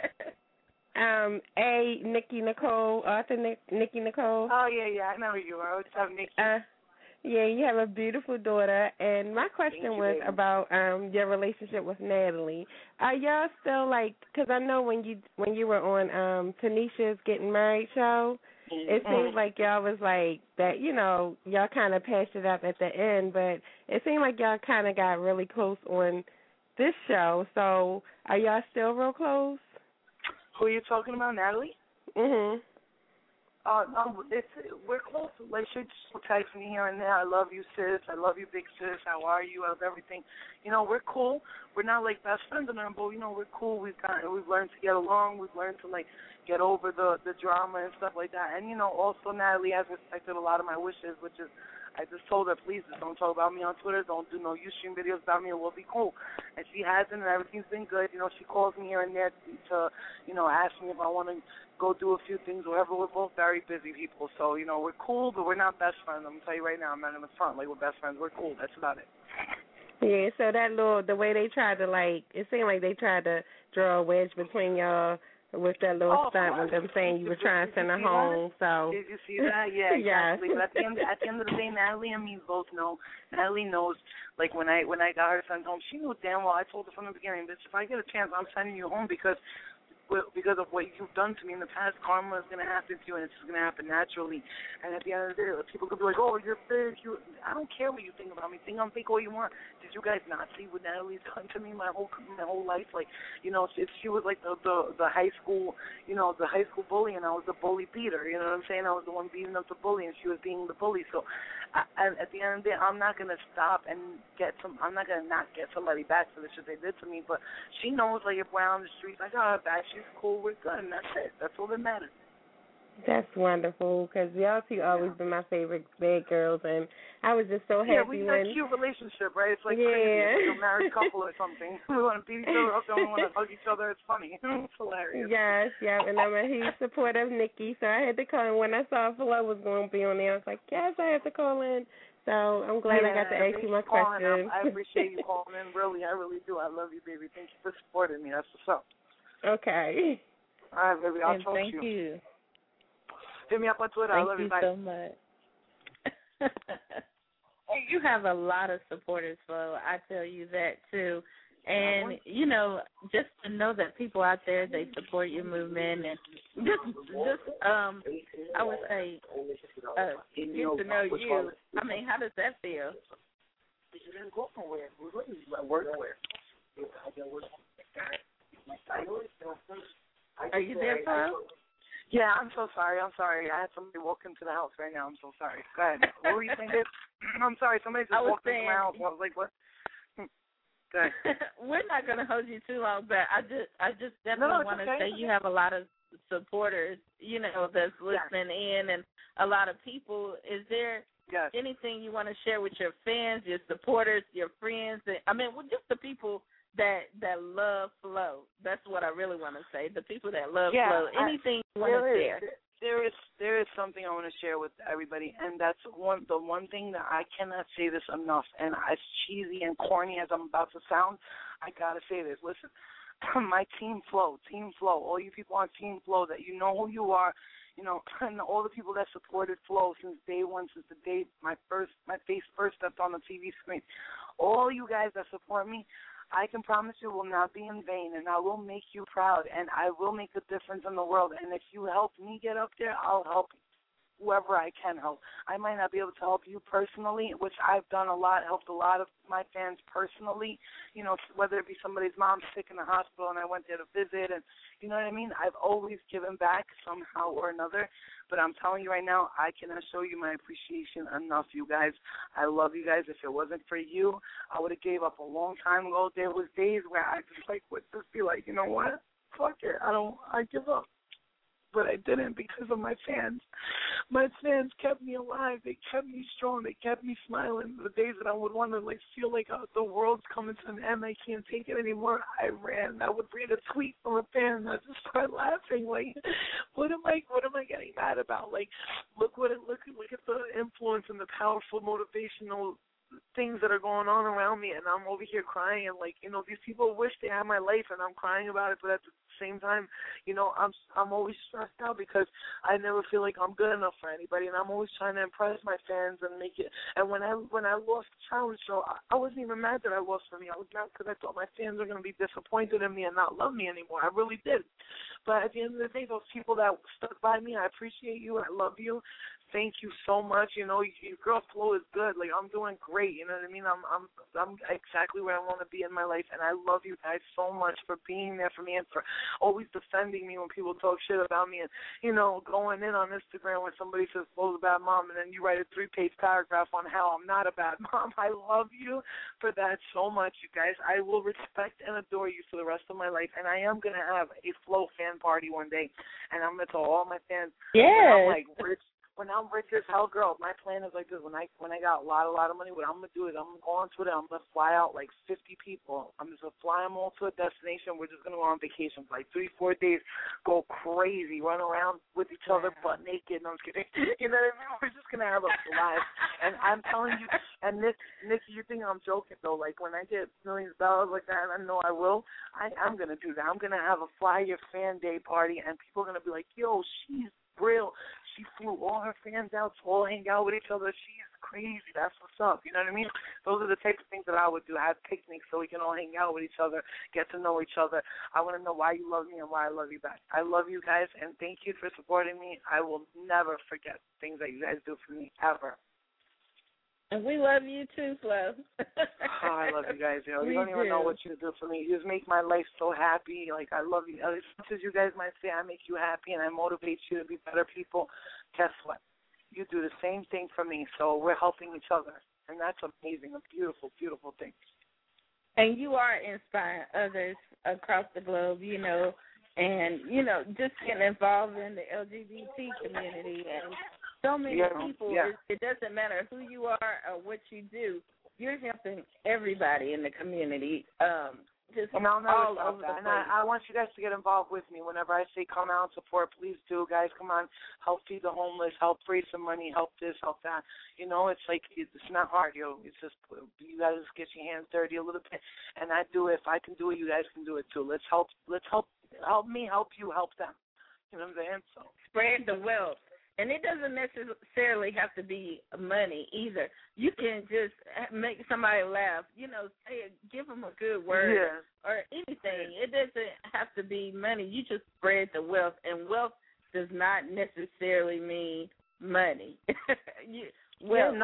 Nikki Nicole, author Nikki Nicole. Oh, yeah, I know who you are. What's up, Nikki? Yeah, you have a beautiful daughter, and my question was about your relationship with Natalie. Are y'all still because I know when you were on Tanisha's Getting Married show, it seemed like y'all was like that, y'all kind of patched it up at the end, but it seemed like y'all kind of got really close on this show. So are y'all still real close? Who are you talking about, Natalie? Mhm. We're close. Like, she just texts me here and there. I love you, sis. I love you, big sis. How are you? How's everything? You know, we're cool. We're not like best friends or nothing, but you know, we're cool. We've learned to get along. We've learned to like get over the drama and stuff like that. And you know, also Natalie has respected a lot of my wishes, which is, I just told her, please just don't talk about me on Twitter. Don't do no Ustream videos about me. It will be cool. And she hasn't, and everything's been good. You know, she calls me here and there to you know, ask me if I want to go do a few things, whatever. We're both very busy people. So, you know, we're cool, but we're not best friends. I'm going to tell you right now, I'm not in the front. Like, we're best friends. We're cool. That's about it. Yeah, so the way they tried to, like, it seemed like they tried to draw a wedge between y'all with that little stunt with them saying you were trying to send her home. So did you see that? Yeah, exactly. Yes. But at the end of the day, Natalie and me both know. Natalie knows. Like when I got her sent home, she knew damn well. I told her from the beginning, bitch, if I get a chance, I'm sending you home because of what you've done to me in the past. Karma is going to happen to you, and it's just going to happen naturally. And at the end of the day, people could be like, oh, you're big. I don't care what you think about me. Think I'm fake all you want. Did you guys not see what Natalie's done to me my whole life? Like, you know, she was like the high school, you know, the high school bully, and I was the bully beater. You know what I'm saying? I was the one beating up the bully, and she was being the bully. So at the end of the day, I'm not going to stop and I'm not going to not get somebody back for the shit they did to me. But she knows, like, if we're on the streets, I got her back. She's cool, we're good, and that's it. That's all that matters. That's wonderful, because y'all two always been my favorite bad girls, and I was just so happy we got a cute relationship, right? It's like crazy. Like a married couple or something. We want to beat each other up, and we want to hug each other. It's funny. It's hilarious. Yes, yeah, and I'm a huge supporter of Nikki, so I had to call in. When I saw Flo was going to be on there, I was like, yes, I have to call in. So I'm glad I got to ask you my question. I appreciate you calling in. Really, I really do. I love you, baby. Thank you for supporting me. That's what's up. Okay. All right, baby. I'll talk to you. Thank you. Hit me up on Twitter. I love you. Thank you so much. Hey, you have a lot of supporters, Flo. I tell you that, too. And, you know, just to know that people out there, they support your movement. And just I would say, get to know you. I mean, how does that feel? Are you there, Flo? Yeah, I'm so sorry. I had somebody walk into the house right now. I'm so sorry. Go ahead. What were you saying, babe? I'm sorry. Somebody just walked into my house. I was like, what? Go ahead. We're not going to hold you too long, but I just definitely want to say you have a lot of supporters, you know, that's listening in, and a lot of people. Is there anything you want to share with your fans, your supporters, your friends? I mean, just the people that love Flo. That's what I really want to say. The people that love Flo. Anything you want to share? There is something I want to share with everybody, and that's the one thing that I cannot say this enough, and as cheesy and corny as I'm about to sound, I got to say this. Listen, my Team Flo, all you people on Team Flo, that you know who you are, you know, and all the people that supported Flo since day one, since the day my face first stepped on the TV screen, all you guys that support me, I can promise you will not be in vain, and I will make you proud, and I will make a difference in the world. And if you help me get up there, I'll help whoever I can help. I might not be able to help you personally, which I've done a lot, helped a lot of my fans personally, you know, whether it be somebody's mom sick in the hospital and I went there to visit, and you know what I mean? I've always given back somehow or another, but I'm telling you right now, I cannot show you my appreciation enough, you guys. I love you guys. If it wasn't for you, I would have gave up a long time ago. There was days where I just would just be like, you know what? Fuck it. I give up. But I didn't because of my fans. My fans kept me alive. They kept me strong. They kept me smiling. The days that I would want to feel like the world's coming to an end, I can't take it anymore, I ran. I would read a tweet from a fan and I'd just start laughing. What am I getting mad about? Look at the influence and the powerful motivational things that are going on around me, and I'm over here crying, and these people wish they had my life, and I'm crying about it, but at the same time, I'm always stressed out because I never feel like I'm good enough for anybody, and I'm always trying to impress my fans and make it. And when I lost the challenge show, I wasn't even mad that I lost for me. I was mad because I thought my fans were going to be disappointed in me and not love me anymore. I really did. But at the end of the day, those people that stuck by me, I appreciate you. I love you. Thank you so much. Your girl Flo is good. I'm doing great. You know what I mean? I'm exactly where I want to be in my life, and I love you guys so much for being there for me and for always defending me when people talk shit about me, and going in on Instagram when somebody says Flo's a bad mom, and then you write a 3-page paragraph on how I'm not a bad mom. I love you for that so much, you guys. I will respect and adore you for the rest of my life, and I am gonna have a Flo fan party one day, and I'm gonna tell all my fans. Yeah. When I'm rich as hell, girl, my plan is like this. When I got a lot of money, what I'm going to do is I'm going to go on Twitter. I'm going to fly out like 50 people. I'm just going to fly them all to a destination. We're just going to go on vacation for like 3-4 days, go crazy, run around with each other butt naked. No, I'm kidding. You know what I mean? We're just going to have a blast. And I'm telling you, and Nikki, you think I'm joking, though. Like, when I get millions of dollars like that, and I know I will, I'm going to do that. I'm going to have a Fly Your Fan Day party, and people are going to be like, yo, she's real. She flew all her fans out to all hang out with each other. She's crazy. That's what's up. You know what I mean? Those are the types of things that I would do. Have picnics so we can all hang out with each other, get to know each other. I want to know why you love me and why I love you back. I love you guys, and thank you for supporting me. I will never forget things that you guys do for me, ever. And we love you too, Flo. I love you guys. You don't even know what you do for me. You just make my life so happy. Like, I love you. As much as you guys might say I make you happy and I motivate you to be better people, guess what? You do the same thing for me. So we're helping each other. And that's amazing. A beautiful, beautiful thing. And you are inspiring others across the globe, and, just getting involved in the LGBT community and so many people. Yeah. It doesn't matter who you are or what you do. You're helping everybody in the community. And I'll never stop that. And I want you guys to get involved with me. Whenever I say come out and support, please do, guys. Come on, help feed the homeless, help raise some money, help this, help that. It's like it's not hard, It's just you guys just get your hands dirty a little bit, and I do it. If I can do it, you guys can do it too. Let's help me, help you, help them. You know what I'm saying? So spread the wealth. And it doesn't necessarily have to be money either. You can just make somebody laugh, give them a good word or anything. It doesn't have to be money. You just spread the wealth, and wealth does not necessarily mean money. Listen,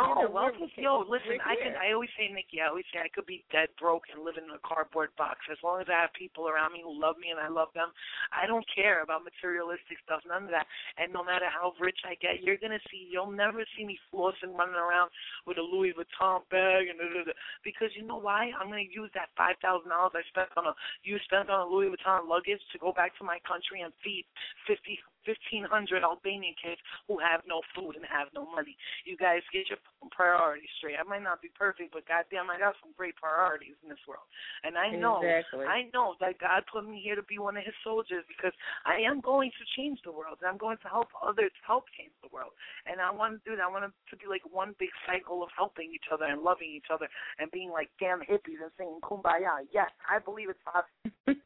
I always say, Nikki, I could be dead broke and live in a cardboard box. As long as I have people around me who love me and I love them, I don't care about materialistic stuff, none of that. And no matter how rich I get, you'll never see me flossing, running around with a Louis Vuitton bag because you know why? I'm going to use that $5,000 I spent on a Louis Vuitton luggage to go back to my country and feed 1,500 Albanian kids who have no food and have no money. You guys get your priorities straight. I might not be perfect, but goddamn, I got some great priorities in this world. And I know that God put me here to be one of his soldiers because I am going to change the world. And I'm going to help others help change the world. And I want to do that. I want it to be like one big cycle of helping each other and loving each other and being like damn hippies and singing Kumbaya. Yes, I believe it's possible.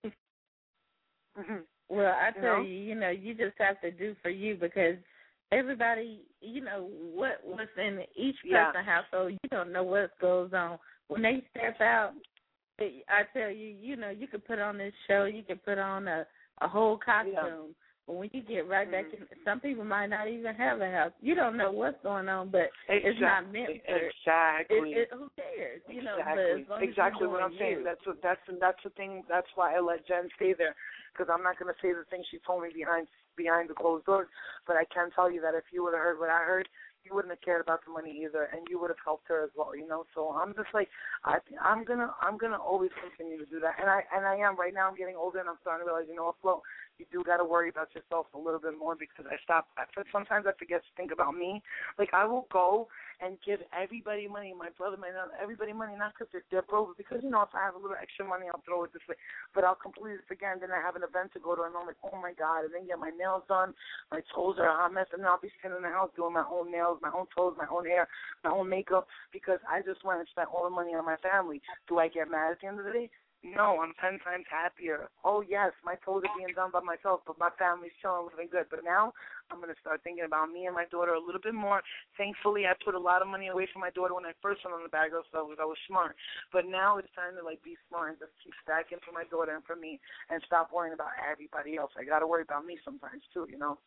Well, I tell you, you just have to do for you because everybody, what's in each person's household, you don't know what goes on. When they step out, I tell you, you could put on this show, you could put on a whole costume. But when you get right back in, some people might not even have a house. You don't know what's going on, but it's not meant for exactly. Who cares? Exactly what I'm saying. That's the thing. That's why I let Jen stay there. Because I'm not going to say the things she told me behind the closed doors, but I can tell you that if you would have heard what I heard, you wouldn't have cared about the money either, and you would have helped her as well. So I'm just like, I'm gonna always continue to do that, and I am right now. I'm getting older, and I'm starting to realize, Flo, you do got to worry about yourself a little bit more because sometimes I forget to think about me. Like I will go and give everybody money, my brother, everybody money, not because they're broke, but because, if I have a little extra money, I'll throw it this way. But I'll completely forget, and then I have an event to go to, and I'm like, oh, my God, and then get my nails done, my toes are a hot mess, and then I'll be sitting in the house doing my own nails, my own toes, my own hair, my own makeup, because I just went and spent all the money on my family. Do I get mad at the end of the day? No, I'm 10 times happier. Oh, yes, my toes are being done by myself, but my family's chilling, living good. But now I'm going to start thinking about me and my daughter a little bit more. Thankfully, I put a lot of money away from my daughter when I first went on the bad girl stuff because I was smart. But now it's time to, be smart and just keep stacking for my daughter and for me and stop worrying about everybody else. I got to worry about me sometimes, too,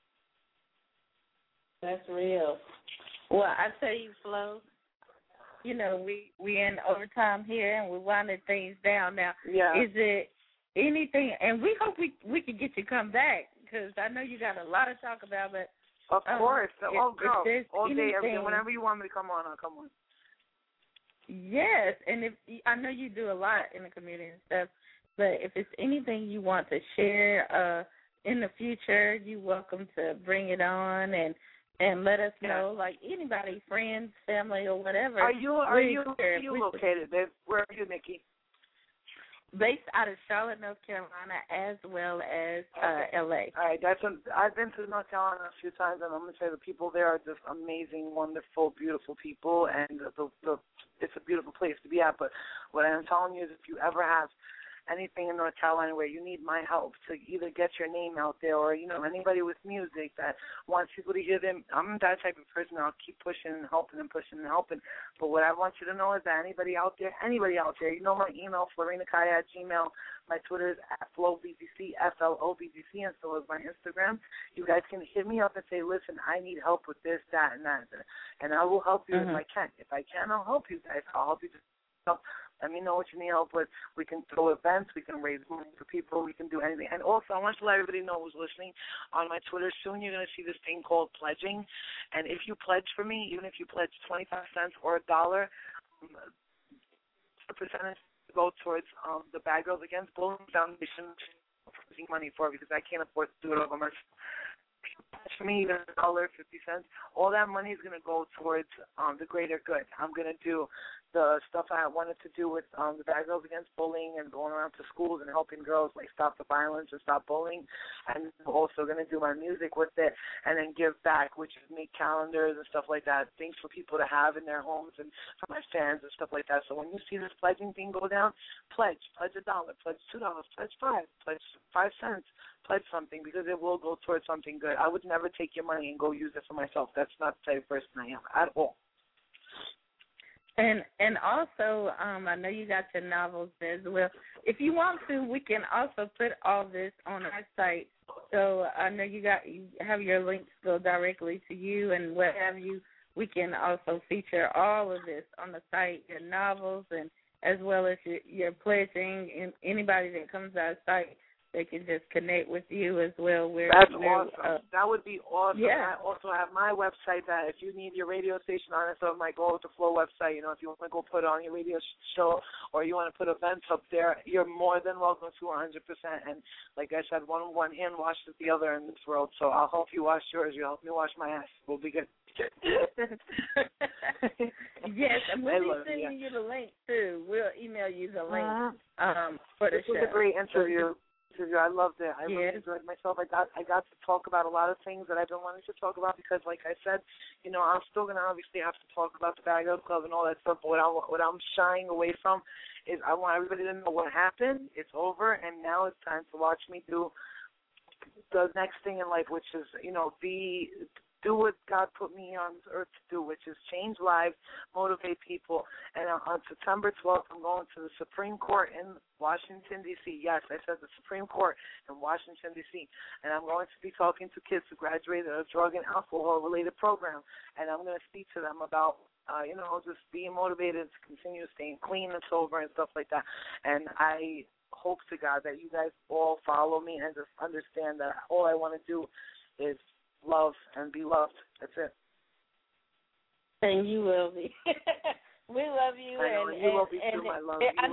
That's real. Well, I tell you, Flo, we in overtime here and we're winding things down now. Yeah. Is it anything, and we hope we can get you come back because I know you got a lot to talk about. But of course, girl, all day, every day, whenever you want me to come on, I'll come on. Yes, and if I know you do a lot in the community and stuff, but if it's anything you want to share in the future, you're welcome to bring it on and let us know. Like anybody, friends, family, or whatever. Are you located, babe? Where are you, Nikki? Based out of Charlotte, North Carolina, as well as LA. All right, I've been to North Carolina a few times, and I'm gonna say the people there are just amazing, wonderful, beautiful people, and it's a beautiful place to be at. But what I'm telling you is, if you ever have anything in North Carolina where you need my help to either get your name out there, or anybody with music that wants people to hear them, I'm that type of person. I'll keep pushing and helping and pushing and helping. But what I want you to know is that anybody out there, my email, FlorinaKaya@gmail. My Twitter is @FlowBGC, FLOBGC, and so is my Instagram. You guys can hit me up and say, listen, I need help with this, that, and that, and I will help you if I can. If I can, I'll help you guys. I'll help you to let me know what you need help with. We can throw events. We can raise money for people. We can do anything. And also, I want to let everybody know who's listening on my Twitter. Soon you're going to see this thing called pledging. And if you pledge for me, even if you pledge 25 cents or $1, the percentage go towards the Bad Girls Against Bullying Foundation, raising money for because I can't afford to do it over myself. For me, even $1, 50 cents, all that money is going to go towards the greater good. I'm going to do the stuff I wanted to do with the Bad Girls Against Bullying and going around to schools and helping girls like stop the violence and stop bullying. And I'm also going to do my music with it and then give back, which is make calendars and stuff like that, things for people to have in their homes and for my fans and stuff like that. So when you see this pledging thing go down, pledge $1, pledge $2, pledge $5, pledge 5 cents. Pledge something because it will go towards something good. I would never take your money and go use it for myself. That's not the type of person I am at all. And also, I know you got your novels as well. If you want to, we can also put all this on our site. So I know you have your links go directly to you and what have you. We can also feature all of this on the site, your novels, and as well as your pledging. And anybody that comes to our site, they can just connect with you as well. That's awesome. That would be awesome. Yeah. I also have my website that if you need your radio station on it, so it might go with the Flow website, if you want to go put on your radio show or you want to put events up there, you're more than welcome to 100%. And like I said, one hand washes the other in this world. So I'll help you wash yours. You help me wash my ass. We'll be good. Yes, and we'll be sending you the link, too. We'll email you the link for the show. This was a great interview. I loved it. I really enjoyed myself. I got to talk about a lot of things that I've been wanting to talk about because, like I said, I'm still going to obviously have to talk about the Bad Girls Club and all that stuff, but what I'm shying away from is I want everybody to know what happened. It's over, and now it's time to watch me do the next thing in life, which is, do what God put me on earth to do, which is change lives, motivate people. And on September 12th, I'm going to the Supreme Court in Washington, D.C. Yes, I said the Supreme Court in Washington, D.C. And I'm going to be talking to kids who graduated a drug and alcohol-related program. And I'm going to speak to them about, just being motivated to continue staying clean and sober and stuff like that. And I hope to God that you guys all follow me and just understand that all I want to do is love and be loved. That's it. And you will be. We love you. I know, and you will be too, my love. I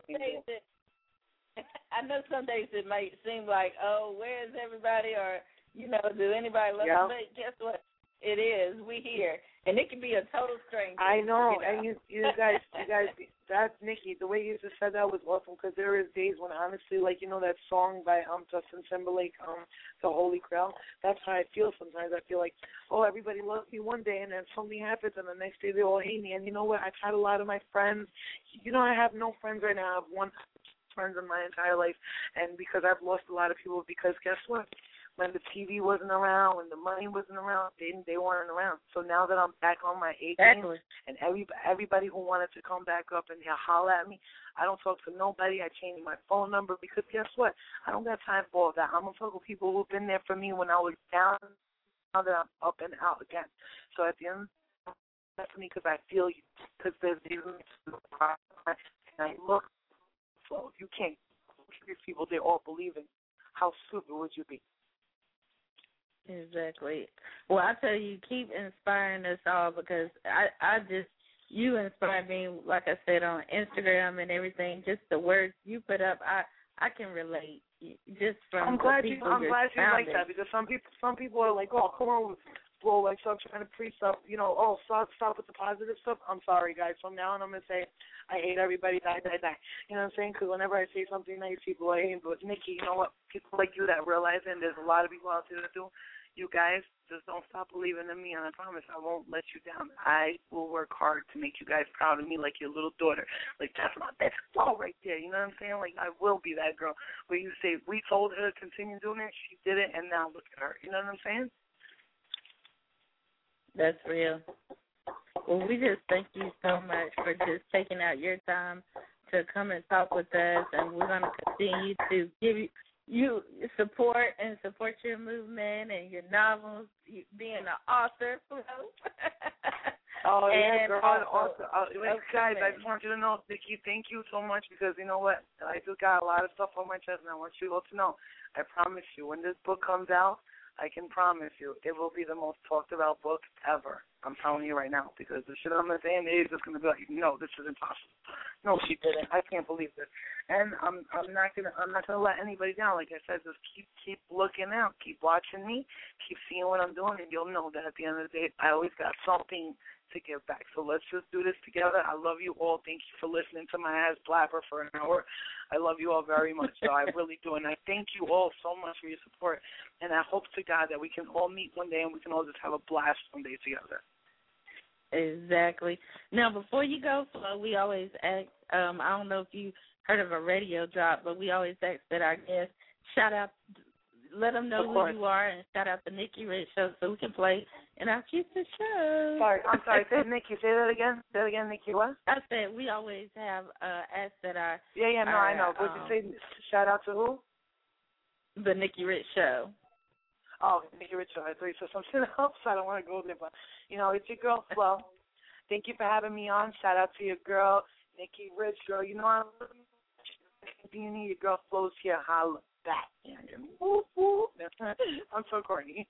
know some days it might seem like, oh, where is everybody? Or, do anybody love us? But guess what? It is. We here. And it can be a total stranger. I know. And you guys, that's Nikki. The way you just said that was awesome because there is days when honestly, like, that song by Justin Timberlake, The Holy Grail, that's how I feel sometimes. I feel like, oh, everybody loves me one day and then something happens and the next day they all hate me. And you know what? I've had a lot of my friends. I have no friends right now. I have one friend in my entire life. And because I've lost a lot of people because guess what? When the TV wasn't around, when the money wasn't around, they weren't around. So now that I'm back on my A game, and everybody who wanted to come back up and holler at me, I don't talk to nobody. I changed my phone number because guess what? I don't got time for all that. I'm going to talk with people who've been there for me when I was down, now that I'm up and out again. So at the end, that's me because I feel you, because there's these and I look, so you can't these people they all believe in. How stupid would you be? Exactly. Well, I tell you, keep inspiring us all because you inspire me, like I said, on Instagram and everything. Just the words you put up, I can relate. Just from I'm glad you like that because some people are like, oh, come on, bro, like stop trying to preach stuff, stop with the positive stuff. I'm sorry, guys. From now on, I'm gonna say I hate everybody, die. You know what I'm saying? Because whenever I say something nice, people are hating. But Nikki, you know what? People like you that realize, and there's a lot of people out there that do. You guys just don't stop believing in me, and I promise I won't let you down. I will work hard to make you guys proud of me like your little daughter. Like, that's my best girl right there, you know what I'm saying? Like, I will be that girl where you say, we told her to continue doing it, she did it, and now look at her. You know what I'm saying? That's real. Well, we just thank you so much for just taking out your time to come and talk with us, and we're going to continue to give you support your movement and your novels, being an author. Oh, yeah, girl. Also, guys, I just want you to know, Nikki, thank you so much because you know what? I just got a lot of stuff on my chest, and I want you all to know. I promise you, when this book comes out, I can promise you it will be the most talked about book ever. I'm telling you right now because the shit I'm going to say in it is just going to be like, no, this is impossible. No, she didn't. I can't believe this. And I'm not gonna let anybody down. Like I said, just keep looking out, keep watching me, keep seeing what I'm doing, and you'll know that at the end of the day, I always got something to give back. So let's just do this together. I love you all. Thank you for listening to my ass blabber for an hour. I love you all very much. So I really do, and I thank you all so much for your support. And I hope to God that we can all meet one day and we can all just have a blast one day together. Exactly. Now, before you go, Flo, we always ask, I don't know if you heard of a radio drop, but we always ask that our guests shout out, let them know who you are, and shout out the Nikki Rich Show so we can play in our future show. I'm sorry. Nikki, say that again. Say that again, Nikki, what? I said we always have asked that our... Yeah, no, I know. Would you say shout out to who? The Nikki Rich Show. Oh, Nikki Rich Show. I thought you said something else. I don't want to go there, but, it's your girl, Flo. Thank you for having me on. Shout out to your girl, Nikki Rich, girl. You know I love you. Anything you need, your girl Flo's here. Holla back. I'm so corny.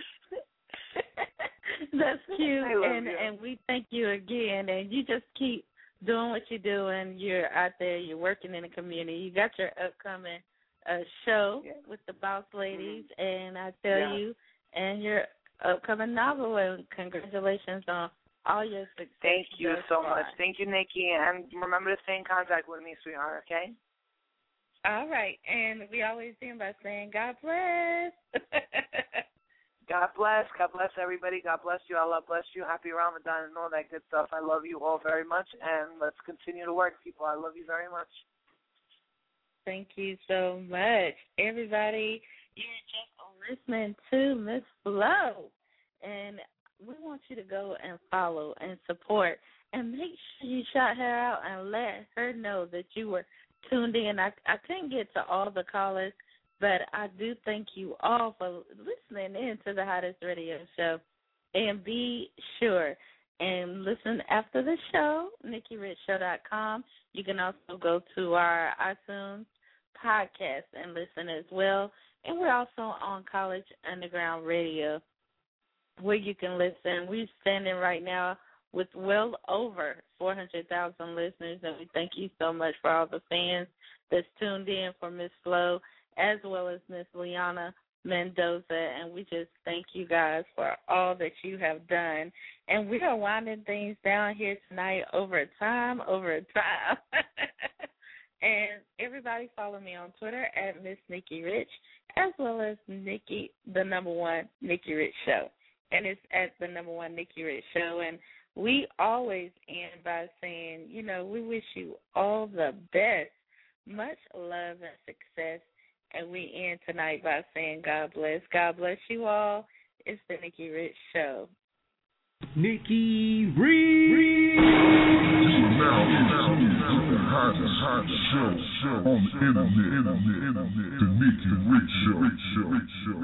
That's cute, and we thank you again. And you just keep doing what you're doing. You're out there. You're working in the community. You got your upcoming show with the Boss Ladies, and I tell you, and your upcoming novel. And congratulations on all your success. Thank you so much. Thank you, Nikki, and remember to stay in contact with me, sweetheart. Okay. All right, and we always end by saying, God bless. God bless. God bless everybody. God bless you. Allah bless you. Happy Ramadan and all that good stuff. I love you all very much, and let's continue to work, people. I love you very much. Thank you so much. Everybody, you're just listening to Miss Flo, and we want you to go and follow and support, and make sure you shout her out and let her know that you were tuned in. I couldn't get to all the callers, but I do thank you all for listening in to the hottest radio show. And be sure and listen after the show, NikkiRichShow.com. You can also go to our iTunes podcast and listen as well. And we're also on College Underground Radio, where you can listen. We're standing right now with well over 400,000 listeners, and we thank you so much for all the fans that's tuned in for Miss Flo, as well as Miss Liana Mendoza, and we just thank you guys for all that you have done. And we are winding things down here tonight over time. And everybody follow me on Twitter at Miss Nikki Rich, as well as Nikki, the #1 Nikki Rich Show. And it's at the #1 Nikki Rich Show. And we always end by saying, we wish you all the best, much love and success. And we end tonight by saying God bless. God bless you all. It's the Nikki Rich Show. Nikki Rich. Now, the hottest show on the internet. The Nikki Rich Show.